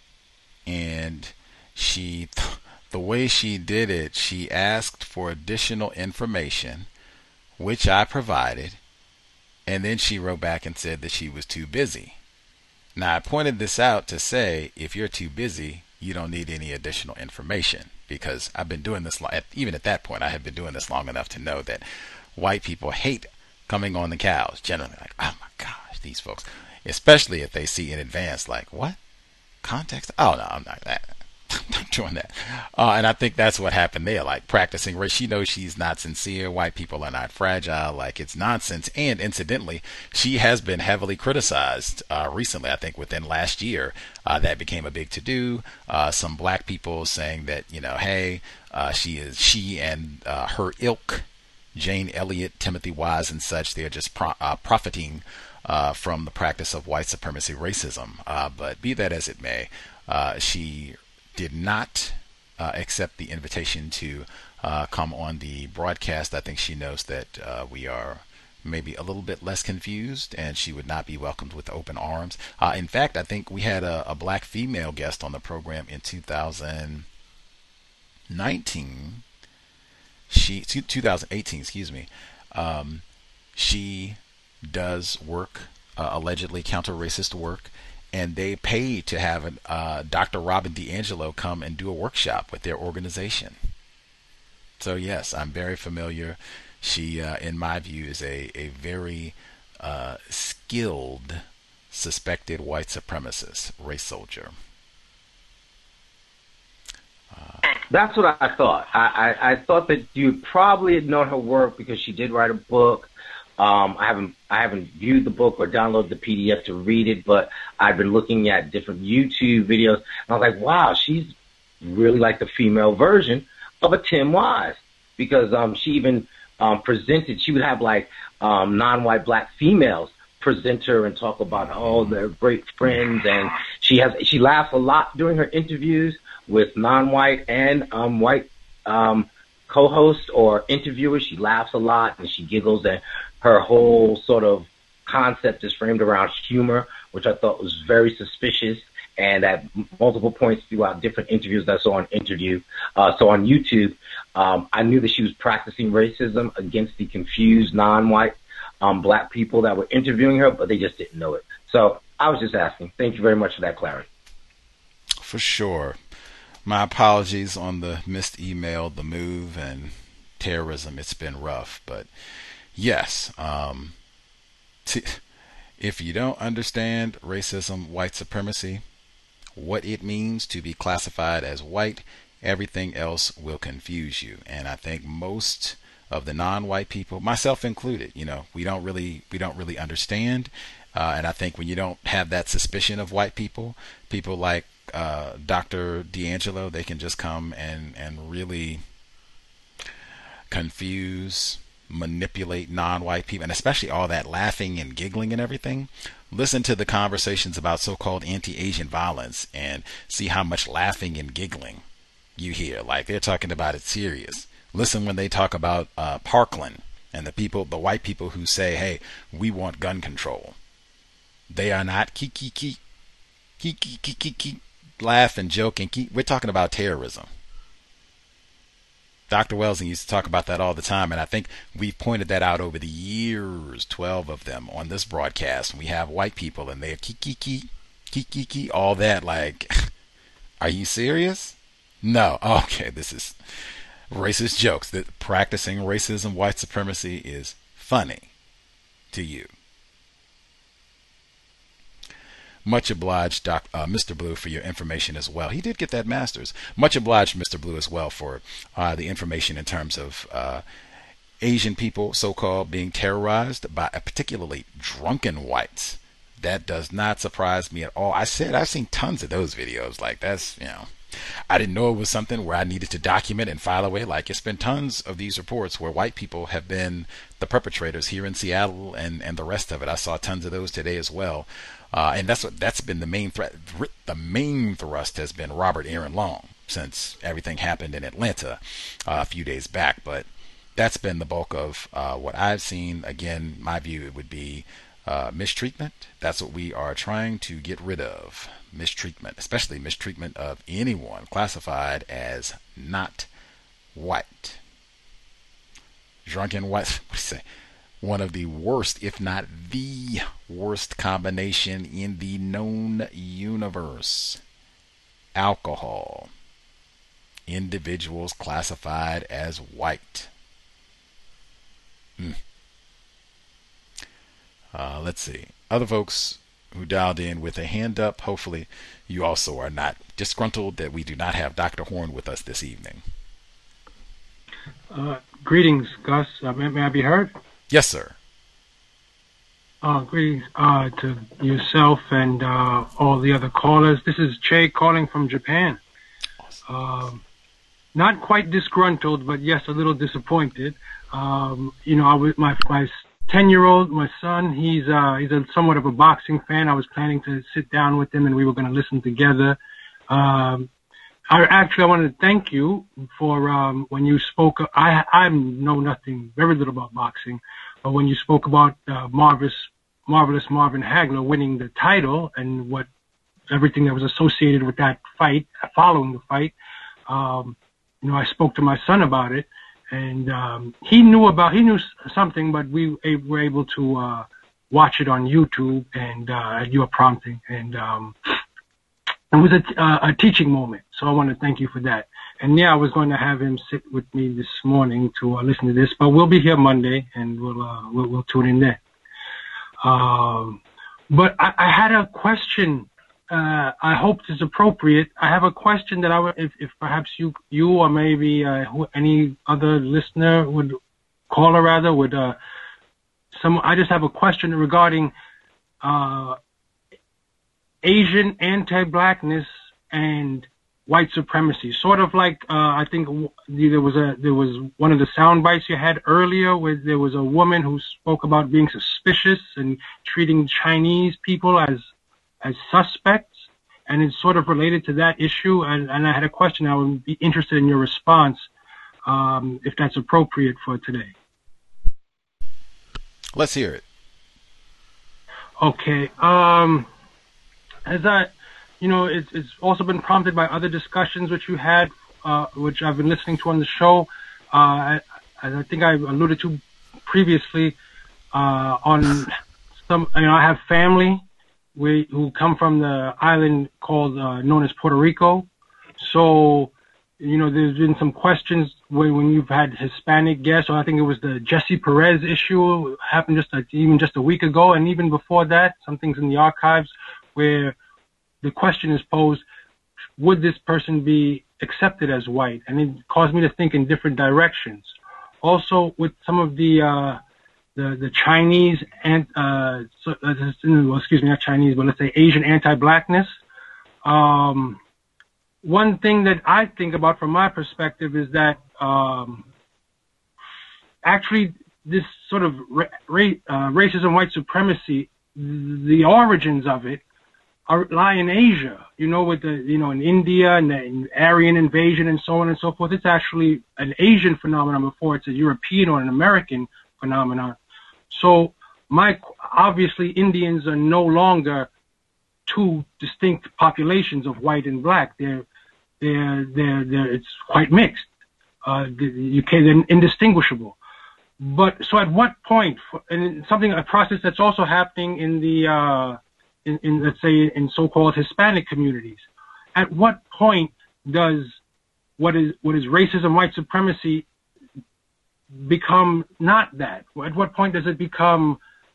and she, the way she did it, she asked for additional information, which I provided, and then she wrote back and said that she was too busy. Now, I pointed this out to say, if you're too busy, you don't need any additional information, because I've been doing this, even at that point, I have been doing this long enough to know that white people hate coming on the cows, generally, like, oh my gosh, these folks, especially if they see in advance, like, what? Context? Oh, no, I'm not that. I'm not doing that. Uh, and I think that's what happened there, like practicing race. She knows she's not sincere. White people are not fragile. Like, it's nonsense. And incidentally, she has been heavily criticized uh, recently. I think within last year, uh, that became a big to-do. Uh, some black people saying that, you know, hey, uh, she is she and uh, her ilk, Jane Elliott, Timothy Wise, and such, they're just pro- uh, profiting uh, from the practice of white supremacy racism. Uh, but be that as it may, uh, she did not uh, accept the invitation to uh, come on the broadcast. I think she knows that uh, we are maybe a little bit less confused, and she would not be welcomed with open arms. Uh, in fact, I think we had a, a black female guest on the program in two thousand nineteen. She two thousand eighteen, excuse me. Um, she does work, uh, allegedly counter-racist work, and they paid to have an, uh, Doctor Robin DiAngelo come and do a workshop with their organization. So yes, I'm very familiar. She, uh, in my view, is a, a very uh, skilled, suspected white supremacist race soldier. That's what I thought. I, I, I thought that you probably had known her work because she did write a book. Um, I haven't I haven't viewed the book or downloaded the P D F to read it, but I've been looking at different YouTube videos, and I was like, wow, she's really like the female version of a Tim Wise, because um, she even um, presented. She would have like um, non-white black females present her and talk about oh they're great friends, and she has she laughs a lot during her interviews with non-white and um, white um, co-hosts or interviewers. She laughs a lot and she giggles, and her whole sort of concept is framed around humor, which I thought was very suspicious. And at multiple points throughout different interviews that I saw on interview, uh, so on YouTube, um, I knew that she was practicing racism against the confused non-white um, black people that were interviewing her, but they just didn't know it. So I was just asking. Thank you very much for that clarity. For sure. My apologies on the missed email, the move, and terrorism. It's been rough, but yes, um, t- if you don't understand racism, white supremacy, what it means to be classified as white, everything else will confuse you. And I think most of the non-white people, myself included, you know, we don't really we don't really understand. Uh, and I think when you don't have that suspicion of white people, people like uh, Doctor D'Angelo, they can just come and, and really confuse, manipulate non-white people, and especially all that laughing and giggling and everything. Listen to the conversations about so-called anti-Asian violence and see how much laughing and giggling you hear. Like they're talking about it serious. Listen when they talk about uh, Parkland and the people, the white people who say, hey, we want gun control. They are not keep, keep, keep, keep, keep, keep, keep, keep, laugh and joke and keep. We're talking about terrorism. Doctor Welsing used to talk about that all the time, and I think we've pointed that out over the years, twelve of them on this broadcast. We have white people, and they're kiki kiki, kiki kiki, all that. Like, are you serious? No. Okay, this is racist jokes. That practicing racism, white supremacy is funny to you. Much obliged, Doc, uh, Mister Blue, for your information as well. He did get that master's. Much obliged, Mister Blue, as well, for uh, the information in terms of uh, Asian people, so-called, being terrorized by particularly drunken whites. That does not surprise me at all. I said I've seen tons of those videos. Like, that's, you know, I didn't know it was something where I needed to document and file away. Like, it's been tons of these reports where white people have been the perpetrators here in Seattle and, and the rest of it. I saw tons of those today as well. Uh, and that's what that's been the main threat. The main thrust has been Robert Aaron Long since everything happened in Atlanta uh, a few days back. But that's been the bulk of uh, what I've seen. Again, my view it would be uh, mistreatment. That's what we are trying to get rid of. Mistreatment, especially mistreatment of anyone classified as not white. Drunken white. What do you say? One of the worst, if not the worst combination in the known universe. Alcohol. Individuals classified as white. Mm. Uh, let's see. Other folks who dialed in with a hand up, hopefully you also are not disgruntled that we do not have Doctor Horn with us this evening. Uh, greetings, Gus. Uh, may, may I be heard? Yes, sir. Uh, greetings uh, to yourself and uh, all the other callers. This is Che calling from Japan. Awesome. Um, not quite disgruntled, but yes, a little disappointed. Um, you know, I was my my ten-year-old, my son. He's uh, he's a somewhat of a boxing fan. I was planning to sit down with him and we were going to listen together. Um, I actually I wanted to thank you for um, when you spoke. I I know nothing, very little about boxing, but when you spoke about uh, marvelous marvelous Marvin Hagler winning the title and what everything that was associated with that fight, following the fight, um, you know, I spoke to my son about it, and um, he knew about he knew something, but we were able to uh, watch it on YouTube and uh, at your prompting, and um, it was a, uh, a teaching moment. So I want to thank you for that. And yeah, I was going to have him sit with me this morning to uh, listen to this, but we'll be here Monday and we'll uh, we'll, we'll tune in there. Um, but I, I had a question uh, I hope it's appropriate. I have a question that I would, if, if perhaps you, you or maybe uh, who, any other listener would, caller rather, would, uh, some. I just have a question regarding uh, Asian anti-blackness and white supremacy. Sort of like uh, I think there was a there was one of the sound bites you had earlier where there was a woman who spoke about being suspicious and treating Chinese people as as suspects, and it's sort of related to that issue. And, and I had a question. I would be interested in your response, um, if that's appropriate for today. Let's hear it. Okay. Um, as I, you know, it's, it's also been prompted by other discussions which you had, uh, which I've been listening to on the show. Uh, as I think I alluded to previously, uh, on some, you know, I have family we, who come from the island called, uh, known as Puerto Rico. So, you know, there's been some questions when, when you've had Hispanic guests, or I think it was the Jesse Perez issue happened just like, even just a week ago. And even before that, some things in the archives where the question is posed, would this person be accepted as white? And it caused me to think in different directions. Also, with some of the, uh, the, the Chinese and, uh, so, uh, well, excuse me, not Chinese, but let's say Asian anti-blackness, um, one thing that I think about from my perspective is that um, actually this sort of ra- ra- uh, racism, white supremacy, the origins of it are, lie in Asia. You know, with the you know in India and the in Aryan invasion and so on and so forth. It's actually an Asian phenomenon before it's a European or an American phenomenon. So my obviously Indians are no longer two distinct populations of white and black. They're They're, they're, they're, it's quite mixed. Uh, you can, they're indistinguishable. But, so at what point, and something, a process that's also happening in the, uh, in, in, let's say, in so-called Hispanic communities, at what point does what is, what is racism, white supremacy become not that? At what point does it become,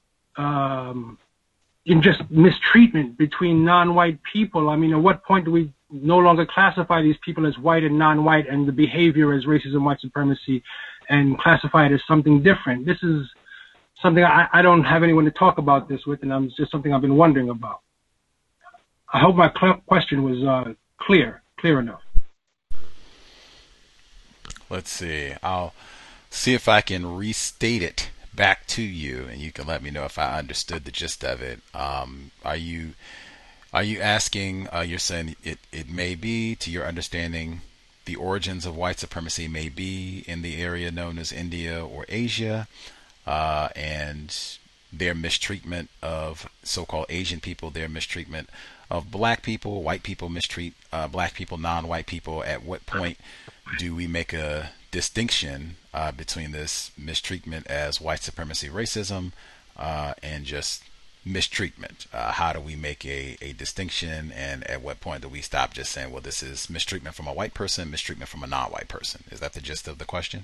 um, in just mistreatment between non-white people? I mean, at what point do we no longer classify these people as white and non-white and the behavior as racism, white supremacy, and classify it as something different? This is something I, I don't have anyone to talk about this with, and I'm, it's just something I've been wondering about. I hope my cl- question was uh, clear, clear enough. Let's see. I'll see if I can restate it back to you, and you can let me know if I understood the gist of it. Um, are you are you asking? Uh, you're saying it it may be, to your understanding, the origins of white supremacy may be in the area known as India or Asia, uh, and their mistreatment of so-called Asian people, their mistreatment of black people, white people mistreat uh, black people, non-white people. At what point do we make a distinction uh, between this mistreatment as white supremacy, racism, uh, and just mistreatment? Uh, how do we make a, a distinction, and at what point do we stop just saying, well, this is mistreatment from a white person, mistreatment from a non-white person? Is that the gist of the question?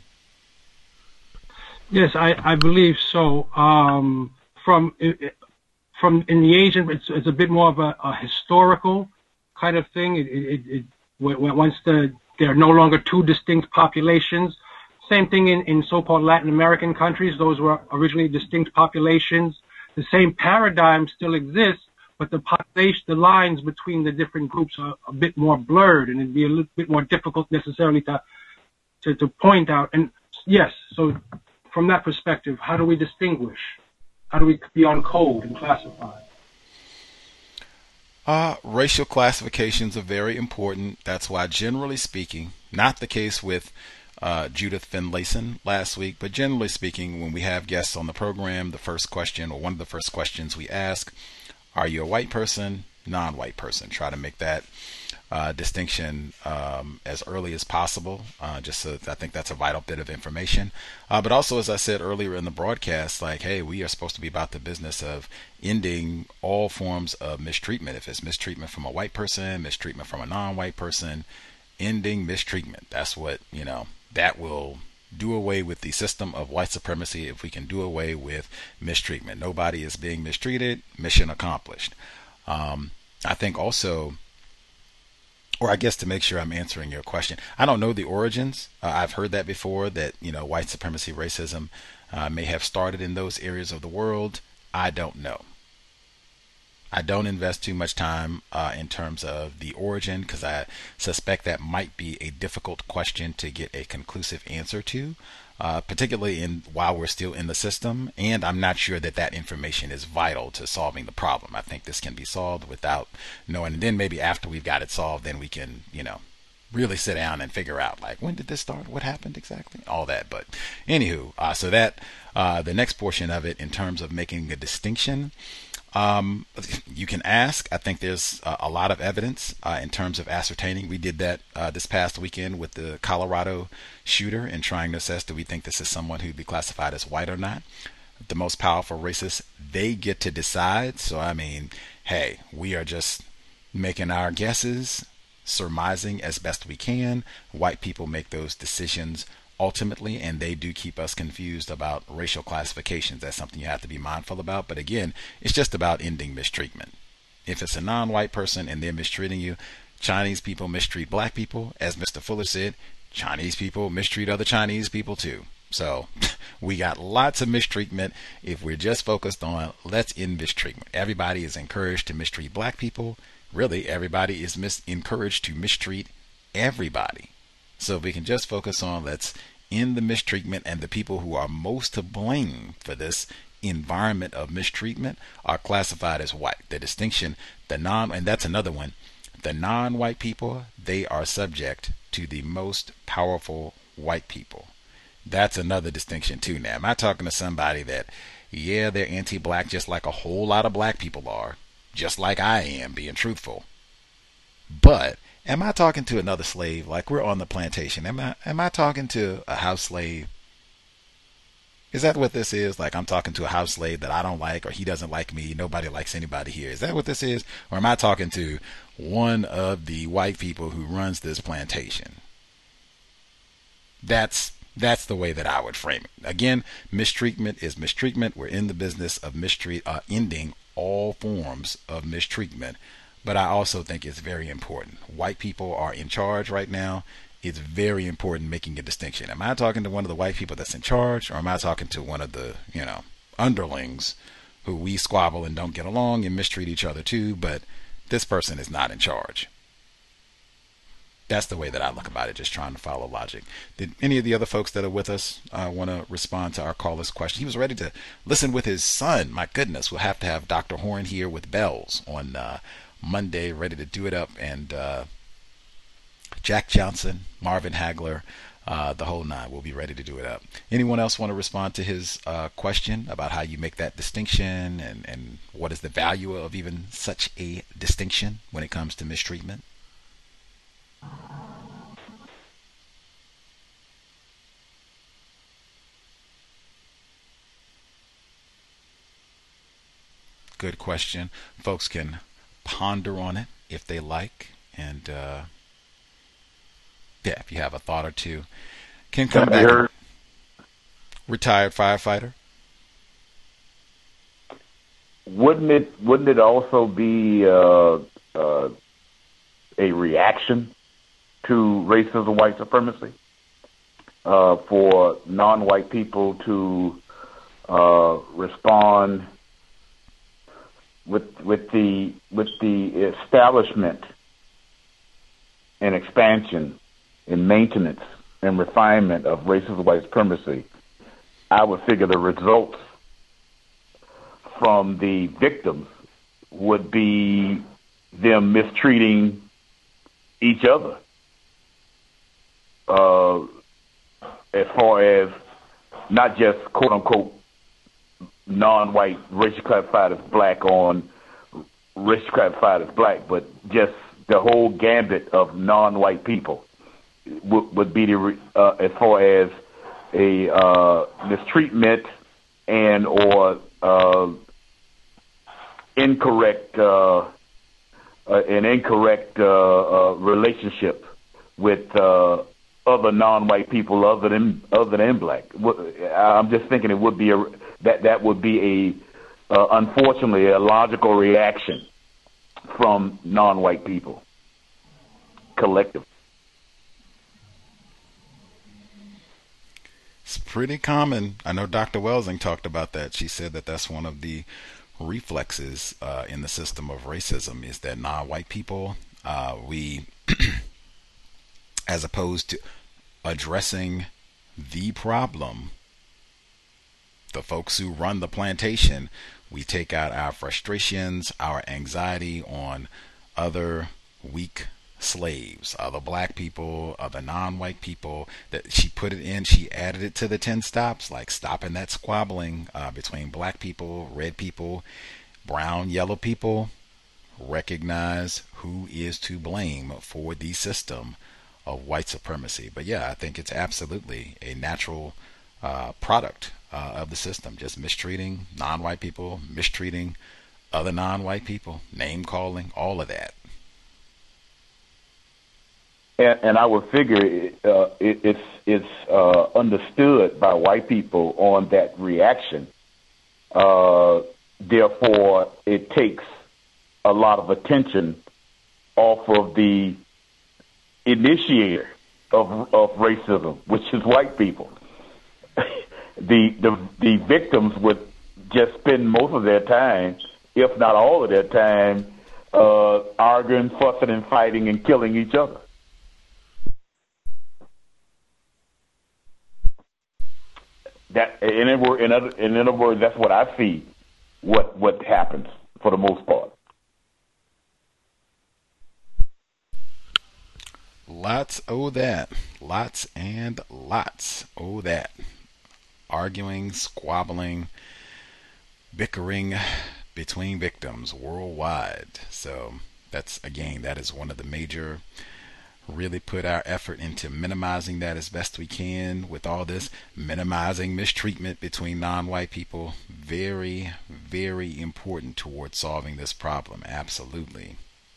Yes, I, I believe so. Um, from from in the Asian, it's, it's a bit more of a, a historical kind of thing. It, it, it, once the there are no longer two distinct populations. Same thing in, in so-called Latin American countries. Those were originally distinct populations. The same paradigm still exists, but the population, the lines between the different groups are a bit more blurred, and it'd be a little bit more difficult necessarily to to, to point out. And yes, so from that perspective, how do we distinguish? How do we be on code and classify? Uh, racial classifications are very important. That's why, generally speaking, not the case with uh, Judith Finlayson last week, but generally speaking, when we have guests on the program, the first question, or one of the first questions we ask, are you a white person, non-white person? Try to make that uh, distinction um, as early as possible, uh, just so I think that's a vital bit of information. Uh, but also, as I said earlier in the broadcast, like, hey, we are supposed to be about the business of ending all forms of mistreatment. If it's mistreatment from a white person, mistreatment from a non-white person, ending mistreatment. That's what, you know, that will do away with the system of white supremacy if we can do away with mistreatment. Nobody is being mistreated. Mission accomplished. Um, I think also, or I guess to make sure I'm answering your question, I don't know the origins. Uh, I've heard that before, that, you know, white supremacy, racism uh, may have started in those areas of the world. I don't know. I don't invest too much time uh, in terms of the origin, because I suspect that might be a difficult question to get a conclusive answer to, uh, particularly in while we're still in the system. And I'm not sure that that information is vital to solving the problem. I think this can be solved without knowing. And then maybe after we've got it solved, then we can, you know, really sit down and figure out, like, when did this start? What happened exactly? All that. But anywho, uh, so that uh, the next portion of it in terms of making a distinction, Um, you can ask. I think there's uh, a lot of evidence uh, in terms of ascertaining. We did that uh, this past weekend with the Colorado shooter and trying to assess, do we think this is someone who'd be classified as white or not? The most powerful racists, they get to decide. So, I mean, hey, we are just making our guesses, surmising as best we can. White people make those decisions ultimately, and they do keep us confused about racial classifications. That's something you have to be mindful about. But again, it's just about ending mistreatment. If it's a non-white person and they're mistreating you, Chinese people mistreat black people. As Mister Fuller said, Chinese people mistreat other Chinese people too. So we got lots of mistreatment. If we're just focused on let's end mistreatment. Everybody is encouraged to mistreat black people. Really, everybody is mis- encouraged to mistreat everybody. So if we can just focus on let's end the mistreatment, and the people who are most to blame for this environment of mistreatment are classified as white. The distinction, the non, and that's another one, the non-white people, they are subject to the most powerful white people. That's another distinction too. Now, am I talking to somebody that, yeah, they're anti-black just like a whole lot of black people are, just like I am, being truthful. But am I talking to another slave? Like we're on the plantation. Am I am I talking to a house slave? Is that what this is? Like I'm talking to a house slave that I don't like, or he doesn't like me. Nobody likes anybody here. Is that what this is? Or am I talking to one of the white people who runs this plantation? That's that's the way that I would frame it. Again, mistreatment is mistreatment. We're in the business of mistreat, uh, ending all forms of mistreatment. But I also think it's very important. White people are in charge right now. It's very important making a distinction. Am I talking to one of the white people that's in charge, or am I talking to one of the, you know, underlings who we squabble and don't get along and mistreat each other too, but this person is not in charge? That's the way that I look about it, just trying to follow logic. Did any of the other folks that are with us uh, want to respond to our caller's question? He was ready to listen with his son. My goodness, we'll have to have Doctor Horn here with bells on uh, Monday, ready to do it up, and uh, Jack Johnson, Marvin Hagler, uh, the whole nine will be ready to do it up. Anyone else want to respond to his uh, question about how you make that distinction, and, and what is the value of even such a distinction when it comes to mistreatment? Good question. Folks can ponder on it if they like, and uh, yeah, if you have a thought or two, can come back. Retired firefighter. Wouldn't it? Wouldn't it also be uh, uh, a reaction to racism, white supremacy, uh, for non-white people to uh, respond with with the with the establishment and expansion and maintenance and refinement of racism, white supremacy? I would figure the results from the victims would be them mistreating each other, uh, as far as not just quote unquote non-white racially classified as black on racially classified as black, but just the whole gambit of non-white people would, would be the, uh, as far as a uh, mistreatment and or uh, incorrect uh, uh, an incorrect uh, uh, relationship with uh, other non-white people other than other than black. I'm just thinking it would be a that that would be a uh, unfortunately a logical reaction from non-white people collectively. It's pretty common. I know Doctor Welsing talked about that. She said that that's one of the reflexes uh, in the system of racism is that non-white people, uh, we, as opposed to addressing the problem, the folks who run the plantation, we take out our frustrations, our anxiety on other weak slaves, other black people, other non-white people. That she put it in, she added it to the ten stops, like stopping that squabbling uh, between black people, red people, brown, yellow people. Recognize who is to blame for the system of white supremacy. But yeah, I think it's absolutely a natural uh, product uh, of the system, just mistreating non-white people, mistreating other non-white people, name calling, all of that. And, and I would figure uh, it, it's it's uh, understood by white people on that reaction. Uh, therefore, it takes a lot of attention off of the initiator of of racism, which is white people. the the the victims would just spend most of their time, if not all of their time, uh, arguing, fussing, and fighting and killing each other. That, in other words, in other, in other words, that's what I see. What what happens for the most part. Lots of that. Lots and lots of that. Arguing, squabbling, bickering between victims worldwide. So that's, again, that is one of the major, really put our effort into minimizing that as best we can with all this, minimizing mistreatment between non-white people. Very, very important towards solving this problem. Absolutely.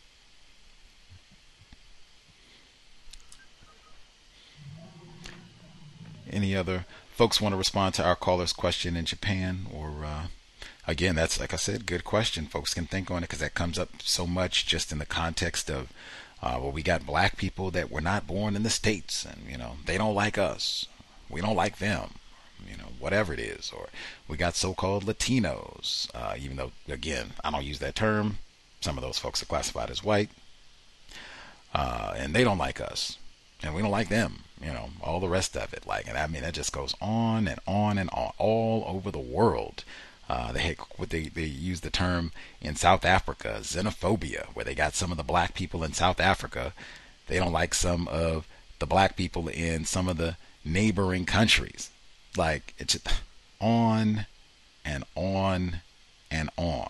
Any other folks want to respond to our caller's question in Japan? Or uh, again, that's, like I said, good question. Folks can think on it because that comes up so much just in the context of uh, well, we got black people that were not born in the States, and you know they don't like us, we don't like them, you know, whatever it is. Or we got so-called Latinos, uh, even though, again, I don't use that term. Some of those folks are classified as white, uh, and they don't like us, and we don't like them. You know, all the rest of it. Like, and I mean, that just goes on and on and on all over the world. Uh, they had, what they they use the term in South Africa, xenophobia, where they got some of the black people in South Africa. They don't like some of the black people in some of the neighboring countries. Like, it's just on and on and on.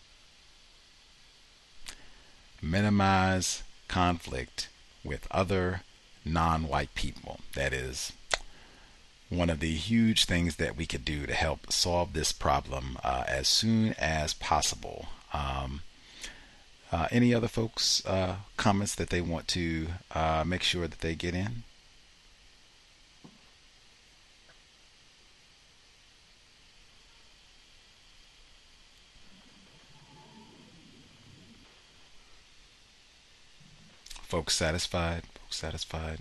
Minimize conflict with other non-white people. That is one of the huge things that we could do to help solve this problem uh, as soon as possible. Um, uh, any other folks uh, comments that they want to uh, make sure that they get in? Folks satisfied? Folks satisfied?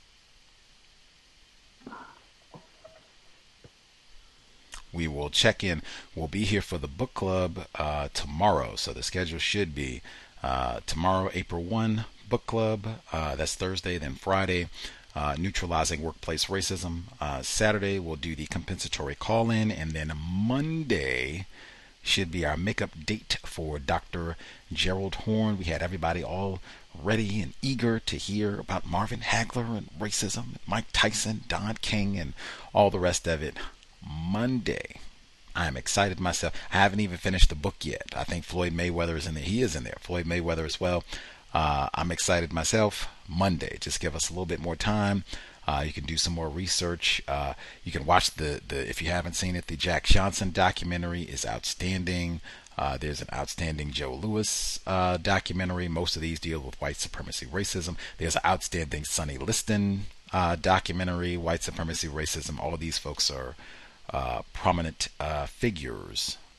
We will check in. We'll be here for the book club uh, tomorrow. So the schedule should be uh, tomorrow, April first, book club. Uh, that's Thursday. Then Friday, uh, neutralizing workplace racism. Uh, Saturday, we'll do the compensatory call-in. And then Monday should be our makeup date for Doctor Gerald Horne. We had everybody all ready and eager to hear about Marvin Hagler and racism, Mike Tyson, Don King, and all the rest of it. Monday. I am excited myself. I haven't even finished the book yet. I think Floyd Mayweather is in there. He is in there. Floyd Mayweather as well. Uh, I'm excited myself. Monday. Just give us a little bit more time. Uh, you can do some more research. Uh, you can watch the, the, if you haven't seen it, the Jack Johnson documentary is outstanding. Uh, there's an outstanding Joe Louis uh, documentary. Most of these deal with white supremacy racism. There's an outstanding Sonny Liston uh, documentary, white supremacy racism. All of these folks are uh, prominent uh, figures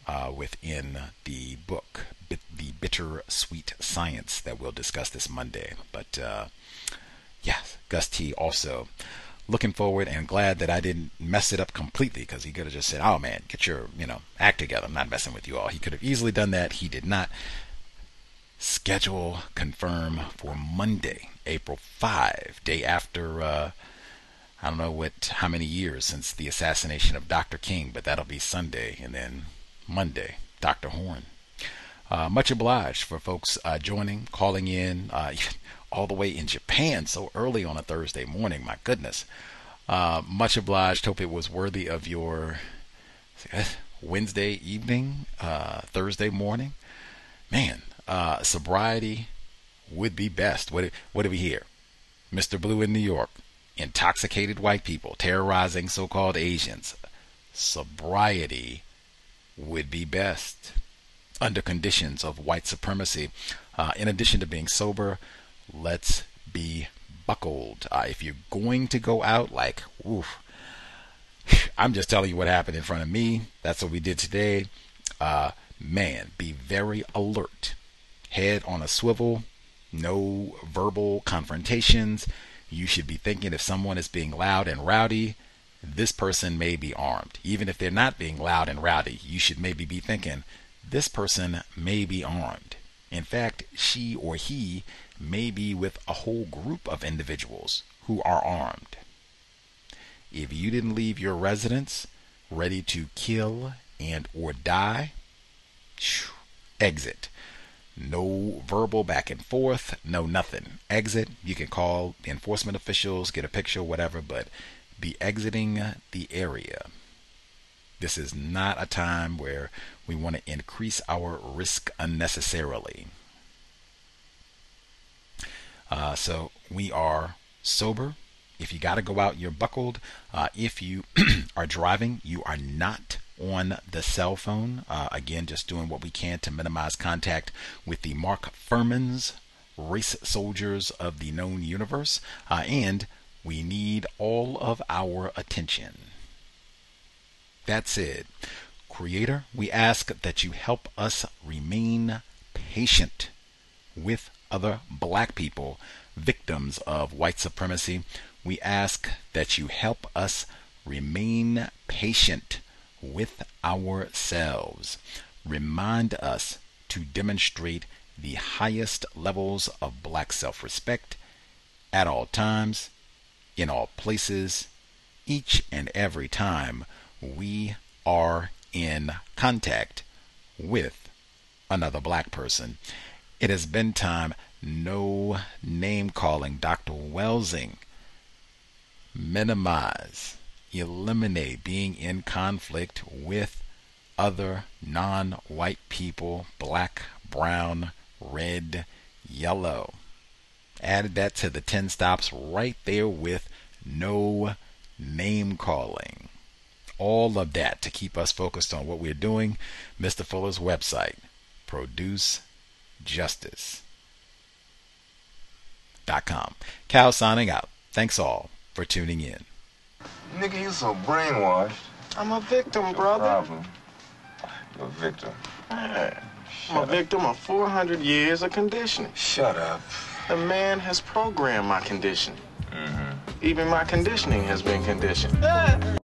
uh, within the book, Bit, The Bittersweet Science, that we'll discuss this Monday. But uh, yeah, Gus T. also looking forward and glad that I didn't mess it up completely, because he could have just said, oh man, get your, you know, act together. I'm not messing with you all. He could have easily done that. He did not. Schedule confirm for Monday, April fifth, day after, uh, I don't know what, how many years since the assassination of Doctor King, but that'll be Sunday, and then Monday, Doctor Horn. Uh, much obliged for folks uh, joining, calling in, uh, all the way in Japan so early on a Thursday morning. My goodness. Uh, much obliged. Hope it was worthy of your Wednesday evening, uh, Thursday morning. Man. Uh, sobriety would be best. What, what do we hear? Mister Blue in New York. Intoxicated white people terrorizing so-called Asians. Sobriety would be best under conditions of white supremacy. Uh, in addition to being sober, let's be buckled. Uh, if you're going to go out, like, oof, I'm just telling you what happened in front of me. That's what we did today. Uh, man, be very alert. Head on a swivel, no verbal confrontations. You should be thinking if someone is being loud and rowdy, this person may be armed. Even if they're not being loud and rowdy, you should maybe be thinking this person may be armed. In fact, she or he may be with a whole group of individuals who are armed. If you didn't leave your residence ready to kill and or die, exit. No verbal back and forth, no nothing. Exit. You can call the enforcement officials, get a picture, whatever, but be exiting the area. This is not a time where we want to increase our risk unnecessarily. Uh, so we are sober. If you got to go out, you're buckled. Uh, if you are driving, you are not on the cell phone. Uh, again, just doing what we can to minimize contact with the Mark Furmans, race soldiers of the known universe. Uh, and we need all of our attention. That said, Creator, we ask that you help us remain patient with other black people, victims of white supremacy. We ask that you help us remain patient with ourselves. Remind us to demonstrate the highest levels of black self-respect at all times, in all places, each and every time we are in contact with another black person. It has been time. No name calling. Doctor Welsing. Minimize, eliminate being in conflict with other non-white people, black, brown, red, yellow. Added that to the ten stops right there with no name calling. All of that to keep us focused on what we're doing. Mister Fuller's website, produce justice dot com. Cal signing out. Thanks all for tuning in. Nigga, you so brainwashed. I'm a victim, brother. Problem. You're a victim. Man, I'm a victim of four hundred years of conditioning. Shut up. The man has programmed my conditioning. Mm-hmm. Even my conditioning has been conditioned.